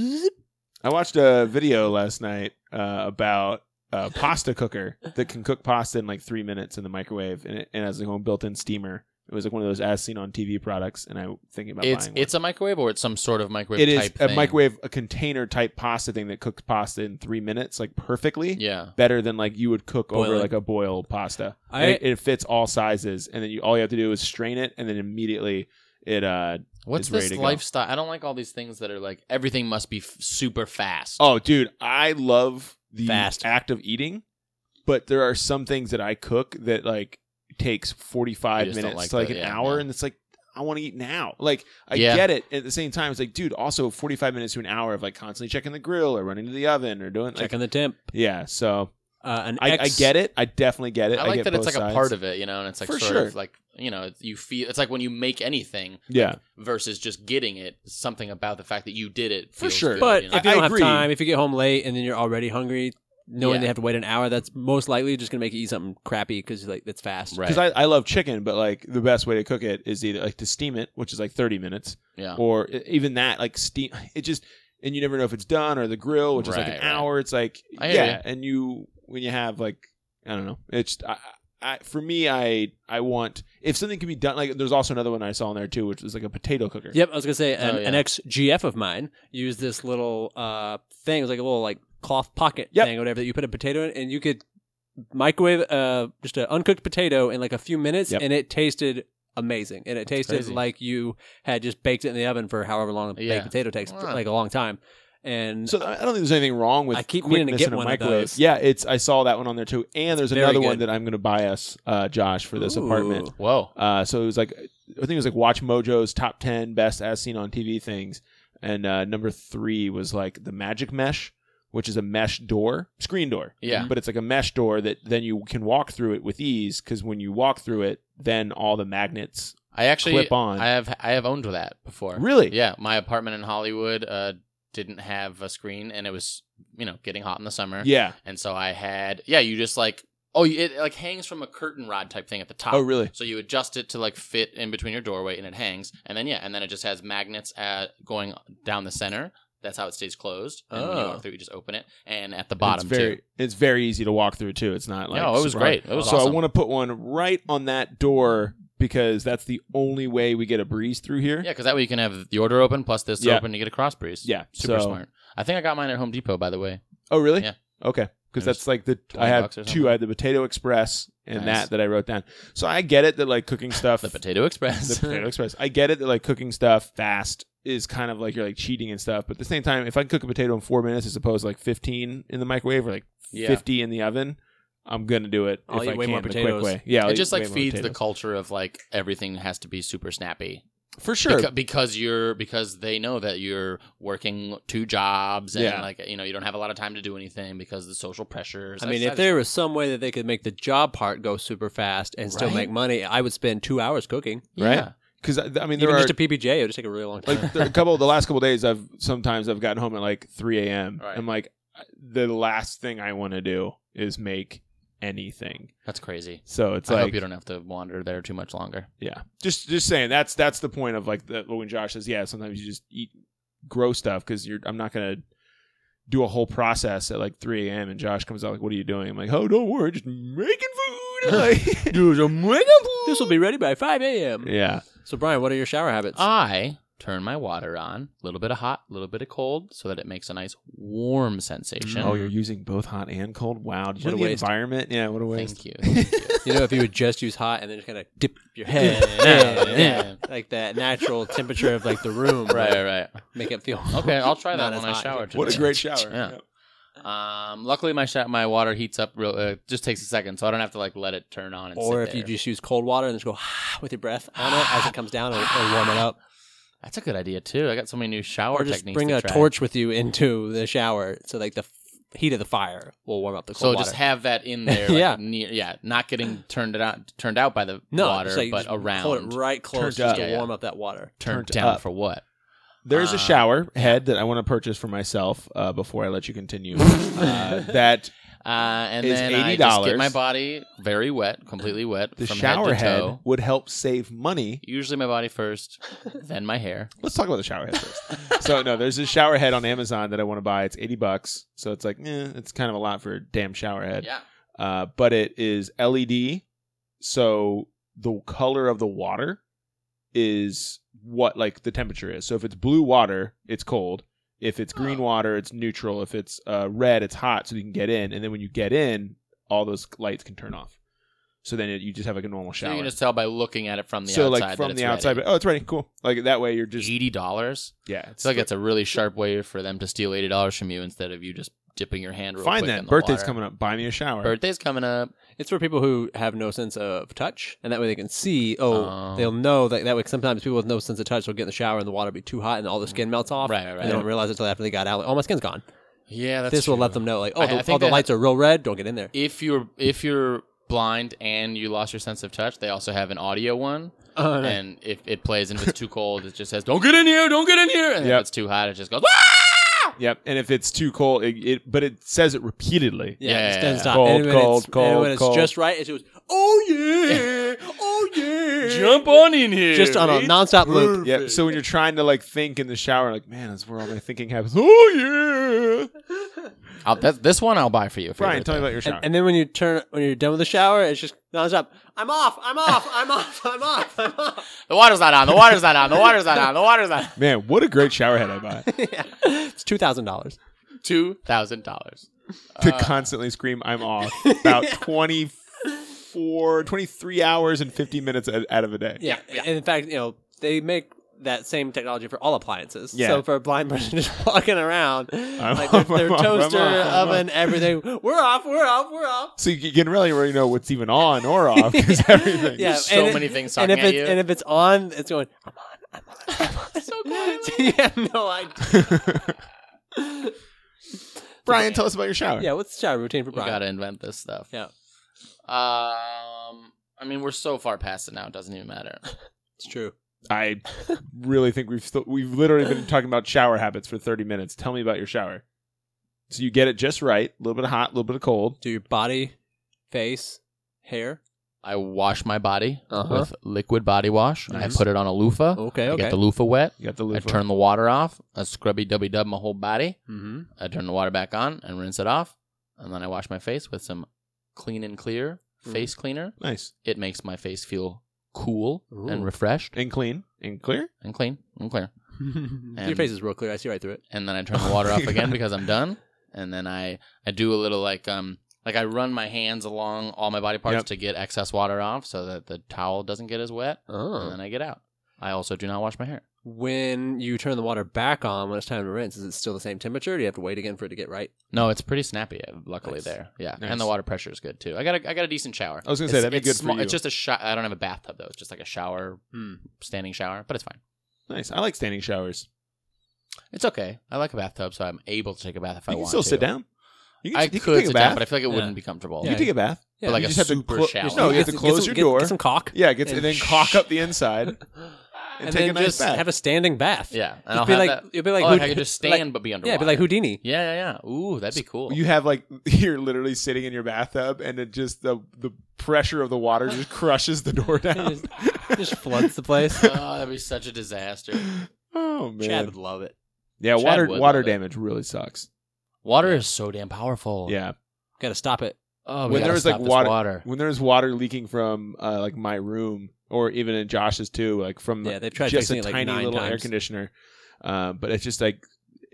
Speaker 1: I watched a video last night about a pasta cooker that can cook pasta in like 3 minutes in the microwave, and it has like a built-in steamer. It was like one of those as seen on TV products, and I'm thinking about buying one.
Speaker 2: It's a microwave or it's some sort of microwave
Speaker 1: It is
Speaker 2: type
Speaker 1: a
Speaker 2: thing?
Speaker 1: microwave, a container type pasta thing that cooks pasta in 3 minutes, like perfectly.
Speaker 2: Yeah.
Speaker 1: Better than like you would cook over
Speaker 3: Boiling.
Speaker 1: like a boiled pasta.
Speaker 3: I-
Speaker 1: And it fits all sizes, and then all you have to do is strain it, and then immediately it
Speaker 2: What's
Speaker 1: is ready
Speaker 2: this
Speaker 1: to go.
Speaker 2: lifestyle? I don't like all these things that are like everything must be super fast.
Speaker 1: Oh, dude, I love the
Speaker 3: Fast.
Speaker 1: act of eating, but there are some things that I cook that like takes 45
Speaker 2: You just don't
Speaker 1: minutes
Speaker 2: like
Speaker 1: to like
Speaker 2: the-
Speaker 1: an
Speaker 2: yeah,
Speaker 1: hour,
Speaker 2: yeah.
Speaker 1: and it's like I want to eat now. Like I
Speaker 2: Yeah.
Speaker 1: get it. At the same time, it's like, dude, also 45 minutes to an hour of like constantly checking the grill or running to the oven or doing like,
Speaker 3: checking the temp.
Speaker 1: yeah. So
Speaker 3: I
Speaker 1: I get it. I definitely get it.
Speaker 2: I like
Speaker 1: get
Speaker 2: that it's
Speaker 1: both
Speaker 2: like a
Speaker 1: sides.
Speaker 2: part of it, you know, and it's like
Speaker 1: For
Speaker 2: sort
Speaker 1: sure.
Speaker 2: of like, you know, you feel it's like when you make anything
Speaker 1: Yeah,
Speaker 2: versus just getting it, something about the fact that you did it.
Speaker 1: For
Speaker 2: feels
Speaker 1: sure.
Speaker 2: good,
Speaker 3: But
Speaker 2: you know?
Speaker 3: if you
Speaker 1: I
Speaker 3: don't have
Speaker 1: agree.
Speaker 3: time, if you get home late and then you're already hungry, knowing
Speaker 2: Yeah.
Speaker 3: they have to wait an hour, that's most likely just gonna make you eat something crappy because like it's fast.
Speaker 2: Right.
Speaker 1: because I love chicken, but like the best way to cook it is either like to steam it, which is like 30 minutes,
Speaker 2: yeah.
Speaker 1: or even that like steam it just, and you never know if it's done, or the grill, which is like
Speaker 2: Right,
Speaker 1: an
Speaker 2: right.
Speaker 1: hour. It's like
Speaker 2: I hear
Speaker 1: yeah, and you when you have like I don't know, it's for me I want if something can be done, like there's also another one I saw in there too, which is like a potato cooker.
Speaker 3: Yep, I was gonna say an,
Speaker 2: Oh, yeah.
Speaker 3: an ex GF of mine used this little thing. It was like a little like cloth pocket
Speaker 1: Yep.
Speaker 3: thing or whatever that you put a potato in, and you could microwave just an uncooked potato in like a few minutes,
Speaker 1: Yep.
Speaker 3: and it tasted amazing. And it tasted
Speaker 2: crazy.
Speaker 3: like you had just baked it in the oven for however long a
Speaker 2: Yeah.
Speaker 3: baked potato takes,
Speaker 2: Wow.
Speaker 3: like a long time. And
Speaker 1: So I don't think there's anything wrong with
Speaker 3: I keep meaning to
Speaker 1: quickness
Speaker 3: get
Speaker 1: in a
Speaker 3: one of
Speaker 1: microwave.
Speaker 3: those.
Speaker 1: Yeah, I saw that one on there too, and there's
Speaker 3: very
Speaker 1: another
Speaker 3: good.
Speaker 1: one that I'm going to buy us, Josh, for this
Speaker 3: Ooh.
Speaker 1: apartment.
Speaker 2: Whoa.
Speaker 1: So it was like I think it was like Watch Mojo's top 10 best as seen on TV things, and number 3 was like the Magic Mesh, which is a mesh door, screen door.
Speaker 2: Yeah.
Speaker 1: But it's like a mesh door that then you can walk through it with ease, because when you walk through it, then all the magnets.
Speaker 2: I actually
Speaker 1: clip on.
Speaker 2: I have owned that before.
Speaker 1: Really?
Speaker 2: Yeah, my apartment in Hollywood didn't have a screen, and it was getting hot in the summer.
Speaker 1: Yeah.
Speaker 2: And so I had you just like it like hangs from a curtain rod type thing at the top.
Speaker 1: Oh, really?
Speaker 2: So you adjust it to like fit in between your doorway, and it hangs, and then it just has magnets going down the center. That's how it stays closed. And when you
Speaker 3: Oh.
Speaker 2: walk through, you just open it, and at the bottom
Speaker 1: It's very easy to walk through too. It's not like
Speaker 2: No, it was
Speaker 1: super hard.
Speaker 2: great. It was
Speaker 1: so
Speaker 2: awesome.
Speaker 1: I want to put one right on that door, because that's the only way we get a breeze through here.
Speaker 2: Yeah, because that way you can have the order open plus this
Speaker 1: Yeah.
Speaker 2: open to get a cross breeze.
Speaker 1: Yeah,
Speaker 2: super
Speaker 1: so-
Speaker 2: smart. I think I got mine at Home Depot, by the way.
Speaker 1: Oh, really?
Speaker 2: Yeah.
Speaker 1: Okay. Because
Speaker 2: It was
Speaker 1: that's like I
Speaker 2: 20
Speaker 1: have
Speaker 2: bucks or
Speaker 1: 2.
Speaker 2: something.
Speaker 1: I had the Potato Express and
Speaker 2: Nice.
Speaker 1: that I wrote down. So I get it that like cooking stuff.
Speaker 2: The Potato Express.
Speaker 1: The Potato Express. I get it that like cooking stuff fast is kind of like you're like cheating and stuff. But at the same time, if I can cook a potato in 4 minutes as opposed to like 15 in the microwave or like
Speaker 2: Yeah.
Speaker 1: 50 in the oven, I'm gonna do it
Speaker 3: I'll
Speaker 1: if
Speaker 3: eat
Speaker 1: I
Speaker 3: way
Speaker 1: can
Speaker 3: more
Speaker 1: the quick
Speaker 3: potatoes.
Speaker 1: way. Yeah, I'll
Speaker 2: It
Speaker 1: eat
Speaker 2: just
Speaker 1: way
Speaker 2: like
Speaker 1: more
Speaker 2: feeds the
Speaker 1: potatoes.
Speaker 2: culture of like everything has to be super snappy.
Speaker 1: For sure.
Speaker 2: Because they know that you're working 2 jobs and
Speaker 1: Yeah.
Speaker 2: like, you know, you don't have a lot of time to do anything because of the social pressures.
Speaker 3: I mean, if there was some way that they could make the job part go super fast and still
Speaker 2: Right?
Speaker 3: make money, I would spend 2 hours cooking.
Speaker 1: Right?
Speaker 2: Yeah.
Speaker 1: Because I mean, there
Speaker 3: Even
Speaker 1: are
Speaker 3: just a PBJ, it would just take a really long time.
Speaker 1: like the last couple of days. I've gotten home at like 3 a.m.
Speaker 2: Right.
Speaker 1: I'm like, the last thing I want to do is make anything.
Speaker 2: That's crazy.
Speaker 1: So it's
Speaker 2: I
Speaker 1: like,
Speaker 2: hope you don't have to wander there too much longer.
Speaker 1: yeah, just saying that's the point of like when Josh says, yeah, sometimes you just eat gross stuff because I'm not gonna do a whole process at like 3 a.m. and Josh comes out like, what are you doing? I'm like, oh, don't worry, just making food. Like,
Speaker 3: This will be ready by 5 a.m.
Speaker 1: yeah.
Speaker 3: So, Brian, what are your shower habits?
Speaker 2: I turn my water on, a little bit of hot, a little bit of cold, so that it makes a nice warm sensation.
Speaker 1: Oh, you're using both hot and cold. Wow, did you
Speaker 3: What
Speaker 1: know
Speaker 3: a
Speaker 1: the
Speaker 3: waste.
Speaker 1: environment? Yeah, what a waste.
Speaker 2: Thank you.
Speaker 3: You know, if you would just use hot and then just kind of dip your head
Speaker 2: Yeah.
Speaker 3: like that natural temperature of like the room,
Speaker 2: Right.
Speaker 3: make it feel
Speaker 2: Okay, I'll try that
Speaker 3: Not
Speaker 2: when
Speaker 3: as
Speaker 2: I
Speaker 3: hot.
Speaker 2: shower today.
Speaker 1: What a great shower.
Speaker 2: Yeah. Luckily my water heats up real. Just takes a second, so I don't have to like let it turn on. And
Speaker 3: Or
Speaker 2: sit
Speaker 3: if you
Speaker 2: there.
Speaker 3: just use cold water and just go with your breath on it as it comes down, it'll warm it up.
Speaker 2: That's a good idea too. I got so many new shower
Speaker 3: Or just
Speaker 2: techniques.
Speaker 3: bring
Speaker 2: to
Speaker 3: a
Speaker 2: try.
Speaker 3: torch with you into the shower, so like the heat of the fire will warm up the cold
Speaker 2: So
Speaker 3: water.
Speaker 2: just have that in there. Like,
Speaker 3: Yeah.
Speaker 2: not getting turned out by the
Speaker 3: no,
Speaker 2: water,
Speaker 3: just, like,
Speaker 2: but
Speaker 3: just
Speaker 2: around.
Speaker 3: hold it right close
Speaker 1: Turned
Speaker 3: just
Speaker 1: up.
Speaker 3: to
Speaker 2: Yeah,
Speaker 3: warm up that water.
Speaker 2: turned
Speaker 1: turned
Speaker 2: down
Speaker 1: up.
Speaker 2: for what?
Speaker 1: There's a shower head that I want to purchase for myself before I let you continue. That
Speaker 2: And
Speaker 1: Is
Speaker 2: then I just
Speaker 1: $80.
Speaker 2: get my body very wet, completely wet.
Speaker 1: the
Speaker 2: from
Speaker 1: shower
Speaker 2: head to
Speaker 1: head
Speaker 2: toe.
Speaker 1: would help save money.
Speaker 2: Usually my body first, then my hair.
Speaker 1: Let's talk about the shower head first. So no, there's a shower head on Amazon that I want to buy. It's $80. So it's like, it's kind of a lot for a damn shower head.
Speaker 2: Yeah.
Speaker 1: But it is LED. So the color of the water is what like the temperature is. So if it's blue water, it's cold. If it's green water, it's neutral. If it's red, it's hot, so you can get in. And then when you get in, all those lights can turn off. So then you just have like a normal
Speaker 2: So
Speaker 1: shower.
Speaker 2: you can just tell by looking at it from the
Speaker 1: so
Speaker 2: outside.
Speaker 1: like from
Speaker 2: that
Speaker 1: the
Speaker 2: it's
Speaker 1: outside,
Speaker 2: ready.
Speaker 1: but it's ready. Cool. Like that way, you're just
Speaker 2: $80.
Speaker 1: yeah.
Speaker 2: It's like it's a really sharp way for them to steal $80 from you instead of you just dipping your hand real
Speaker 1: fine
Speaker 2: quick
Speaker 1: then.
Speaker 2: in the
Speaker 1: Birthday's
Speaker 2: water.
Speaker 1: coming up. Buy me a shower.
Speaker 2: Birthday's coming up.
Speaker 3: It's for people who have no sense of touch, and that way they can see.
Speaker 2: Oh.
Speaker 3: They'll know that way. Sometimes people with no sense of touch will get in the shower and the water will be too hot, and all their skin melts off.
Speaker 2: Right.
Speaker 3: And they don't realize it until after they got out. Like, oh, my skin's gone.
Speaker 2: Yeah, that's
Speaker 3: This will
Speaker 2: true.
Speaker 3: let them know. Like,
Speaker 2: I think
Speaker 3: all the
Speaker 2: they
Speaker 3: lights are real red. Don't get in there.
Speaker 2: If you're blind and you lost your sense of touch, they also have an audio one.
Speaker 3: Oh, nice.
Speaker 2: And if it plays and if it's too cold, it just says, "Don't get in here, don't get in here." And
Speaker 1: Yep.
Speaker 2: if it's too hot, it just goes, "Ah!"
Speaker 1: Yep. And if it's too cold, but it says it repeatedly.
Speaker 2: Yeah,
Speaker 3: it just doesn't
Speaker 2: yeah.
Speaker 3: stop.
Speaker 1: Cold,
Speaker 3: and when
Speaker 1: cold,
Speaker 3: it's,
Speaker 1: cold,
Speaker 3: and when it's
Speaker 1: cold.
Speaker 3: just right, it goes, oh yeah, oh yeah,
Speaker 2: Jump on in here.
Speaker 3: just on a
Speaker 2: mate.
Speaker 3: nonstop loop.
Speaker 1: Yeah. So when you're trying to like think in the shower, like, man, that's where all my thinking happens. Oh yeah.
Speaker 2: This one I'll buy for you. For your
Speaker 1: Brian, tell me
Speaker 2: birthday.
Speaker 1: about your shower.
Speaker 3: And then when you're done with the shower, it's just nonstop. I'm off. I'm off. I'm off. I'm off. I'm off.
Speaker 2: The water's not on. The water's not on. The water's not on. The water's not on.
Speaker 1: Man, what a great shower head I buy.
Speaker 3: Yeah. It's $2,000.
Speaker 2: $2,000.
Speaker 1: To constantly scream, I'm off. About 23 hours and 50 minutes out of a day.
Speaker 3: Yeah. And in fact, they make that same technology for all appliances.
Speaker 1: Yeah.
Speaker 3: So for a blind person just walking around, like
Speaker 1: off,
Speaker 3: their
Speaker 1: I'm off,
Speaker 3: toaster,
Speaker 1: I'm off.
Speaker 3: oven, everything, we're off.
Speaker 1: So you can really already know what's even on or off because everything.
Speaker 3: Yeah.
Speaker 2: There's so many things
Speaker 3: And
Speaker 2: talking
Speaker 3: if
Speaker 2: at you.
Speaker 3: and if it's on, it's going, I'm on.
Speaker 2: so cool.
Speaker 3: So you have no idea.
Speaker 1: Brian, tell us about your shower.
Speaker 3: Yeah, what's the shower routine for
Speaker 2: We
Speaker 3: Brian?
Speaker 2: gotta invent this stuff.
Speaker 3: Yeah.
Speaker 2: I mean, we're so far past it now; it doesn't even matter.
Speaker 3: It's true.
Speaker 1: I really think we've literally been talking about shower habits for 30 minutes. Tell me about your shower. So you get it just right, a little bit of hot, a little bit of cold.
Speaker 3: Do your body, face, hair.
Speaker 2: I wash my body
Speaker 3: Uh-huh.
Speaker 2: with liquid body wash.
Speaker 1: Nice.
Speaker 2: I put it on a loofah.
Speaker 3: Okay,
Speaker 2: I
Speaker 3: okay.
Speaker 2: get the loofah wet.
Speaker 1: You got the
Speaker 2: I
Speaker 1: loofah.
Speaker 2: turn the water off. I scrubby dubby dub my whole body.
Speaker 3: Mm-hmm.
Speaker 2: I turn the water back on and rinse it off. And then I wash my face with some Clean and Clear face cleaner.
Speaker 1: Nice.
Speaker 2: It makes my face feel cool
Speaker 3: Ooh.
Speaker 2: and refreshed
Speaker 1: And clean and clear.
Speaker 2: and clean and clear.
Speaker 3: Your face is real clear. I see right through it.
Speaker 2: And then I turn the water off again because I'm done. And then I do a little like I run my hands along all my body parts
Speaker 1: Yep.
Speaker 2: to get excess water off so that the towel doesn't get as wet.
Speaker 3: Oh.
Speaker 2: And then I get out. I also do not wash my hair.
Speaker 3: when you turn the water back on when it's time to rinse, is it still the same temperature? Or do you have to wait again for it to get right?
Speaker 2: No, it's pretty snappy. Luckily,
Speaker 3: Nice.
Speaker 2: there. Yeah,
Speaker 1: Nice.
Speaker 2: and the water pressure is good too. I got a decent shower.
Speaker 1: I was gonna say that'd be good
Speaker 2: small,
Speaker 1: for you.
Speaker 2: It's just a shower. I don't have a bathtub though. It's just like a shower, standing shower, but it's fine.
Speaker 1: Nice. I like standing showers.
Speaker 2: It's okay. I like a bathtub, so I'm able to take a bath if I
Speaker 1: You can
Speaker 2: want
Speaker 1: still
Speaker 2: to.
Speaker 1: sit down. You
Speaker 2: I
Speaker 1: you
Speaker 2: could
Speaker 1: take a
Speaker 2: sit
Speaker 1: bath.
Speaker 2: down, but I feel like it
Speaker 3: Yeah.
Speaker 2: wouldn't be comfortable.
Speaker 1: You can take a bath.
Speaker 3: Yeah,
Speaker 2: But like
Speaker 1: you
Speaker 2: a
Speaker 1: just have to
Speaker 2: super
Speaker 1: clo-
Speaker 2: shower.
Speaker 1: No, you have to close your door.
Speaker 3: Get some caulk.
Speaker 1: Yeah, and then caulk up the inside and take a
Speaker 3: then
Speaker 1: nice
Speaker 3: just
Speaker 1: bath.
Speaker 3: have a standing bath.
Speaker 2: Yeah, and
Speaker 3: It'd
Speaker 2: I'll
Speaker 3: be
Speaker 2: have
Speaker 3: like
Speaker 2: that.
Speaker 3: it'd be like
Speaker 2: Oh,
Speaker 3: Houd-
Speaker 2: I could just stand
Speaker 3: like-
Speaker 2: but be underwater.
Speaker 3: Yeah, it'd be like Houdini.
Speaker 2: Yeah. Ooh, that'd be cool.
Speaker 1: You have like you're literally sitting in your bathtub, and it just the pressure of the water just crushes the door down.
Speaker 3: Just floods the place.
Speaker 2: Oh, that'd be such a disaster.
Speaker 1: Oh man,
Speaker 3: Chad would love it.
Speaker 1: yeah,
Speaker 2: Chad
Speaker 1: water
Speaker 2: would
Speaker 1: water
Speaker 2: love it.
Speaker 1: damage really sucks.
Speaker 2: Water is so damn powerful.
Speaker 1: Yeah,
Speaker 3: Got to stop it.
Speaker 2: Oh,
Speaker 1: When
Speaker 2: when
Speaker 1: there was,
Speaker 2: there
Speaker 1: like,
Speaker 2: like
Speaker 1: water- when there's water leaking from like my room or even in Josh's too, like from
Speaker 3: Yeah, they've tried
Speaker 1: just a
Speaker 3: fixing it like
Speaker 1: tiny
Speaker 3: 9
Speaker 1: little air
Speaker 3: times.
Speaker 1: conditioner, but it's just like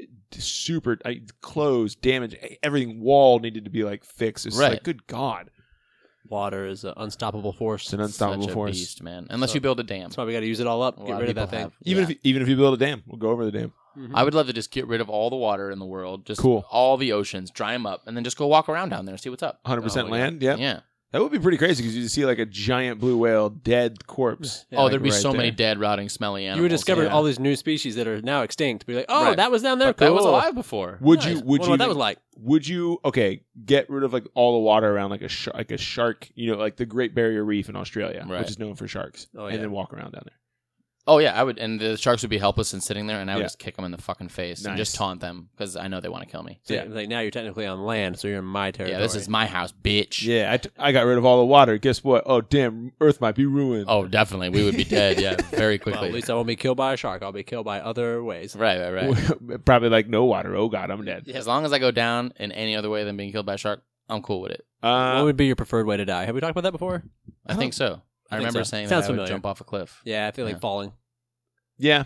Speaker 1: super closed, damage. Everything wall needed to be like fixed. It's
Speaker 2: Right.
Speaker 1: like good God,
Speaker 3: Water is an unstoppable force.
Speaker 1: it's an unstoppable
Speaker 2: such a
Speaker 1: force.
Speaker 2: beast, man. Unless
Speaker 3: So-
Speaker 2: you build a dam.
Speaker 3: That's why we got to use it all up.
Speaker 2: A lot
Speaker 3: Get rid of that
Speaker 2: people
Speaker 3: thing.
Speaker 2: have.
Speaker 1: Even
Speaker 2: Yeah.
Speaker 1: if you build a dam, we'll go over the dam.
Speaker 2: I would love to just get rid of all the water in the world, just
Speaker 1: Cool.
Speaker 2: all the oceans, dry them up, and then just go walk around down there and see what's up.
Speaker 1: 100%
Speaker 3: Oh, yeah.
Speaker 1: land. Yeah,
Speaker 2: Yeah.
Speaker 1: that would be pretty crazy because you see like a giant blue whale dead corpse.
Speaker 3: Yeah,
Speaker 2: Oh,
Speaker 3: like
Speaker 2: there'd be
Speaker 1: right
Speaker 2: so many
Speaker 1: there.
Speaker 2: dead, rotting, smelly animals.
Speaker 3: You would discover
Speaker 1: yeah.
Speaker 3: all these new species that are now extinct. Be like, oh,
Speaker 2: Right.
Speaker 3: that was down there.
Speaker 2: But that was
Speaker 3: Cool.
Speaker 2: alive before.
Speaker 1: Would
Speaker 3: Nice.
Speaker 1: you? Would
Speaker 3: Wonder
Speaker 1: you?
Speaker 3: what that was like?
Speaker 1: Would you? Okay, get rid of like all the water around like a shark. You know, like the Great Barrier Reef in Australia,
Speaker 2: Right.
Speaker 1: which is known for sharks,
Speaker 3: Oh, yeah.
Speaker 1: and then walk around down there.
Speaker 2: Oh yeah, I would, and the sharks would be helpless and sitting there, and I would
Speaker 1: Yeah.
Speaker 2: just kick them in the fucking face and
Speaker 1: Nice.
Speaker 2: just taunt them because I know they want to kill me.
Speaker 3: So,
Speaker 1: Yeah.
Speaker 3: like now you're technically on land, so you're in my territory.
Speaker 2: Yeah, this is my house, bitch.
Speaker 1: Yeah, I got rid of all the water. Guess what? Oh, damn, Earth might be ruined.
Speaker 2: Oh, definitely, we would be dead. Yeah, very
Speaker 3: Well,
Speaker 2: quickly.
Speaker 3: at least I won't be killed by a shark. I'll be killed by other ways.
Speaker 2: Right.
Speaker 1: Probably like no water. Oh God, I'm dead.
Speaker 2: As long as I go down in any other way than being killed by a shark, I'm cool with it.
Speaker 3: What would be your preferred way to die? Have we talked about that before?
Speaker 2: I think so. I
Speaker 3: think
Speaker 2: remember
Speaker 3: so.
Speaker 2: saying
Speaker 3: Sounds
Speaker 2: that I would
Speaker 3: familiar.
Speaker 2: jump off a cliff.
Speaker 3: Yeah, I feel like
Speaker 2: Yeah.
Speaker 3: falling.
Speaker 1: yeah.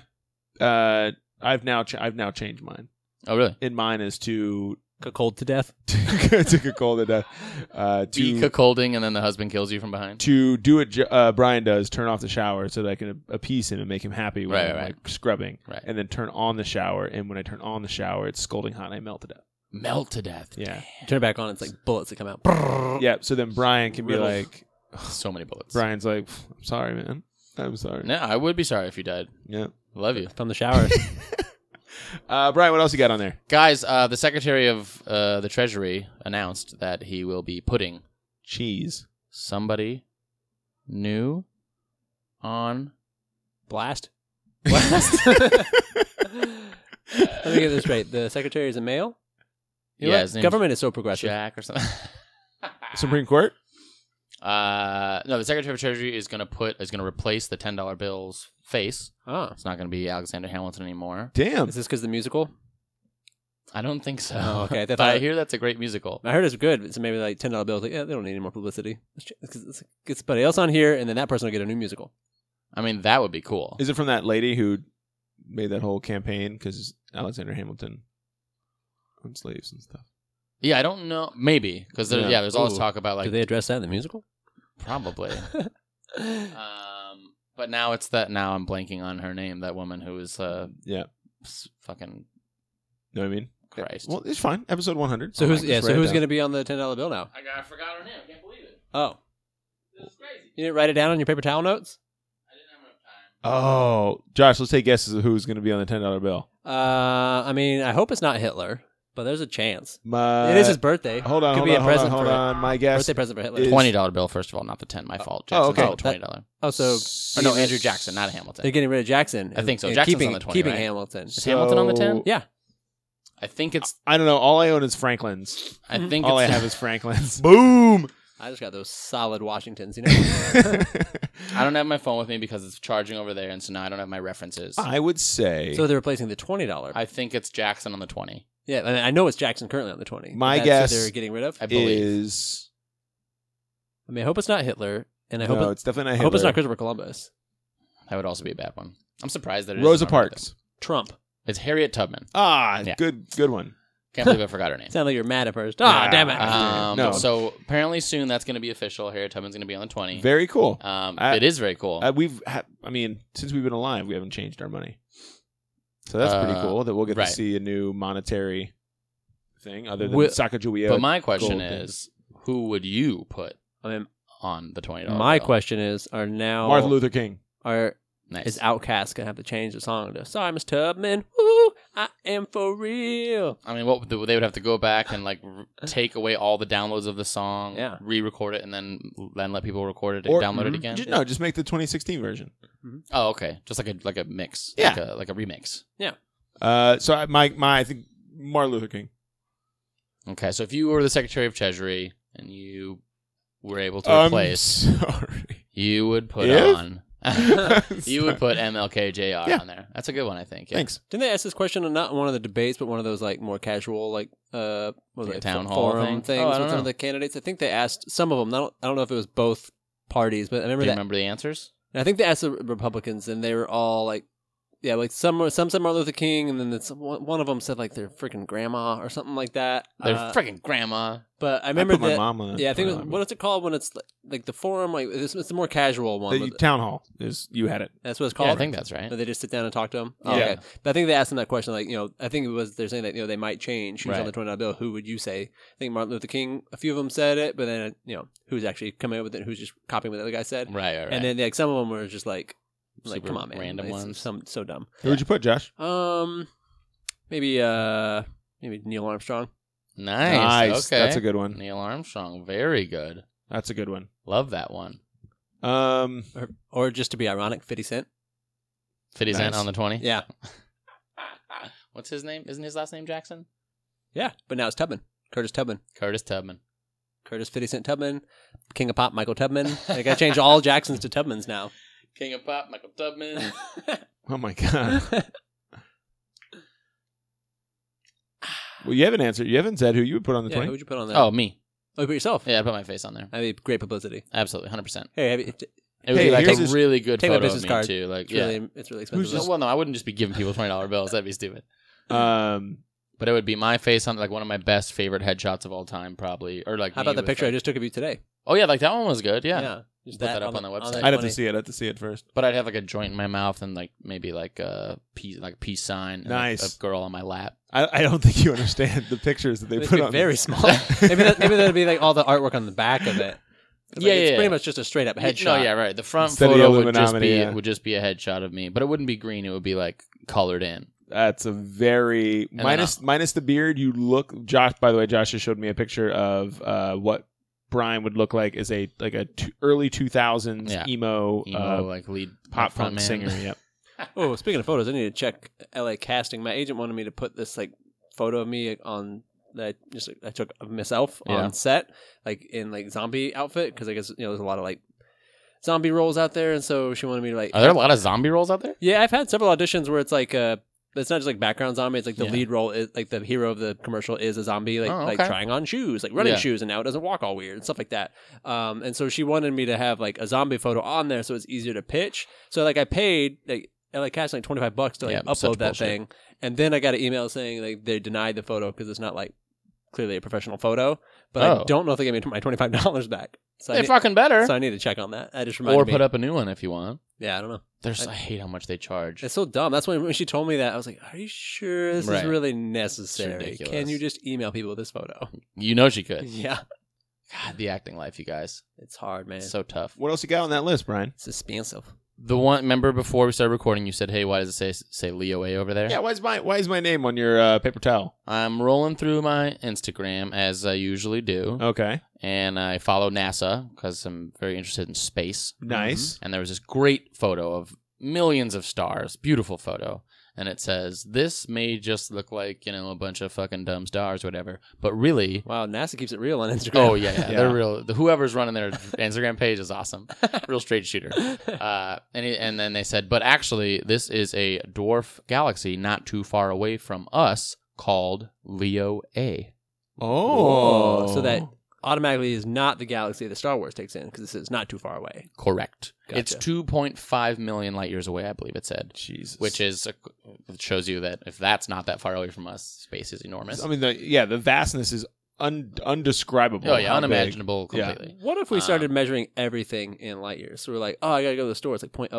Speaker 1: I've now changed mine.
Speaker 2: Oh, really?
Speaker 1: And mine is to
Speaker 3: Cold to death.
Speaker 1: to get cold to death.
Speaker 2: Be cuckolding, and then the husband kills you from behind.
Speaker 1: To do what Brian does, turn off the shower so that I can appease him and make him happy when I'm
Speaker 2: Right.
Speaker 1: like scrubbing,
Speaker 2: Right.
Speaker 1: and then turn on the shower. And when I turn on the shower, it's scalding hot and I melt to death.
Speaker 2: Melt to death.
Speaker 1: Yeah,
Speaker 3: You turn it back on, it's like bullets that come out.
Speaker 1: yeah. So then Brian can be
Speaker 3: Riddle.
Speaker 1: like,
Speaker 2: So many bullets.
Speaker 1: Brian's like, I'm sorry, man. I'm sorry.
Speaker 2: No, I would be sorry if you died.
Speaker 1: Yeah.
Speaker 2: Love you.
Speaker 3: From the shower.
Speaker 1: Brian, what else you got on there?
Speaker 2: Guys, the Secretary of the Treasury announced that he will be putting
Speaker 1: Cheese.
Speaker 2: somebody new on
Speaker 3: Blast. Let me get this straight. The secretary is a male? You know
Speaker 2: Yeah,
Speaker 3: what?
Speaker 2: his name's
Speaker 3: Government is so progressive.
Speaker 2: Jack or something.
Speaker 1: Supreme Court?
Speaker 2: No, the Secretary of Treasury is going to replace the $10 bill's face.
Speaker 3: Oh.
Speaker 2: It's not going to be Alexander Hamilton anymore.
Speaker 1: Damn.
Speaker 3: Is this because the musical?
Speaker 2: I don't think so.
Speaker 3: Oh, okay.
Speaker 2: But I hear that's a great musical.
Speaker 3: I heard it's good. So maybe like $10 bills. Like, yeah, they don't need any more publicity. Let's get somebody else on here, and then that person will get a new musical.
Speaker 2: I mean, that would be cool.
Speaker 1: Is it from that lady who made that whole campaign because Alexander Hamilton owned slaves and stuff?
Speaker 2: Yeah, I don't know. Maybe because
Speaker 1: Yeah.
Speaker 2: there's always
Speaker 3: Ooh.
Speaker 2: talk about
Speaker 3: Do
Speaker 2: like
Speaker 3: they address that in the musical?
Speaker 2: probably. But now it's that. Now I'm blanking on her name. That woman who is
Speaker 1: Yeah.
Speaker 2: fucking
Speaker 1: Know what I mean?
Speaker 2: Christ.
Speaker 1: Well, it's fine. Episode 100.
Speaker 3: So who's
Speaker 1: Just write it
Speaker 3: going
Speaker 1: down.
Speaker 3: to be on the $10 bill now?
Speaker 2: I forgot her name. I can't believe it.
Speaker 3: Oh,
Speaker 2: This is crazy.
Speaker 3: you didn't write it down on your paper towel notes?
Speaker 2: I didn't have enough time.
Speaker 1: Oh, Josh, let's take guesses of who's going to be on the $10 bill.
Speaker 3: I mean, I hope it's not Hitler, but there's a chance.
Speaker 1: My,
Speaker 3: It is his birthday.
Speaker 1: Hold on,
Speaker 3: Could
Speaker 1: hold
Speaker 3: be
Speaker 1: on,
Speaker 3: a present
Speaker 1: hold
Speaker 3: for
Speaker 1: on. My guess.
Speaker 3: birthday present for Hitler.
Speaker 1: is-
Speaker 2: $20 bill, first of all, not the 10. My fault. Jackson
Speaker 1: okay.
Speaker 2: called $20.
Speaker 3: Oh, so
Speaker 2: Or no, Andrew Jackson, not Hamilton.
Speaker 3: they're getting rid of Jackson.
Speaker 2: I think so.
Speaker 3: and
Speaker 2: Jackson's
Speaker 3: keeping,
Speaker 2: on the 20,
Speaker 3: keeping
Speaker 2: right?
Speaker 3: Hamilton.
Speaker 2: Is Hamilton on the 10?
Speaker 3: Yeah.
Speaker 2: I think it's.
Speaker 1: I don't know. All I own is Franklin's.
Speaker 2: I think
Speaker 1: All I
Speaker 2: it's.
Speaker 1: have is Franklin's. Boom.
Speaker 3: I just got those solid Washingtons, you know?
Speaker 2: I don't have my phone with me because it's charging over there, and so now I don't have my references.
Speaker 1: I would say
Speaker 3: So they're replacing the $20.
Speaker 2: I think it's Jackson on the 20.
Speaker 3: Yeah, I mean, I know it's Jackson currently on the 20. but
Speaker 1: My
Speaker 3: that's
Speaker 1: guess
Speaker 3: who they're getting rid of.
Speaker 2: I believe.
Speaker 1: is
Speaker 3: I mean, I hope it's not Hitler, and I
Speaker 1: no,
Speaker 3: hope
Speaker 1: it's definitely not
Speaker 3: I hope it's
Speaker 1: Hitler.
Speaker 3: not Christopher Columbus.
Speaker 2: That would also be a bad one. I'm surprised that it
Speaker 1: Rosa
Speaker 2: isn't on there.
Speaker 1: Parks.
Speaker 3: Trump.
Speaker 2: It's Harriet Tubman.
Speaker 1: Ah,
Speaker 2: Yeah.
Speaker 1: good one.
Speaker 2: Can't believe I forgot her name.
Speaker 3: Sound like you're mad at first. Ah, damn it.
Speaker 1: No.
Speaker 2: So apparently soon that's going to be official. Harriet Tubman's going to be on the 20.
Speaker 1: Very cool.
Speaker 2: It is very cool.
Speaker 1: Since we've been alive, we haven't changed our money. So that's pretty cool that we'll get
Speaker 2: right.
Speaker 1: to see a new monetary thing other than Sacagawea.
Speaker 2: But my question is, who would you put
Speaker 3: I mean,
Speaker 2: on the $20
Speaker 3: my
Speaker 2: bill?
Speaker 3: question is, are now
Speaker 1: Martin Luther King.
Speaker 2: Nice.
Speaker 3: Is Outkast gonna have to change the song to "Sorry, Miss Tubman"? Woo, I am for real.
Speaker 2: I mean, what they would have to go back and like take away all the downloads of the song, re-record it, and then let people record it and download it again.
Speaker 1: Just make the 2016 version.
Speaker 2: Oh, okay, just like a mix, like a remix.
Speaker 3: Yeah.
Speaker 1: So I think Martin Luther King.
Speaker 2: Okay, so if you were the Secretary of Treasury and you were able to replace,
Speaker 1: sorry,
Speaker 2: you would put on. You would put MLK Jr. on there. That's a good one, I think. Yeah.
Speaker 1: Thanks.
Speaker 3: Didn't they ask this question not in one of the debates, but one of those like more casual like what was it,
Speaker 2: town hall
Speaker 3: forum things with some of the candidates? I think they asked some of them. I don't know if it was both parties, but I remember
Speaker 2: Do you remember the answers?
Speaker 3: I think they asked the Republicans, and they were all like, yeah, like some said Martin Luther King, and then one of them said like their freaking grandma or something like that.
Speaker 2: Their freaking grandma.
Speaker 3: But I remember
Speaker 1: my mama.
Speaker 3: Yeah, I think it was, what is it called when it's like the forum? Like it's a more casual one.
Speaker 1: The town hall you had it.
Speaker 3: That's what it's called.
Speaker 2: Yeah, I think that's right.
Speaker 3: But they just sit down and talk to them.
Speaker 1: Yeah.
Speaker 3: Okay. But I think they asked them that question. Like I think it was they're saying that they might change who's on
Speaker 2: Right.
Speaker 3: the $20 bill. Who would you say? I think Martin Luther King. A few of them said it, but then who's actually coming up with it? Who's just copying what the other guy said?
Speaker 2: Right.
Speaker 3: And then like some of them were just like
Speaker 2: Super
Speaker 3: come on, man,
Speaker 2: random
Speaker 3: It's
Speaker 2: ones.
Speaker 3: so dumb.
Speaker 1: Who would you put, Josh?
Speaker 3: Maybe Neil Armstrong.
Speaker 2: Nice. Okay.
Speaker 1: That's a good one.
Speaker 2: Neil Armstrong. Very good.
Speaker 1: That's a good one.
Speaker 2: Love that one.
Speaker 3: Or just to be ironic, 50 Cent.
Speaker 2: 50 Cent on the 20?
Speaker 3: Yeah.
Speaker 2: What's his name? Isn't his last name Jackson?
Speaker 3: Yeah, but now it's Tubman. Curtis Tubman.
Speaker 2: Curtis Tubman.
Speaker 3: Curtis 50 Cent Tubman. King of Pop, Michael Tubman. They got to change all Jacksons to Tubmans now.
Speaker 2: King of Pop, Michael Tubman.
Speaker 1: Oh my god. Well, you haven't answered. You haven't said who you would put on the 20.
Speaker 3: Who would you put on there?
Speaker 2: Oh, me.
Speaker 3: Oh, you put yourself?
Speaker 2: Yeah, I put my face on there.
Speaker 3: That'd be great publicity.
Speaker 2: Absolutely, 100%.
Speaker 3: Hey,
Speaker 2: It would be like
Speaker 1: here's
Speaker 2: a
Speaker 1: this-
Speaker 2: really good
Speaker 3: take my
Speaker 2: photo of
Speaker 3: business
Speaker 2: me
Speaker 3: card.
Speaker 2: too. Like,
Speaker 3: it's really expensive.
Speaker 2: Well, no, I wouldn't just be giving people $20 bills. That'd be stupid.
Speaker 1: Um,
Speaker 2: But it would be my face on like one of my best favorite headshots of all time, probably. Or like,
Speaker 3: How about the picture I just took of you today?
Speaker 2: Oh yeah, like that one was good. Yeah.
Speaker 3: Just
Speaker 2: Put that up on the website.
Speaker 3: that
Speaker 1: I'd have
Speaker 3: 20.
Speaker 1: to see it. I'd have to see it first.
Speaker 2: But I'd have like a joint in my mouth and like maybe like a peace sign. And
Speaker 1: Nice.
Speaker 2: a girl on my lap.
Speaker 1: I don't think you understand the pictures that they
Speaker 3: It'd
Speaker 1: put
Speaker 3: be
Speaker 1: on.
Speaker 3: very small. maybe that'd be like all the artwork on the back of it. Like,
Speaker 2: Yeah,
Speaker 3: it's
Speaker 2: yeah,
Speaker 3: pretty
Speaker 2: yeah.
Speaker 3: much just a straight up headshot.
Speaker 2: No, yeah, right. The front
Speaker 1: Instead of the
Speaker 2: photo would just
Speaker 1: Illuminati,
Speaker 2: would just be a headshot of me, but it wouldn't be green. It would be like colored in.
Speaker 1: That's a very
Speaker 2: then
Speaker 1: minus the beard. You look, Josh. By the way, Josh just showed me a picture of what Brian would look like as early 2000s emo
Speaker 2: like lead
Speaker 1: pop
Speaker 2: front
Speaker 1: punk
Speaker 2: man.
Speaker 1: singer. Yep.
Speaker 3: Oh, speaking of photos, I need to check LA casting. My agent wanted me to put this like photo of me on that I took of myself on set, like in like zombie outfit, because I guess there's a lot of like zombie roles out there, and so she wanted me to like.
Speaker 2: Are there a lot of zombie roles out there?
Speaker 3: Yeah, I've had several auditions where it's like it's not just like background zombie. It's like the lead role is like the hero of the commercial is a zombie, like trying on shoes, like running shoes, and now it doesn't walk all weird and stuff like that. And so she wanted me to have like a zombie photo on there, so it's easier to pitch. So like I paid like LA Casting like $25 to like upload that thing, and then I got an email saying like they denied the photo because it's not like clearly a professional photo. But I don't know if they gave me my $25 back. So
Speaker 2: They fucking better.
Speaker 3: So I need to check on that. I just reminded
Speaker 2: Or
Speaker 3: me.
Speaker 2: put up a new one if you want.
Speaker 3: Yeah, I don't know.
Speaker 2: I hate how much they charge.
Speaker 3: It's so dumb. That's when she told me that, I was like, are you sure this is really necessary?
Speaker 2: ridiculous.
Speaker 3: Can you just email people this photo?
Speaker 2: You know she could.
Speaker 3: Yeah.
Speaker 2: God, the acting life, you guys.
Speaker 3: It's hard, man.
Speaker 2: It's so tough.
Speaker 1: What else you got on that list, Brian?
Speaker 3: It's expensive.
Speaker 2: The one, remember before we started recording, you said, hey, why does it say Leo A over there?
Speaker 1: Yeah. Why is my name on your paper towel?
Speaker 2: I'm rolling through my Instagram, as I usually do.
Speaker 1: Okay.
Speaker 2: And I follow NASA because I'm very interested in space.
Speaker 1: Nice.
Speaker 2: And there was this great photo of millions of stars. Beautiful photo. And it says, this may just look like, a bunch of fucking dumb stars or whatever. But really...
Speaker 3: Wow, NASA keeps it real on Instagram.
Speaker 2: Oh, yeah. They're real. Whoever's running their Instagram page is awesome. Real straight shooter. And then they said, but actually, this is a dwarf galaxy not too far away from us called Leo A.
Speaker 1: Oh.
Speaker 3: So that automatically is not the galaxy that Star Wars takes in because this is not too far away.
Speaker 2: Correct.
Speaker 3: Gotcha.
Speaker 2: It's 2.5 million light years away, I believe it said.
Speaker 1: Jesus.
Speaker 2: Which is it shows you that if that's not that far away from us, space is enormous.
Speaker 1: I mean, the vastness is undescribable.
Speaker 2: Oh yeah,
Speaker 1: how big.
Speaker 2: unimaginable completely.
Speaker 3: What if we started measuring everything in light years? So we're like, oh, I gotta go to the store. It's like point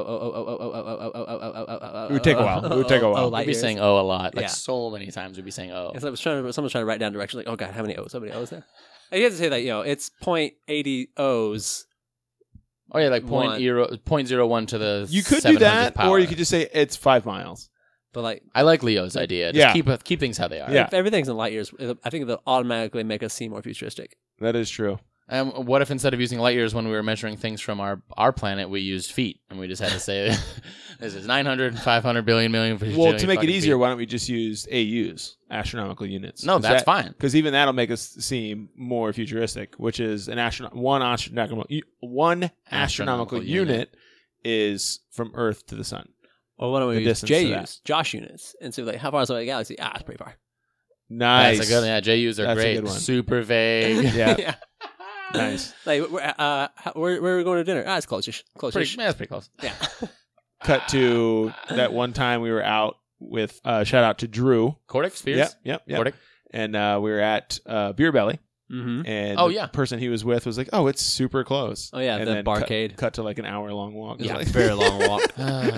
Speaker 1: It would take a while. It would take a while.
Speaker 2: We'd be saying "oh" a lot, like
Speaker 3: Yeah.
Speaker 2: so many times. We'd be saying "oh."
Speaker 3: It's like someone's trying to write down directions. Like, oh god, how many O's? How many O's there? And you have to say that it's 0.80 O's.
Speaker 2: Oh yeah, like
Speaker 3: One.
Speaker 2: 0.01 to the.
Speaker 1: You could do
Speaker 2: 700th
Speaker 1: that,
Speaker 2: power.
Speaker 1: or you could just say it's 5 miles.
Speaker 3: But like,
Speaker 2: I like Leo's idea. Just keep things how they are.
Speaker 1: Yeah.
Speaker 3: if everything's in light years, I think it'll automatically make us seem more futuristic.
Speaker 1: That is true.
Speaker 2: What if instead of using light years when we were measuring things from our planet, we used feet and we just had to say this is 900, 500 billion million.
Speaker 1: Well, to make it easier, why don't we just use AUs, astronomical units?
Speaker 2: No, that's fine.
Speaker 1: Because even that'll make us seem more futuristic, which is one astronomical unit is from Earth to the sun.
Speaker 3: Or why don't we
Speaker 1: The
Speaker 3: use
Speaker 1: distance to
Speaker 3: JUs, Josh units, and say like, how far is the galaxy? It's pretty far.
Speaker 1: Nice.
Speaker 2: That's a good. Yeah, JUs are
Speaker 1: That's a
Speaker 2: great.
Speaker 1: good one.
Speaker 2: Super vague.
Speaker 1: Yeah. Nice.
Speaker 3: Like, where are we going to dinner? It's close-ish. Close-ish.
Speaker 2: That's pretty close.
Speaker 3: Yeah.
Speaker 1: Cut to that one time we were out with shout out to Drew.
Speaker 2: Cordic Spears.
Speaker 1: Yep.
Speaker 2: Cordic.
Speaker 1: And we were at Beer Belly.
Speaker 3: Mm-hmm.
Speaker 1: And
Speaker 2: Oh,
Speaker 1: the
Speaker 2: yeah.
Speaker 1: person he was with was like, "Oh, it's super close."
Speaker 3: Oh yeah,
Speaker 1: and
Speaker 3: the
Speaker 1: then
Speaker 3: barcade.
Speaker 1: Cut to like an hour-long walk. It's
Speaker 3: Yeah,
Speaker 1: like-
Speaker 3: very long walk.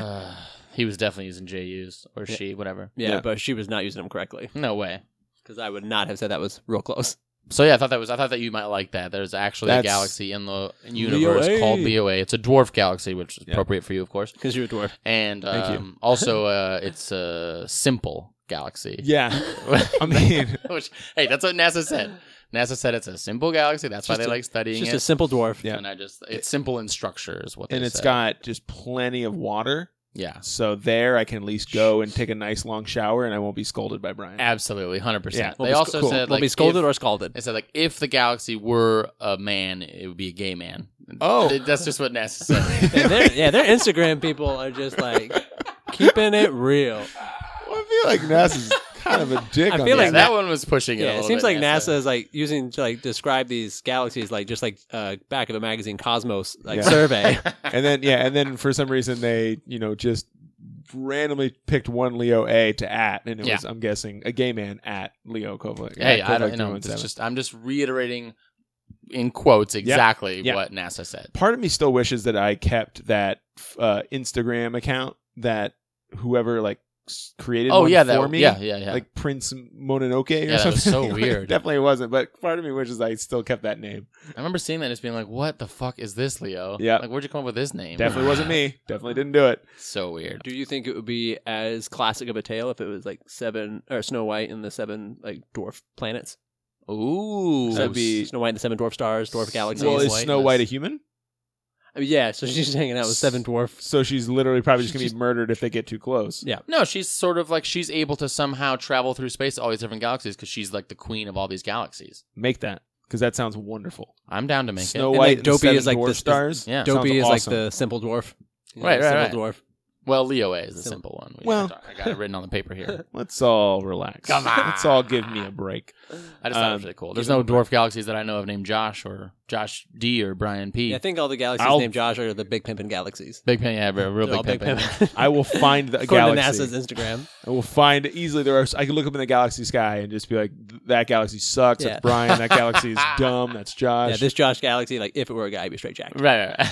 Speaker 2: He was definitely using JUs or she, whatever.
Speaker 3: Yeah,
Speaker 1: Yeah.
Speaker 3: but she was not using them correctly
Speaker 2: No way.
Speaker 3: because I would not have said that was real close.
Speaker 2: So yeah, I thought that you might like that. There's actually a
Speaker 1: That's-
Speaker 2: galaxy in the universe
Speaker 3: Leo A.
Speaker 2: called Leo A. It's a dwarf galaxy, which is
Speaker 1: Yeah.
Speaker 2: appropriate for you, of course.
Speaker 3: Because you're a dwarf.
Speaker 2: And
Speaker 1: Thank you.
Speaker 2: also, it's a simple galaxy.
Speaker 1: Yeah. I mean,
Speaker 2: Which, hey, that's what NASA said. NASA said it's a simple galaxy. That's why
Speaker 3: Just
Speaker 2: they
Speaker 3: a-
Speaker 2: like studying
Speaker 3: Just
Speaker 2: it.
Speaker 3: a simple dwarf.
Speaker 1: Yeah.
Speaker 2: And it's simple in structure, is what they
Speaker 1: and it's
Speaker 2: said.
Speaker 1: got just plenty of water.
Speaker 2: Yeah,
Speaker 1: So there I can at least go and take a nice long shower and I won't be scolded by Brian.
Speaker 2: absolutely, 100%.
Speaker 1: Yeah.
Speaker 2: They also
Speaker 1: cool.
Speaker 2: said
Speaker 3: Will
Speaker 2: like
Speaker 3: be scolded
Speaker 2: if,
Speaker 3: or scalded.
Speaker 2: they said like if the galaxy were a man, it would be a gay man.
Speaker 1: Oh.
Speaker 2: That's just what NASA said.
Speaker 3: And their Instagram people are just like keeping it real.
Speaker 1: Well, I feel like NASA's kind of a dick
Speaker 3: I
Speaker 1: on
Speaker 3: feel
Speaker 1: this.
Speaker 3: like
Speaker 2: that one was pushing it. a
Speaker 3: Yeah, it
Speaker 2: little
Speaker 3: seems
Speaker 2: bit,
Speaker 3: like NASA is like using to like describe these galaxies like just like back of a magazine Cosmos like
Speaker 1: Yeah.
Speaker 3: survey.
Speaker 1: and then for some reason they, just randomly picked one Leo A to and it
Speaker 2: Yeah.
Speaker 1: was, I'm guessing, a gay man at Leo Kovac.
Speaker 2: Hey,
Speaker 1: at
Speaker 2: I don't
Speaker 1: Kovac
Speaker 2: know.
Speaker 1: 317.
Speaker 2: I'm just reiterating in quotes exactly
Speaker 1: Yeah.
Speaker 2: what NASA said.
Speaker 1: Part of me still wishes that I kept that Instagram account that whoever created
Speaker 2: Oh
Speaker 1: one
Speaker 2: yeah,
Speaker 1: for me.
Speaker 2: yeah.
Speaker 1: Like Prince Mononoke or
Speaker 2: Yeah, that
Speaker 1: something.
Speaker 2: was so
Speaker 1: Like,
Speaker 2: weird.
Speaker 1: Definitely wasn't, but part of me wishes I still kept that name.
Speaker 2: I remember seeing that and just being like, "What the fuck is this, Leo?
Speaker 1: Yeah.
Speaker 2: like where'd you come up with this name?"
Speaker 1: Definitely wasn't me. Definitely didn't do it.
Speaker 2: So weird.
Speaker 3: Do you think it would be as classic of a tale if it was like Snow White and the 7 like dwarf planets?
Speaker 2: Ooh,
Speaker 1: That'd be-
Speaker 3: Snow White and the 7 dwarf stars, dwarf galaxies.
Speaker 1: Well, is
Speaker 2: White
Speaker 1: Snow
Speaker 2: was-
Speaker 1: White a human?
Speaker 3: I mean, yeah, so she's hanging out with 7 dwarf.
Speaker 1: So she's literally probably just
Speaker 3: She's
Speaker 1: going to be murdered if they get too close.
Speaker 3: Yeah.
Speaker 2: No, she's sort of like she's able to somehow travel through space to all these different galaxies because she's like the queen of all these galaxies.
Speaker 1: Make that, because that sounds wonderful.
Speaker 2: I'm down to make
Speaker 1: Snow
Speaker 3: And,
Speaker 1: White
Speaker 3: like,
Speaker 1: and the
Speaker 3: Dopey
Speaker 1: Seven
Speaker 3: is, like,
Speaker 1: Dwarf
Speaker 3: the-
Speaker 1: stars.
Speaker 2: Yeah.
Speaker 3: Dopey
Speaker 1: Sounds
Speaker 3: is
Speaker 1: awesome.
Speaker 3: like the simple dwarf.
Speaker 2: Right,
Speaker 3: simple
Speaker 2: right.
Speaker 3: dwarf.
Speaker 2: Well, Leo A is the
Speaker 3: Sim-
Speaker 2: simple one.
Speaker 1: Well-
Speaker 2: I got it written on the paper here.
Speaker 1: Let's all relax.
Speaker 2: Come on.
Speaker 1: Let's all give me a break.
Speaker 2: I just thought it was really cool. There's
Speaker 1: give
Speaker 2: no
Speaker 1: him a
Speaker 2: dwarf galaxies that I know of named Josh or Josh D or Brian P.
Speaker 3: Yeah, I think all the galaxies
Speaker 1: I'll-
Speaker 3: named Josh are the Big Pimpin' galaxies.
Speaker 2: Big Pen, yeah, real
Speaker 3: They're all
Speaker 2: big pen.
Speaker 1: I will find the
Speaker 3: According to
Speaker 1: galaxy.
Speaker 3: NASA's Instagram.
Speaker 1: I will find easily. I can look up in the galaxy sky and just be like, "That galaxy sucks.
Speaker 3: Yeah.
Speaker 1: That's Brian. That galaxy is dumb. That's Josh."
Speaker 3: Yeah, this Josh galaxy, like if it were a guy, it'd be straight jacked.
Speaker 2: Right.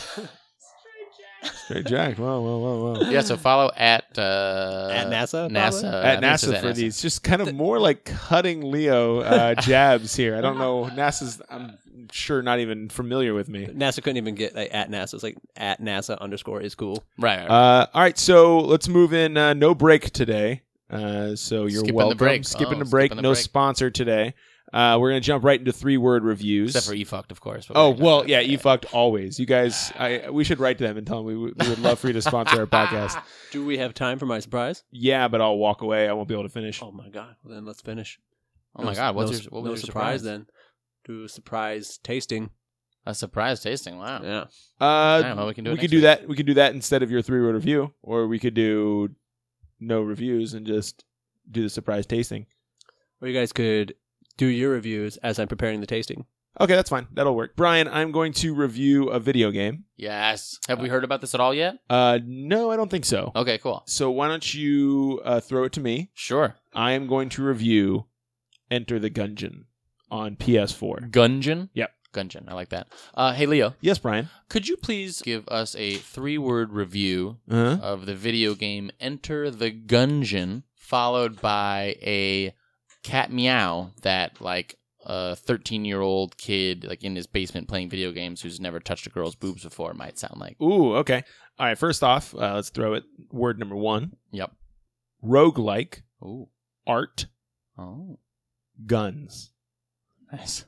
Speaker 1: Straight Jack. Whoa.
Speaker 2: Yeah, so follow at
Speaker 3: NASA,
Speaker 2: NASA
Speaker 3: probably?
Speaker 1: At NASA for these, just kind of more like cutting Leo jabs here. I don't know. NASA's, I'm sure, not even familiar with me.
Speaker 3: NASA couldn't even get like at NASA. It's like at NASA _ is cool.
Speaker 2: Right.
Speaker 1: All right, so let's move in. No break today. So you're
Speaker 2: Skipping the
Speaker 1: welcome.
Speaker 2: break.
Speaker 1: Skipping
Speaker 2: Oh,
Speaker 1: the break.
Speaker 2: skipping the
Speaker 1: No
Speaker 2: break.
Speaker 1: sponsor today. We're gonna jump right into 3-word reviews.
Speaker 2: Except for eFucked, of course. but
Speaker 1: Oh
Speaker 2: we're gonna-
Speaker 1: well, yeah, you fucked always. You guys, we should write to them and tell them we would love for you to sponsor our podcast.
Speaker 3: Do we have time for my surprise?
Speaker 1: Yeah, but I'll walk away. I won't be able to finish.
Speaker 3: Oh my god! Well, then let's finish.
Speaker 2: Oh my God! What
Speaker 3: no,
Speaker 2: was your
Speaker 3: surprise then? Do a surprise tasting.
Speaker 2: A surprise tasting. Wow.
Speaker 3: Yeah.
Speaker 2: Well, we can do it
Speaker 1: we
Speaker 2: next
Speaker 1: could do
Speaker 2: week.
Speaker 1: that. We could do that instead of your 3-word review, or we could do no reviews and just do the surprise tasting.
Speaker 3: Or you guys could do your reviews as I'm preparing the tasting.
Speaker 1: Okay, that's fine. That'll work. Brian, I'm going to review a video game.
Speaker 2: Yes. Have we heard about this at all yet?
Speaker 1: No, I don't think so.
Speaker 2: Okay, cool.
Speaker 1: So why don't you throw it to me?
Speaker 2: Sure.
Speaker 1: I am going to review Enter the Gungeon on PS4.
Speaker 2: Gungeon?
Speaker 1: Yep.
Speaker 2: Gungeon. I like that. Hey, Leo.
Speaker 1: Yes, Brian.
Speaker 2: Could you please give us a 3-word review
Speaker 1: Uh-huh.
Speaker 2: of the video game Enter the Gungeon, followed by a cat meow that, like, a 13-year-old kid, like, in his basement playing video games who's never touched a girl's boobs before might sound like.
Speaker 1: Ooh, okay. All right, first off, let's throw it. Word number 1.
Speaker 2: Yep.
Speaker 1: Roguelike,
Speaker 2: Ooh.
Speaker 1: art,
Speaker 2: Oh.
Speaker 1: guns.
Speaker 2: Nice.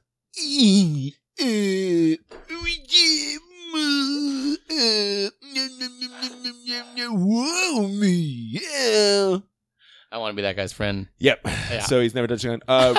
Speaker 2: I want to be that guy's friend.
Speaker 1: Yep.
Speaker 2: Yeah.
Speaker 1: So he's never touched a gun.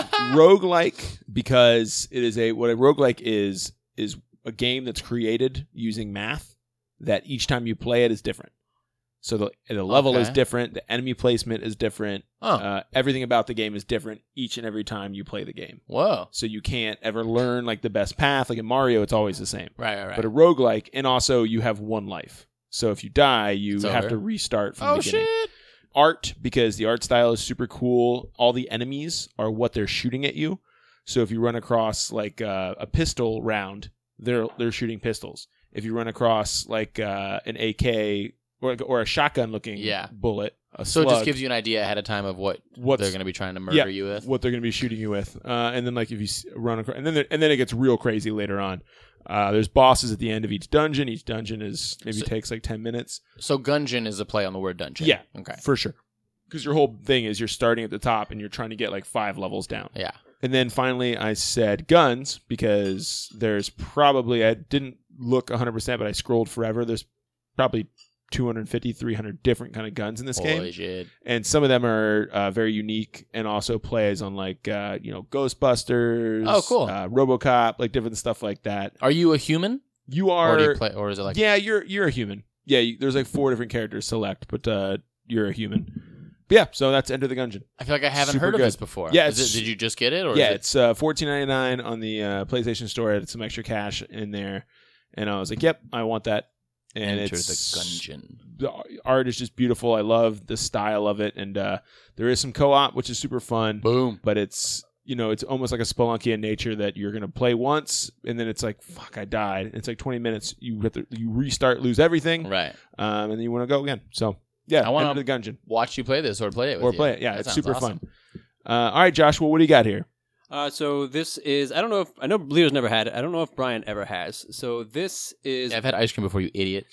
Speaker 1: Roguelike, because it is what a roguelike is a game that's created using math that each time you play it is different. So the level is
Speaker 2: Okay.
Speaker 1: different, the enemy placement is different,
Speaker 2: Oh.
Speaker 1: everything about the game is different each and every time you play the game.
Speaker 2: Whoa.
Speaker 1: So you can't ever learn like the best path. Like in Mario, it's always the same.
Speaker 2: Right.
Speaker 1: But a roguelike, and also you have one life. So if you die, you
Speaker 2: It's
Speaker 1: have
Speaker 2: over.
Speaker 1: to restart from
Speaker 2: Oh,
Speaker 1: the beginning.
Speaker 2: shit.
Speaker 1: Art, because the art style is super cool. All the enemies are what they're shooting at you. So if you run across like a pistol round, they're shooting pistols. If you run across like an AK or a shotgun looking bullet, a
Speaker 2: So
Speaker 1: slug,
Speaker 2: it just gives you an idea ahead of time of what
Speaker 1: What's-
Speaker 2: they're going to be trying to murder you with.
Speaker 1: what they're going to be shooting you with. And then like if you run across, and then it gets real crazy later on. There's bosses at the end of each dungeon. Each dungeon is takes like 10 minutes.
Speaker 2: So Gungeon is a play on the word dungeon.
Speaker 1: Yeah.
Speaker 2: Okay.
Speaker 1: For sure. Because your whole thing is you're starting at the top and you're trying to get like 5 levels down.
Speaker 2: Yeah.
Speaker 1: And then finally I said guns because there's probably, I didn't look 100%, but I scrolled forever. There's probably 250, 300 different kind of guns in this game.
Speaker 2: Holy shit.
Speaker 1: And some of them are very unique and also plays on like, Ghostbusters.
Speaker 2: Oh, cool.
Speaker 1: RoboCop, like different stuff like that.
Speaker 2: Are you a human?
Speaker 1: You
Speaker 2: Or
Speaker 1: are,
Speaker 2: do you play, or is it like
Speaker 1: yeah, you're a human. Yeah, there's like 4 different characters select, but you're a human. But yeah, so that's Enter the Gungeon.
Speaker 2: I feel like I haven't
Speaker 1: Super
Speaker 2: heard of
Speaker 1: good.
Speaker 2: this before.
Speaker 1: Yeah,
Speaker 2: did you just get it? Or
Speaker 1: Yeah,
Speaker 2: is
Speaker 1: it's $14.99 on the PlayStation Store. It had some extra cash in there, and I was like, "Yep, I want that." And
Speaker 2: Enter
Speaker 1: it's
Speaker 2: the Gungeon.
Speaker 1: The art is just beautiful. I love the style of it, and there is some co-op, which is super fun.
Speaker 2: Boom.
Speaker 1: But it's it's almost like a Spelunky in nature that you're gonna play once, and then it's like, "Fuck, I died." It's like 20 minutes. You restart, lose everything,
Speaker 2: Right.
Speaker 1: and then you want to go again. So yeah,
Speaker 2: I wanna
Speaker 1: Enter the Gungeon
Speaker 2: Watch you play this or play it with
Speaker 1: or
Speaker 2: you.
Speaker 1: play it. Yeah,
Speaker 2: That
Speaker 1: it's
Speaker 2: sounds
Speaker 1: super
Speaker 2: awesome.
Speaker 1: fun. All right, Joshua, what do you got here?
Speaker 3: So this is, I know Leo's never had it. I don't know if Brian ever has. So this is,
Speaker 2: Yeah, I've had ice cream before, you idiot.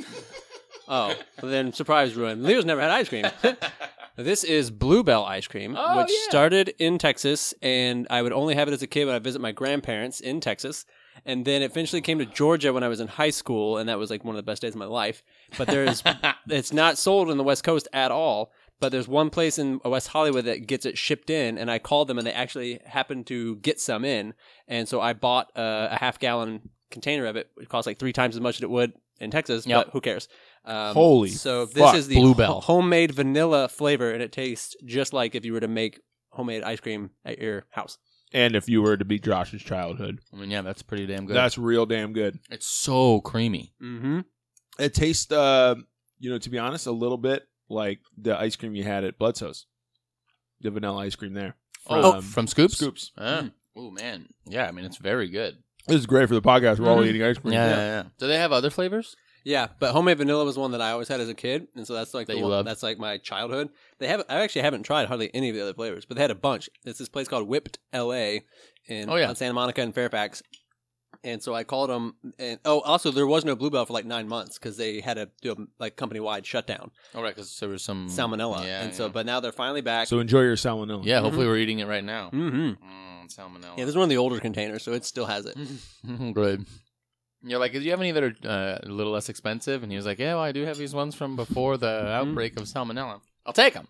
Speaker 3: well, then surprise ruin. Leo's never had ice cream. This is Bluebell ice cream,
Speaker 2: Oh,
Speaker 3: which
Speaker 2: yeah.
Speaker 3: started in Texas, and I would only have it as a kid when I visit my grandparents in Texas. And then it eventually came to Georgia when I was in high school, and that was like one of the best days of my life. But it's not sold on the West Coast at all. But there's one place in West Hollywood that gets it shipped in, and I called them, and they actually happened to get some in. And so I bought a half-gallon container of it. It cost like 3 times as much as it would in Texas,
Speaker 2: Yep.
Speaker 3: but who cares?
Speaker 1: Holy
Speaker 3: So this
Speaker 1: fuck,
Speaker 3: is the
Speaker 2: Bluebell.
Speaker 3: homemade vanilla flavor, and it tastes just like if you were to make homemade ice cream at your house.
Speaker 1: And if you were to be Josh's childhood,
Speaker 2: I mean, yeah, that's pretty damn good.
Speaker 1: that's real damn good.
Speaker 2: It's so creamy.
Speaker 3: Mm-hmm.
Speaker 1: It tastes, to be honest, a little bit like the ice cream you had at Bloodso's, the vanilla ice cream there.
Speaker 2: From Scoops?
Speaker 1: Scoops.
Speaker 2: Oh, man. Yeah, I mean, it's very good.
Speaker 1: This is great for the podcast. We're all
Speaker 3: Mhm.
Speaker 1: eating ice cream.
Speaker 2: Yeah. Do they have other flavors?
Speaker 3: Yeah, but homemade vanilla was one that I always had as a kid, and so that's like
Speaker 2: That
Speaker 3: the
Speaker 2: you
Speaker 3: one
Speaker 2: love?
Speaker 3: that's like my childhood. I actually haven't tried hardly any of the other flavors, but they had a bunch. It's this place called Whipped LA on Santa Monica and Fairfax. And so I called them, and also there was no Bluebell for like 9 months because they had to do a like company-wide shutdown,
Speaker 2: Oh, right, because there was some
Speaker 3: salmonella.
Speaker 2: Yeah,
Speaker 3: and so,
Speaker 2: yeah.
Speaker 3: but now they're finally back.
Speaker 1: So enjoy your salmonella.
Speaker 2: Yeah, hopefully we're eating it right now.
Speaker 3: Mm-hmm.
Speaker 2: Salmonella.
Speaker 3: Yeah, this is one of the older containers, so it still has it.
Speaker 2: Good. You're like, do you have any that are a little less expensive? And he was like, yeah, well, I do have these ones from before the outbreak of salmonella. I'll take them.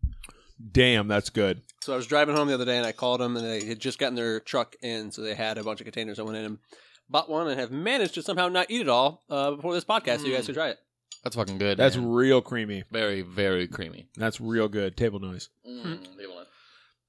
Speaker 1: Damn, that's good.
Speaker 3: So I was driving home the other day, and I called them, and they had just gotten their truck in, so they had a bunch of containers. I went in and bought one, and have managed to somehow not eat it all before this podcast, so you guys could try it.
Speaker 2: That's fucking good.
Speaker 1: That's
Speaker 2: man.
Speaker 1: real creamy.
Speaker 2: very, very creamy.
Speaker 1: That's real good. Table noise.
Speaker 2: Table nut.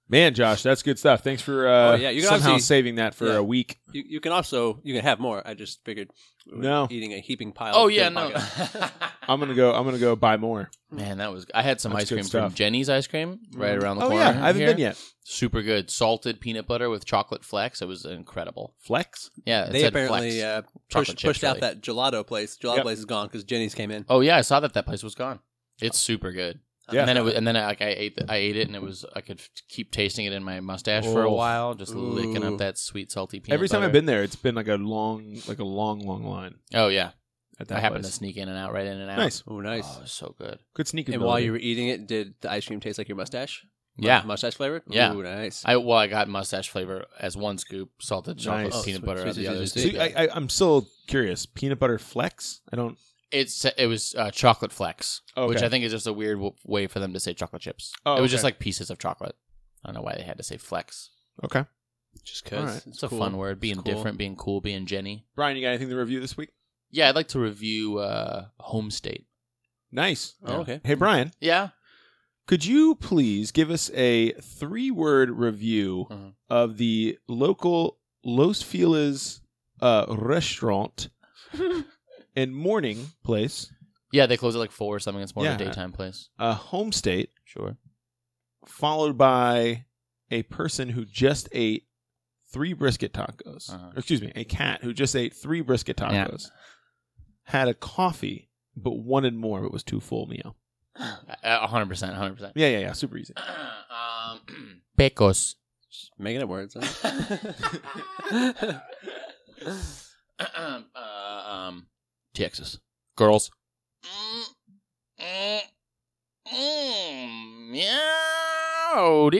Speaker 1: Man, Josh, that's good stuff. Thanks for
Speaker 3: you can
Speaker 1: somehow
Speaker 3: obviously-
Speaker 1: saving that for a week.
Speaker 3: You can have more. I just figured
Speaker 1: No.
Speaker 3: eating a heaping pile.
Speaker 2: Oh
Speaker 3: of
Speaker 2: yeah,
Speaker 3: food
Speaker 2: no.
Speaker 3: podcast.
Speaker 1: I'm gonna go buy more.
Speaker 2: Man, I had some
Speaker 1: That's
Speaker 2: ice
Speaker 1: good
Speaker 2: cream
Speaker 1: stuff.
Speaker 2: from Jenny's Ice Cream right around the
Speaker 1: Oh
Speaker 2: corner.
Speaker 1: yeah, I haven't
Speaker 2: here.
Speaker 1: been yet.
Speaker 2: Super good, salted peanut butter with chocolate flecks. It was incredible.
Speaker 1: Flex.
Speaker 2: Yeah, it
Speaker 3: They
Speaker 2: said
Speaker 3: apparently
Speaker 2: Flex.
Speaker 3: pushed
Speaker 2: chips,
Speaker 3: out
Speaker 2: really.
Speaker 3: that gelato place. Gelato
Speaker 1: Yep.
Speaker 3: place is gone because Jenny's came in.
Speaker 2: Oh yeah, I saw that place was gone. It's super good.
Speaker 1: Yeah.
Speaker 2: And then I ate it, and I could keep tasting it in my mustache for a
Speaker 1: Oh.
Speaker 2: while, just licking
Speaker 3: Ooh.
Speaker 2: up that sweet salty peanut
Speaker 1: Every time
Speaker 2: butter.
Speaker 1: I've been there, it's been like a long line
Speaker 2: Oh yeah,
Speaker 1: at that
Speaker 2: I happened
Speaker 1: place.
Speaker 2: to sneak in and out, right in and out.
Speaker 1: Nice,
Speaker 3: Oh, nice.
Speaker 2: Oh, it was so good.
Speaker 1: good sneak.
Speaker 3: And while you were eating it, did the ice cream taste like your mustache?
Speaker 2: Yeah.
Speaker 3: Mustache flavored?
Speaker 2: Yeah.
Speaker 3: Ooh, nice.
Speaker 2: I got mustache flavor as one scoop, salted chocolate
Speaker 1: Nice.
Speaker 2: peanut
Speaker 3: Oh,
Speaker 2: butter
Speaker 3: sweet,
Speaker 2: as the
Speaker 3: sweet,
Speaker 2: other.
Speaker 3: sweet,
Speaker 2: scoop.
Speaker 3: sweet.
Speaker 1: I'm still curious. Peanut butter flex? I don't.
Speaker 2: It was chocolate flecks,
Speaker 1: Okay.
Speaker 2: which I think is just a weird way for them to say chocolate chips.
Speaker 1: Oh,
Speaker 2: it was
Speaker 1: okay.
Speaker 2: just like pieces of chocolate. I don't know why they had to say flex.
Speaker 1: Okay.
Speaker 3: Just because.
Speaker 1: All right.
Speaker 2: It's a fun word, being
Speaker 3: cool.
Speaker 2: different, being cool, being Jenny.
Speaker 1: Brian, you got anything to review this week?
Speaker 2: Yeah, I'd like to review Home State.
Speaker 1: Nice.
Speaker 3: Oh, okay.
Speaker 1: Hey, Brian,
Speaker 2: Yeah.
Speaker 1: could you please give us a 3-word review
Speaker 2: Mhm.
Speaker 1: of the local Los Feliz restaurant and morning place,
Speaker 2: Yeah, they close at like 4 or something. It's more of a
Speaker 1: Yeah.
Speaker 2: daytime place.
Speaker 1: Home State,
Speaker 2: Sure.
Speaker 1: followed by a person who just ate 3 brisket tacos.
Speaker 2: Uh-huh.
Speaker 1: Or, excuse me, a cat who just ate 3 brisket tacos. Had a coffee, but wanted more, but was too full meal.
Speaker 2: 100%. 100%.
Speaker 1: Yeah. Super easy.
Speaker 2: Pecos.
Speaker 3: Making up words.
Speaker 2: Texas. Girls. Meowdy.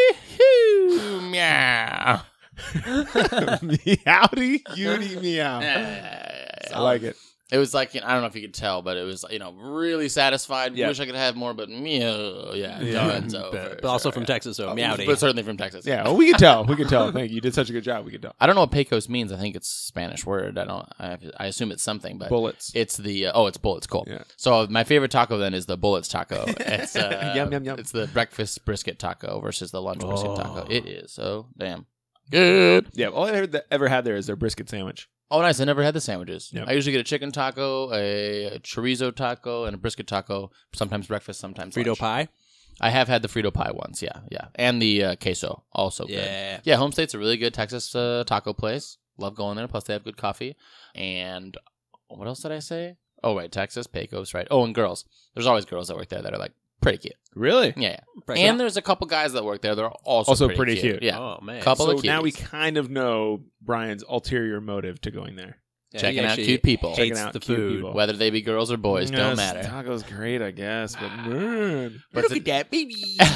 Speaker 2: Meow.
Speaker 1: Meowdy, cutie, meow. I like it.
Speaker 2: It was like, I don't know if you could tell, but it was, really satisfied.
Speaker 1: Yeah.
Speaker 2: Wish I could have more, but meow. Yeah. Done. So
Speaker 3: but also from Texas, so meowdy.
Speaker 2: But certainly from Texas.
Speaker 1: Yeah, well, we could tell. We could tell. Thank you. You did such a good job. We could tell.
Speaker 2: I don't know what Pecos means. I think it's a Spanish word. I assume it's something, but
Speaker 1: Bullets.
Speaker 2: it's the it's bullets. Cool.
Speaker 1: Yeah.
Speaker 2: So my favorite taco then is the bullets taco. It's
Speaker 1: Yum, yum, yum.
Speaker 2: It's the breakfast brisket taco versus the lunch brisket
Speaker 3: Oh.
Speaker 2: taco. It is so damn good.
Speaker 1: Yeah, all I ever had there is their brisket sandwich.
Speaker 2: Oh, nice. I never had the sandwiches.
Speaker 1: Yep.
Speaker 2: I usually get a chicken taco, a chorizo taco, and a brisket taco. Sometimes breakfast, sometimes
Speaker 3: Frito
Speaker 2: lunch.
Speaker 3: pie.
Speaker 2: I have had the Frito pie once. Yeah, and the queso also. Good.
Speaker 3: Yeah.
Speaker 2: Yeah, Home State's a really good Texas taco place. Love going there. Plus, they have good coffee. And what else did I say? Oh, right, Texas, Pecos, right? Oh, and girls. There's always girls that work there that are like pretty cute.
Speaker 1: Really?
Speaker 2: Yeah.
Speaker 3: Break
Speaker 2: And
Speaker 3: it
Speaker 2: there's a couple guys that work there that are also
Speaker 1: pretty cute.
Speaker 2: Yeah.
Speaker 3: Oh man.
Speaker 2: Couple
Speaker 1: So
Speaker 2: of
Speaker 1: now we
Speaker 2: cuties.
Speaker 1: kind of know Brian's ulterior motive to going there.
Speaker 3: Yeah,
Speaker 2: Checking
Speaker 3: he
Speaker 2: out
Speaker 3: actually
Speaker 2: cute people.
Speaker 1: Checking
Speaker 3: hates
Speaker 1: out
Speaker 3: the
Speaker 1: cute
Speaker 3: food.
Speaker 1: people.
Speaker 2: Whether they be girls or boys, don't
Speaker 1: Yes,
Speaker 2: matter.
Speaker 1: Taco's great, I guess, but man.
Speaker 2: But
Speaker 1: Look at that, baby.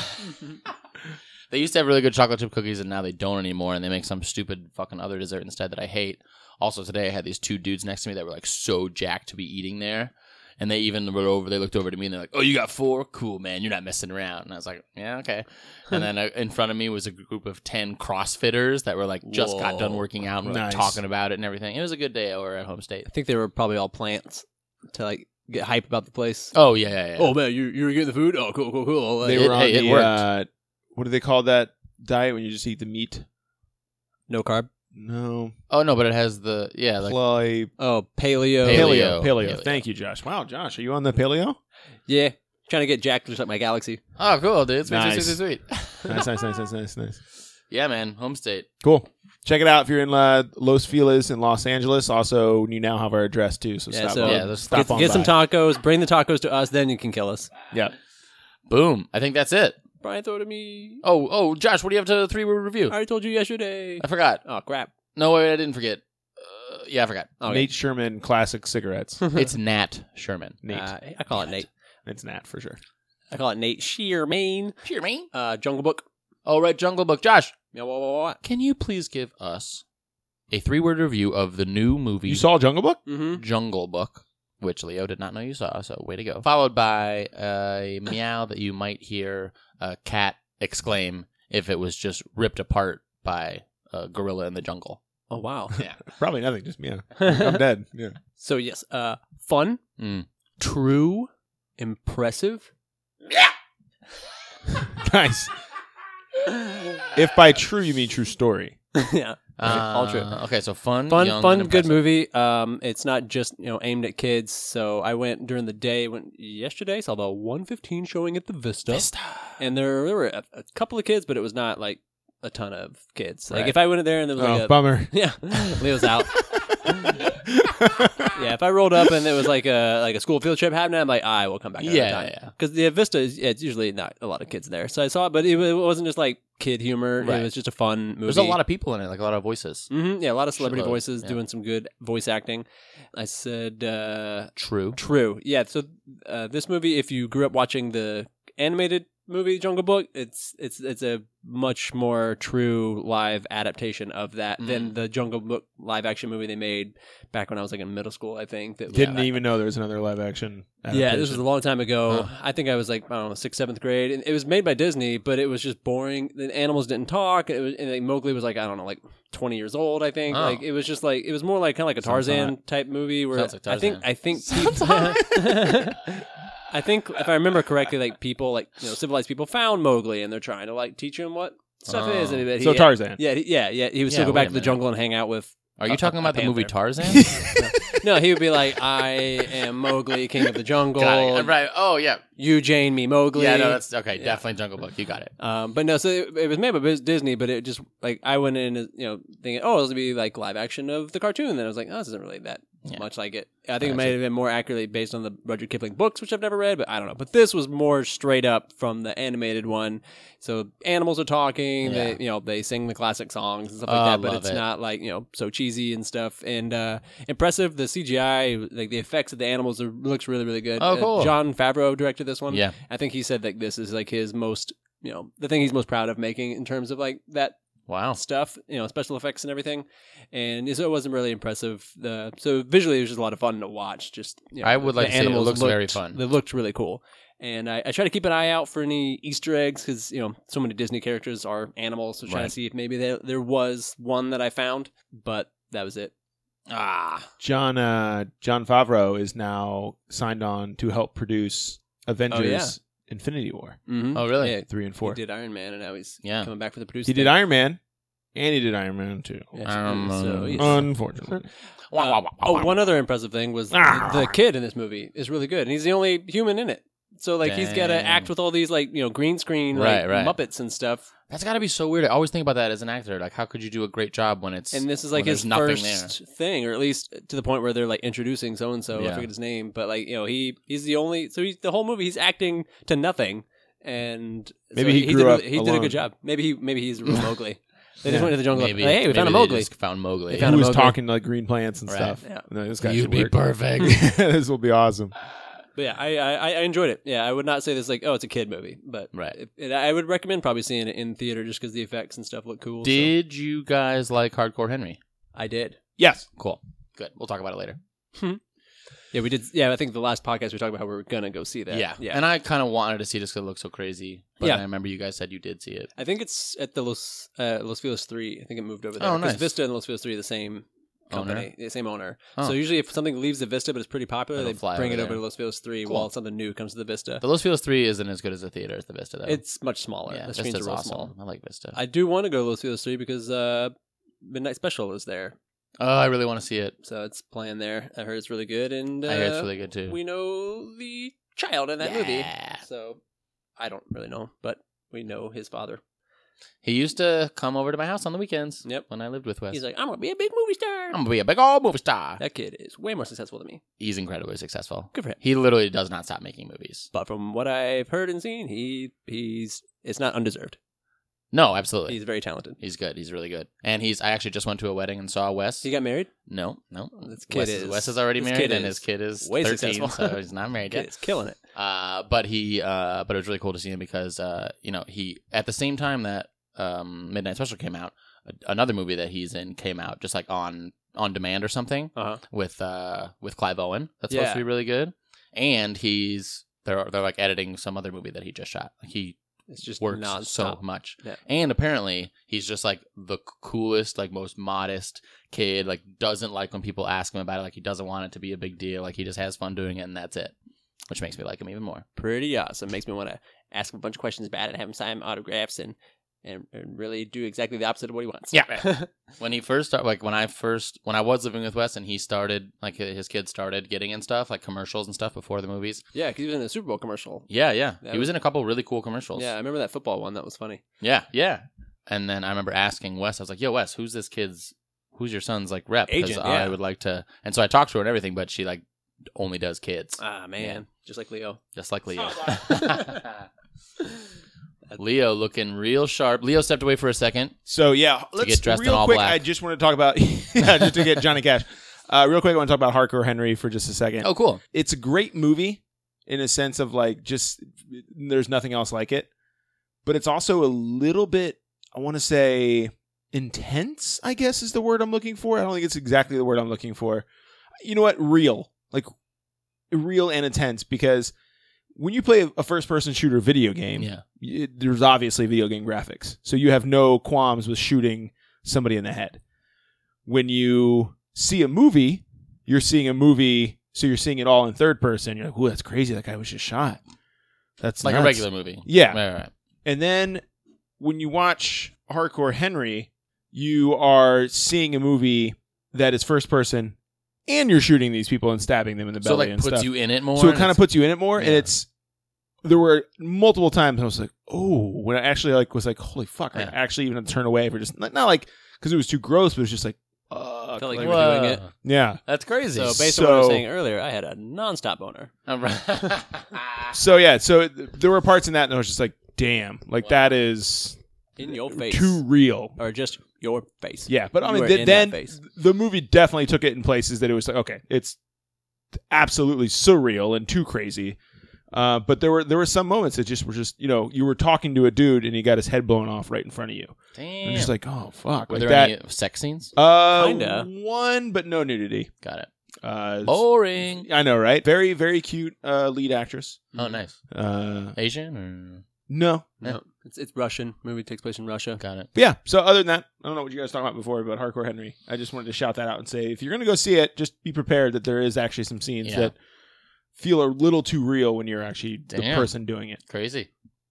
Speaker 2: They used to have really good chocolate chip cookies, and now they don't anymore, and they make some stupid fucking other dessert instead that I hate. Also, today I had these 2 dudes next to me that were like so jacked to be eating there, and they even they looked over to me and they're like, "Oh, you got 4? Cool, man, you're not messing around." And I was like, "Yeah, okay." And then in front of me was a group of 10 CrossFitters that were like just got done
Speaker 3: Whoa.
Speaker 2: working out and were like,
Speaker 1: Nice.
Speaker 2: talking about it and everything. It was a good day over at Home State.
Speaker 3: I think they were probably all plants to like get hype about the place.
Speaker 2: Oh yeah.
Speaker 3: Oh man, you were getting the food? Oh, cool. Like,
Speaker 1: They
Speaker 2: It-
Speaker 1: were on
Speaker 2: hey, it
Speaker 1: the,
Speaker 2: worked.
Speaker 1: what do they call that diet when you just eat the meat?
Speaker 3: no carb.
Speaker 1: No.
Speaker 2: Oh no, but it has the like
Speaker 3: Oh, paleo.
Speaker 2: Paleo.
Speaker 1: Paleo. Thank you, Josh. Wow, Josh, are you on the paleo?
Speaker 3: Yeah, trying to get jacked just like my Galaxy.
Speaker 2: Oh, cool, dude. Sweet,
Speaker 1: Nice.
Speaker 2: sweet.
Speaker 1: Nice.
Speaker 2: Yeah, man. Home State.
Speaker 1: Cool. Check it out if you're in Los Feliz in Los Angeles. Also, you now have our address too, so
Speaker 3: Yeah,
Speaker 1: stop
Speaker 3: so
Speaker 1: on.
Speaker 2: Yeah, let's
Speaker 1: stop on
Speaker 3: Get some
Speaker 1: by.
Speaker 3: tacos. Bring the tacos to us. Then you can kill us.
Speaker 1: Yeah.
Speaker 2: Boom. I think that's it.
Speaker 3: Brian, throw it to me.
Speaker 2: Oh, Josh, what do you have to 3-word review?
Speaker 3: I already told you yesterday.
Speaker 2: I forgot.
Speaker 3: Oh crap.
Speaker 2: No, wait, I didn't forget. Yeah, I forgot.
Speaker 3: Okay.
Speaker 1: Nate Sherman classic cigarettes.
Speaker 2: It's Nat Sherman.
Speaker 1: Nate.
Speaker 3: I call it Nate.
Speaker 1: It's Nat for sure.
Speaker 3: I call it Nate Shearman.
Speaker 2: Sure, me.
Speaker 3: Jungle Book.
Speaker 2: All right, Jungle Book. Josh,
Speaker 3: Yeah, what?
Speaker 2: can you please give us a 3-word review of the new movie
Speaker 1: You saw Jungle Book?
Speaker 3: Mm-hmm.
Speaker 2: Jungle Book, which Leo did not know you saw, so way to go. Followed by a meow that you might hear a cat exclaim if it was just ripped apart by a gorilla in the jungle.
Speaker 3: Oh wow.
Speaker 2: Yeah.
Speaker 1: Probably nothing. Just me. I'm dead. Yeah.
Speaker 3: So yes, fun,
Speaker 2: Mm.
Speaker 3: true, impressive.
Speaker 1: Nice. If by true you mean true story.
Speaker 3: Yeah. All true.
Speaker 2: Okay, so fun,
Speaker 3: Fun,
Speaker 2: young,
Speaker 3: fun,
Speaker 2: and
Speaker 3: good
Speaker 2: impressive.
Speaker 3: movie. It's not just aimed at kids. So I went during the day. Went yesterday. Saw the 1:15 showing at the Vista. And there were a couple of kids, but it was not like a ton of kids. Like
Speaker 2: Right.
Speaker 3: if I went in there and there was like
Speaker 1: Bummer.
Speaker 3: yeah, Leo's out. Yeah, if I rolled up and it was like a school field trip happening, I'm like, I will come back.
Speaker 2: Yeah.
Speaker 3: Because the Vista it's usually not a lot of kids there. So I saw it, but it wasn't just like kid humor.
Speaker 2: Right.
Speaker 3: It was just a fun movie.
Speaker 2: There's a lot of people in it, like a lot of voices.
Speaker 3: Yeah, a lot of celebrity
Speaker 2: Shitload,
Speaker 3: voices
Speaker 2: yeah.
Speaker 3: doing some good voice acting. I said
Speaker 2: True.
Speaker 3: true. Yeah, so this movie, if you grew up watching the animated movie Jungle Book, it's a much more true live adaptation of that than the Jungle Book live action movie they made back when I was like in middle school, I think. That
Speaker 1: Didn't even know there was another live action.
Speaker 3: yeah, this was a long time ago.
Speaker 2: Huh.
Speaker 3: I think I was like, I don't know, 6th, 7th grade. And it was made by Disney, but it was just boring. The animals didn't talk. It was, and like, Mowgli was like, I don't know, like 20 years old, I think.
Speaker 2: Oh.
Speaker 3: Like it was just like, it was more like kind of like a
Speaker 1: Sounds
Speaker 3: Tarzan type movie where
Speaker 2: Sounds like Tarzan.
Speaker 3: I think I think if I remember correctly, like people, like civilized people found Mowgli and they're trying to like teach him what stuff
Speaker 2: Oh.
Speaker 3: is. And
Speaker 1: So Tarzan.
Speaker 3: Yeah, he would still
Speaker 2: Yeah,
Speaker 3: go
Speaker 2: wait
Speaker 3: back
Speaker 2: a
Speaker 3: to the
Speaker 2: minute.
Speaker 3: jungle and hang out with.
Speaker 2: Are you talking about the movie
Speaker 3: panther.
Speaker 2: Tarzan?
Speaker 3: No, he would be like, I am Mowgli, king of the jungle.
Speaker 2: Got it. Right. Oh, yeah.
Speaker 3: You, Jane, me, Mowgli.
Speaker 2: Yeah, no, that's okay.
Speaker 3: Yeah.
Speaker 2: Definitely Jungle Book. You got it.
Speaker 3: But no, so it was made by Disney, but it just like I went in, thinking, oh, this would be like live action of the cartoon. Then I was like, oh, this isn't really that
Speaker 2: Yeah.
Speaker 3: much like it. I think it
Speaker 2: Gotcha.
Speaker 3: might have been more accurately based on the Rudyard Kipling books, which I've never read, but I don't know. But this was more straight up from the animated one. So animals are talking.
Speaker 2: Yeah.
Speaker 3: They sing the classic songs and stuff
Speaker 2: Oh,
Speaker 3: like that. But
Speaker 2: love
Speaker 3: it's
Speaker 2: it.
Speaker 3: not like so cheesy and stuff. And impressive. The CGI, like the effects of the animals, looks really really good.
Speaker 2: Oh, cool.
Speaker 3: Jon Favreau directed this one.
Speaker 2: Yeah.
Speaker 3: I think he said that this is like his most, the thing he's most proud of making in terms of like that
Speaker 2: Wow.
Speaker 3: stuff, special effects and everything. And so it wasn't really impressive. So visually, it was just a lot of fun to watch. Just
Speaker 2: I would like
Speaker 3: the
Speaker 2: to say it
Speaker 3: animals
Speaker 2: looks very fun.
Speaker 3: They looked really cool. And I try to keep an eye out for any Easter eggs because so many Disney characters are animals. So trying
Speaker 2: Right.
Speaker 3: to see if maybe there was one that I found, but that was it.
Speaker 1: John Favreau is now signed on to help produce Avengers Infinity War
Speaker 3: Mm-hmm.
Speaker 2: Oh, really?
Speaker 3: Yeah,
Speaker 1: 3 and 4.
Speaker 3: he did Iron Man, and now he's
Speaker 2: Yeah.
Speaker 3: coming back for the producer.
Speaker 1: He did Iron Man, and he did Iron Man 2. Unfortunately.
Speaker 3: One other impressive thing was the kid in this movie is really good, and he's the only human in it. So like he's got to
Speaker 2: Dang.
Speaker 3: act with all these like green screen like,
Speaker 2: Right.
Speaker 3: Muppets and stuff.
Speaker 2: That's got to be so weird. I always think about that as an actor. Like, how could you do a great job when it's
Speaker 3: And this is like
Speaker 2: when
Speaker 3: his
Speaker 2: there's nothing
Speaker 3: first thing, or at least to the point where they're like introducing so and so. I
Speaker 2: Yeah.
Speaker 3: forget his name, but like he's the only. So the whole movie he's acting to nothing, and
Speaker 1: Maybe
Speaker 3: so
Speaker 1: he grew
Speaker 3: did,
Speaker 1: up
Speaker 3: he did a
Speaker 1: alone.
Speaker 3: good job. Maybe he's a real Mowgli. They
Speaker 1: Yeah.
Speaker 3: just went to the jungle.
Speaker 2: Maybe,
Speaker 3: Like, hey, we found a
Speaker 2: maybe they
Speaker 3: Mowgli.
Speaker 2: just found Mowgli.
Speaker 3: They
Speaker 1: He
Speaker 3: found a
Speaker 1: was
Speaker 3: Mowgli.
Speaker 1: talking to like green plants and
Speaker 2: Right.
Speaker 1: stuff.
Speaker 3: Yeah.
Speaker 1: No, this guy
Speaker 2: You'd
Speaker 1: should
Speaker 2: be
Speaker 1: work.
Speaker 2: perfect.
Speaker 1: This will be awesome.
Speaker 3: But yeah, I enjoyed it. Yeah, I would not say this like, oh, it's a kid movie, but
Speaker 2: Right.
Speaker 3: I would recommend probably seeing it in theater just because the effects and stuff look cool. so
Speaker 2: Did you guys like Hardcore Henry?
Speaker 3: I did.
Speaker 1: Yes.
Speaker 2: Cool. Good. We'll talk about it later.
Speaker 3: Yeah, we did. Yeah, I think the last podcast we talked about how we were gonna go see that.
Speaker 2: Yeah.
Speaker 3: yeah.
Speaker 2: And I kind of wanted to see this because it looks so crazy. But
Speaker 3: Yeah.
Speaker 2: I remember you guys said you did see it.
Speaker 3: I think it's at the Los Feliz 3. I think it moved over there.
Speaker 2: Oh,
Speaker 3: 'Cause
Speaker 2: nice.
Speaker 3: Vista and Los Feliz 3 are the same company,
Speaker 2: Owner?
Speaker 3: the same owner.
Speaker 2: Oh.
Speaker 3: So usually if something leaves the Vista but it's pretty popular,
Speaker 2: It'll
Speaker 3: they
Speaker 2: fly
Speaker 3: bring it
Speaker 2: over
Speaker 3: over
Speaker 2: there.
Speaker 3: to Los Feliz 3
Speaker 2: Cool.
Speaker 3: while something new comes to the Vista.
Speaker 2: The Los Feliz 3 isn't as good as the theater as the Vista, though.
Speaker 3: It's much smaller.
Speaker 2: yeah,
Speaker 3: The screens are
Speaker 2: Vista's
Speaker 3: real
Speaker 2: awesome.
Speaker 3: small.
Speaker 2: I like Vista.
Speaker 3: I do want to go to Los Feliz 3 because Midnight Special is there.
Speaker 2: Oh, I really want to see it.
Speaker 3: So it's playing there. I heard it's really good, and
Speaker 2: I hear it's really good, too.
Speaker 3: we know the child in that movie.
Speaker 2: Yeah.
Speaker 3: So I don't really know, but we know his father.
Speaker 2: He used to come over to my house on the weekends.
Speaker 3: Yep.
Speaker 2: When I lived with Wes.
Speaker 3: He's like, I'm gonna be a big movie star.
Speaker 2: I'm going to be a big old movie star.
Speaker 3: That kid is way more successful than me.
Speaker 2: He's incredibly successful.
Speaker 3: Good for him.
Speaker 2: He literally does not stop making movies.
Speaker 3: But from what I've heard and seen, it's not undeserved.
Speaker 2: No, absolutely.
Speaker 3: He's very talented.
Speaker 2: He's good. He's really good. And I actually just went to a wedding and saw Wes.
Speaker 3: He got married.
Speaker 2: No.
Speaker 3: This kid
Speaker 2: Wes is already
Speaker 3: this
Speaker 2: married,
Speaker 3: kid
Speaker 2: and
Speaker 3: is
Speaker 2: his kid is
Speaker 3: way
Speaker 2: 13,
Speaker 3: successful.
Speaker 2: so he's not married
Speaker 3: Kid
Speaker 2: yet.
Speaker 3: is killing it.
Speaker 2: But it was really cool to see him because he at the same time that Midnight Special came out, another movie that he's in came out just like on demand or something with Clive Owen. That's supposed to be really good. And they're like editing some other movie that he just shot. Like
Speaker 3: It's just
Speaker 2: works
Speaker 3: nonstop.
Speaker 2: so much.
Speaker 3: Yeah.
Speaker 2: And apparently he's just like the coolest, like most modest kid, like doesn't like when people ask him about it, like he doesn't want it to be a big deal, like he just has fun doing it and that's it. Which makes me like him even more.
Speaker 3: Pretty awesome. Makes me want to ask him a bunch of questions about it and have him sign autographs and and really do exactly the opposite of what he wants.
Speaker 2: Yeah. When he first started, like when I was living with Wes and he started, like his kids started getting in stuff, like commercials and stuff before the movies.
Speaker 3: Yeah, because he was in the Super Bowl commercial.
Speaker 2: Yeah. He was in a couple really cool commercials.
Speaker 3: Yeah, I remember that football one. That was funny.
Speaker 2: Yeah. And then I remember asking Wes, I was like, yo, Wes, who's your son's like rep?
Speaker 3: Agent, yeah.
Speaker 2: I would like to. And so I talked to her and everything, but she like only does kids.
Speaker 3: Ah, man. Just like Leo.
Speaker 2: Just like Leo. Leo looking real sharp. Leo stepped away for a second.
Speaker 1: So yeah, let's
Speaker 2: get dressed in
Speaker 1: real
Speaker 2: all
Speaker 1: quick.
Speaker 2: black.
Speaker 1: I just want to talk about just to get Johnny Cash. Real quick, I want to talk about Hardcore Henry for just a second.
Speaker 2: Oh, cool.
Speaker 1: It's a great movie in a sense of like just there's nothing else like it, but it's also a little bit, I want to say, intense, I guess is the word I'm looking for. I don't think it's exactly the word I'm looking for. You know what? Real and intense, because when you play a first-person shooter video game, there's obviously video game graphics. So you have no qualms with shooting somebody in the head. When you see a movie, you're seeing a movie, so you're seeing it all in third person. You're like, ooh, that's crazy. That guy was just shot. That's
Speaker 2: like
Speaker 1: nuts.
Speaker 2: a regular movie.
Speaker 1: Yeah.
Speaker 2: Right.
Speaker 1: And then when you watch Hardcore Henry, you are seeing a movie that is first person, and you're shooting these people and stabbing them in the belly,
Speaker 2: So like
Speaker 1: and
Speaker 2: puts
Speaker 1: stuff.
Speaker 2: you in it more.
Speaker 1: So it kind of puts you in it more,
Speaker 2: Yeah.
Speaker 1: and there were multiple times I was like, oh, when I actually was like, holy fuck, I
Speaker 2: Yeah.
Speaker 1: actually even had to turn away for just not like because it was too gross, but it was just like,
Speaker 3: Felt like
Speaker 1: like,
Speaker 3: you were doing it.
Speaker 1: yeah.
Speaker 2: That's crazy.
Speaker 3: So based on what I was saying earlier, I had a nonstop boner.
Speaker 1: So yeah, so there were parts in that, and I was just like, damn, like that is
Speaker 3: In your face.
Speaker 1: too real.
Speaker 3: Or just your face.
Speaker 1: Yeah, but I
Speaker 3: You
Speaker 1: mean,
Speaker 3: were in
Speaker 1: then
Speaker 3: that face.
Speaker 1: the movie definitely took it in places that it was like, okay, it's absolutely surreal and too crazy. But there were some moments that just were just, you were talking to a dude and he got his head blown off right in front of you.
Speaker 2: Damn.
Speaker 1: I'm just like, oh fuck,
Speaker 2: Were
Speaker 1: like
Speaker 2: there
Speaker 1: that.
Speaker 2: any sex scenes?
Speaker 3: Kinda.
Speaker 1: One, but no nudity.
Speaker 2: Got it.
Speaker 1: Uh,
Speaker 2: Boring.
Speaker 1: I know, right? Very, very cute lead actress.
Speaker 2: Oh, nice. Asian or
Speaker 1: No.
Speaker 3: No, it's Russian. Movie takes place in Russia.
Speaker 2: got it.
Speaker 1: But yeah, so other than that, I don't know what you guys talked about before about Hardcore Henry. I just wanted to shout that out and say, if you're going to go see it, just be prepared that there is actually some scenes that feel a little too real when you're actually the person doing it.
Speaker 2: Crazy.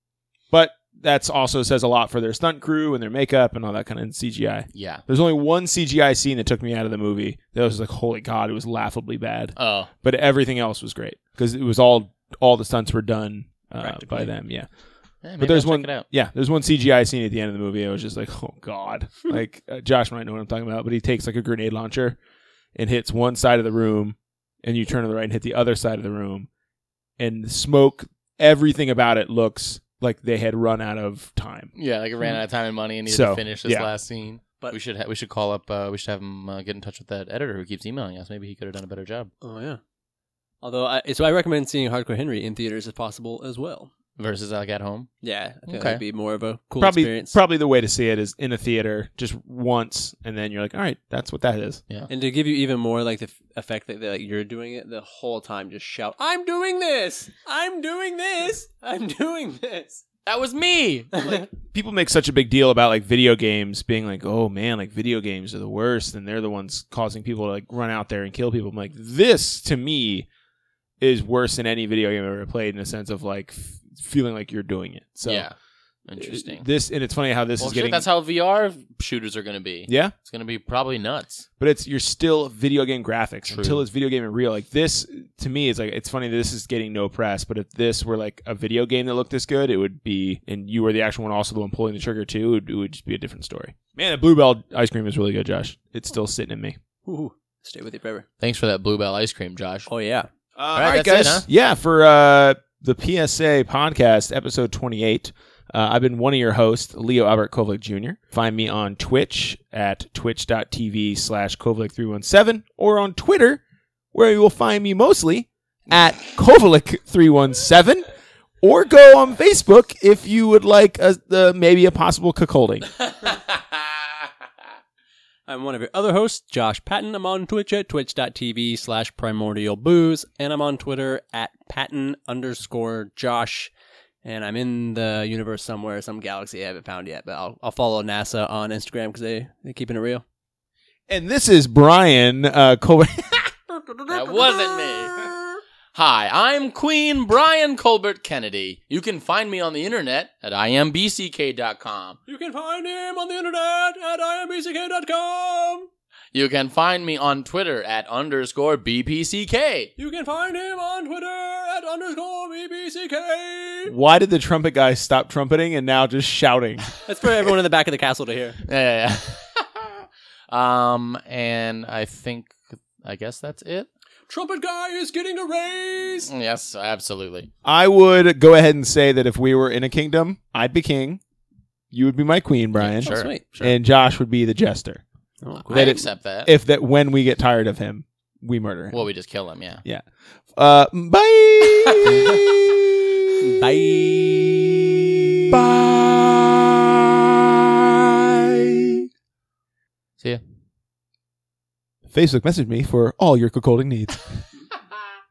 Speaker 1: But that's also says a lot for their stunt crew and their makeup and all that kind of CGI.
Speaker 2: Yeah.
Speaker 1: There's only one CGI scene that took me out of the movie. That was like, holy God, it was laughably bad.
Speaker 2: Oh.
Speaker 1: But everything else was great because it was all the stunts were done by them. Yeah.
Speaker 2: But
Speaker 1: there's one.
Speaker 2: Check it out.
Speaker 1: Yeah, there's one CGI scene at the end of the movie. I was just like, oh God. Like Josh might know what I'm talking about, but he takes like a grenade launcher and hits one side of the room, and you turn to the right and hit the other side of the room, and the smoke. Everything about it looks like they had run out of time.
Speaker 2: Yeah, like it ran out of time and money and needed
Speaker 1: So,
Speaker 2: to finish this
Speaker 1: yeah.
Speaker 2: last scene. But we should call up. We should have him get in touch with that editor who keeps emailing us. Maybe he could have done a better job.
Speaker 3: Oh, yeah. Although, I recommend seeing Hardcore Henry in theaters if possible as well.
Speaker 2: Versus like at home.
Speaker 3: Yeah, I think
Speaker 2: Okay.
Speaker 3: that would be more of a cool experience.
Speaker 1: Probably the way to see it is in a theater just once, and then you're like, all right, that's what that is.
Speaker 2: Yeah.
Speaker 3: And to give you even more like the effect that like, you're doing it the whole time, just shout, "I'm doing this! I'm doing this! I'm doing this!"
Speaker 2: That was me.
Speaker 1: People make such a big deal about like video games being like, oh man, like video games are the worst, and they're the ones causing people to like run out there and kill people. I'm like, this to me is worse than any video game I've ever played in a sense of like feeling like you're doing it. So
Speaker 2: yeah. Interesting.
Speaker 1: And it's funny how this is getting.
Speaker 2: That's how VR shooters are going to be.
Speaker 1: Yeah,
Speaker 2: It's going to be probably nuts.
Speaker 1: but you're still video game graphics
Speaker 2: True.
Speaker 1: until it's video game and real. Like this to me is like, it's funny that this is getting no press, but if this were like a video game that looked this good, it would be, and you were the actual one, also the one pulling the trigger too, it would just be a different story. Man, the Bluebell ice cream is really good, Josh. It's still sitting in me.
Speaker 3: Ooh, stay with you forever.
Speaker 2: Thanks for that Bluebell ice cream, Josh.
Speaker 3: Oh, yeah.
Speaker 1: All
Speaker 2: right,
Speaker 1: right,
Speaker 2: that's
Speaker 1: guys.
Speaker 2: it, huh?
Speaker 1: Yeah, for the PSA podcast, episode 28, I've been one of your hosts, Leo Albert Kovalik Jr. Find me on Twitch at twitch.tv/Kovalik317 or on Twitter, where you will find me mostly at Kovalik317, or go on Facebook if you would like maybe a possible cuckolding.
Speaker 3: I'm one of your other hosts, Josh Patton. I'm on Twitch at twitch.tv/primordialbooze, and I'm on Twitter at Patton_Josh. And I'm in the universe somewhere, some galaxy I haven't found yet, but I'll follow NASA on Instagram because they're keeping it real.
Speaker 1: And this is Brian Kovalik.
Speaker 2: That wasn't me. Hi, I'm Queen Brian Colbert Kennedy. You can find me on the internet at imbck.com.
Speaker 3: You can find him on the internet at imbck.com.
Speaker 2: You can find me on Twitter at _BPCK.
Speaker 3: You can find him on Twitter at _BPCK.
Speaker 1: Why did the trumpet guy stop trumpeting and now just shouting?
Speaker 3: That's for everyone in the back of the castle to hear.
Speaker 2: Yeah. And I guess that's it.
Speaker 3: Trumpet guy is getting a raise.
Speaker 2: Yes, absolutely.
Speaker 1: I would go ahead and say that if we were in a kingdom, I'd be king. You would be my queen, Brian.
Speaker 2: Sure.
Speaker 3: Sweet.
Speaker 1: And Josh would be the jester.
Speaker 3: Oh, cool.
Speaker 2: I accept that.
Speaker 1: If that when we get tired of him, we murder him.
Speaker 2: Well, we just kill him, yeah.
Speaker 1: Yeah. Bye.
Speaker 3: Bye.
Speaker 1: Bye.
Speaker 2: See ya.
Speaker 1: Facebook message me for all your cuckolding needs.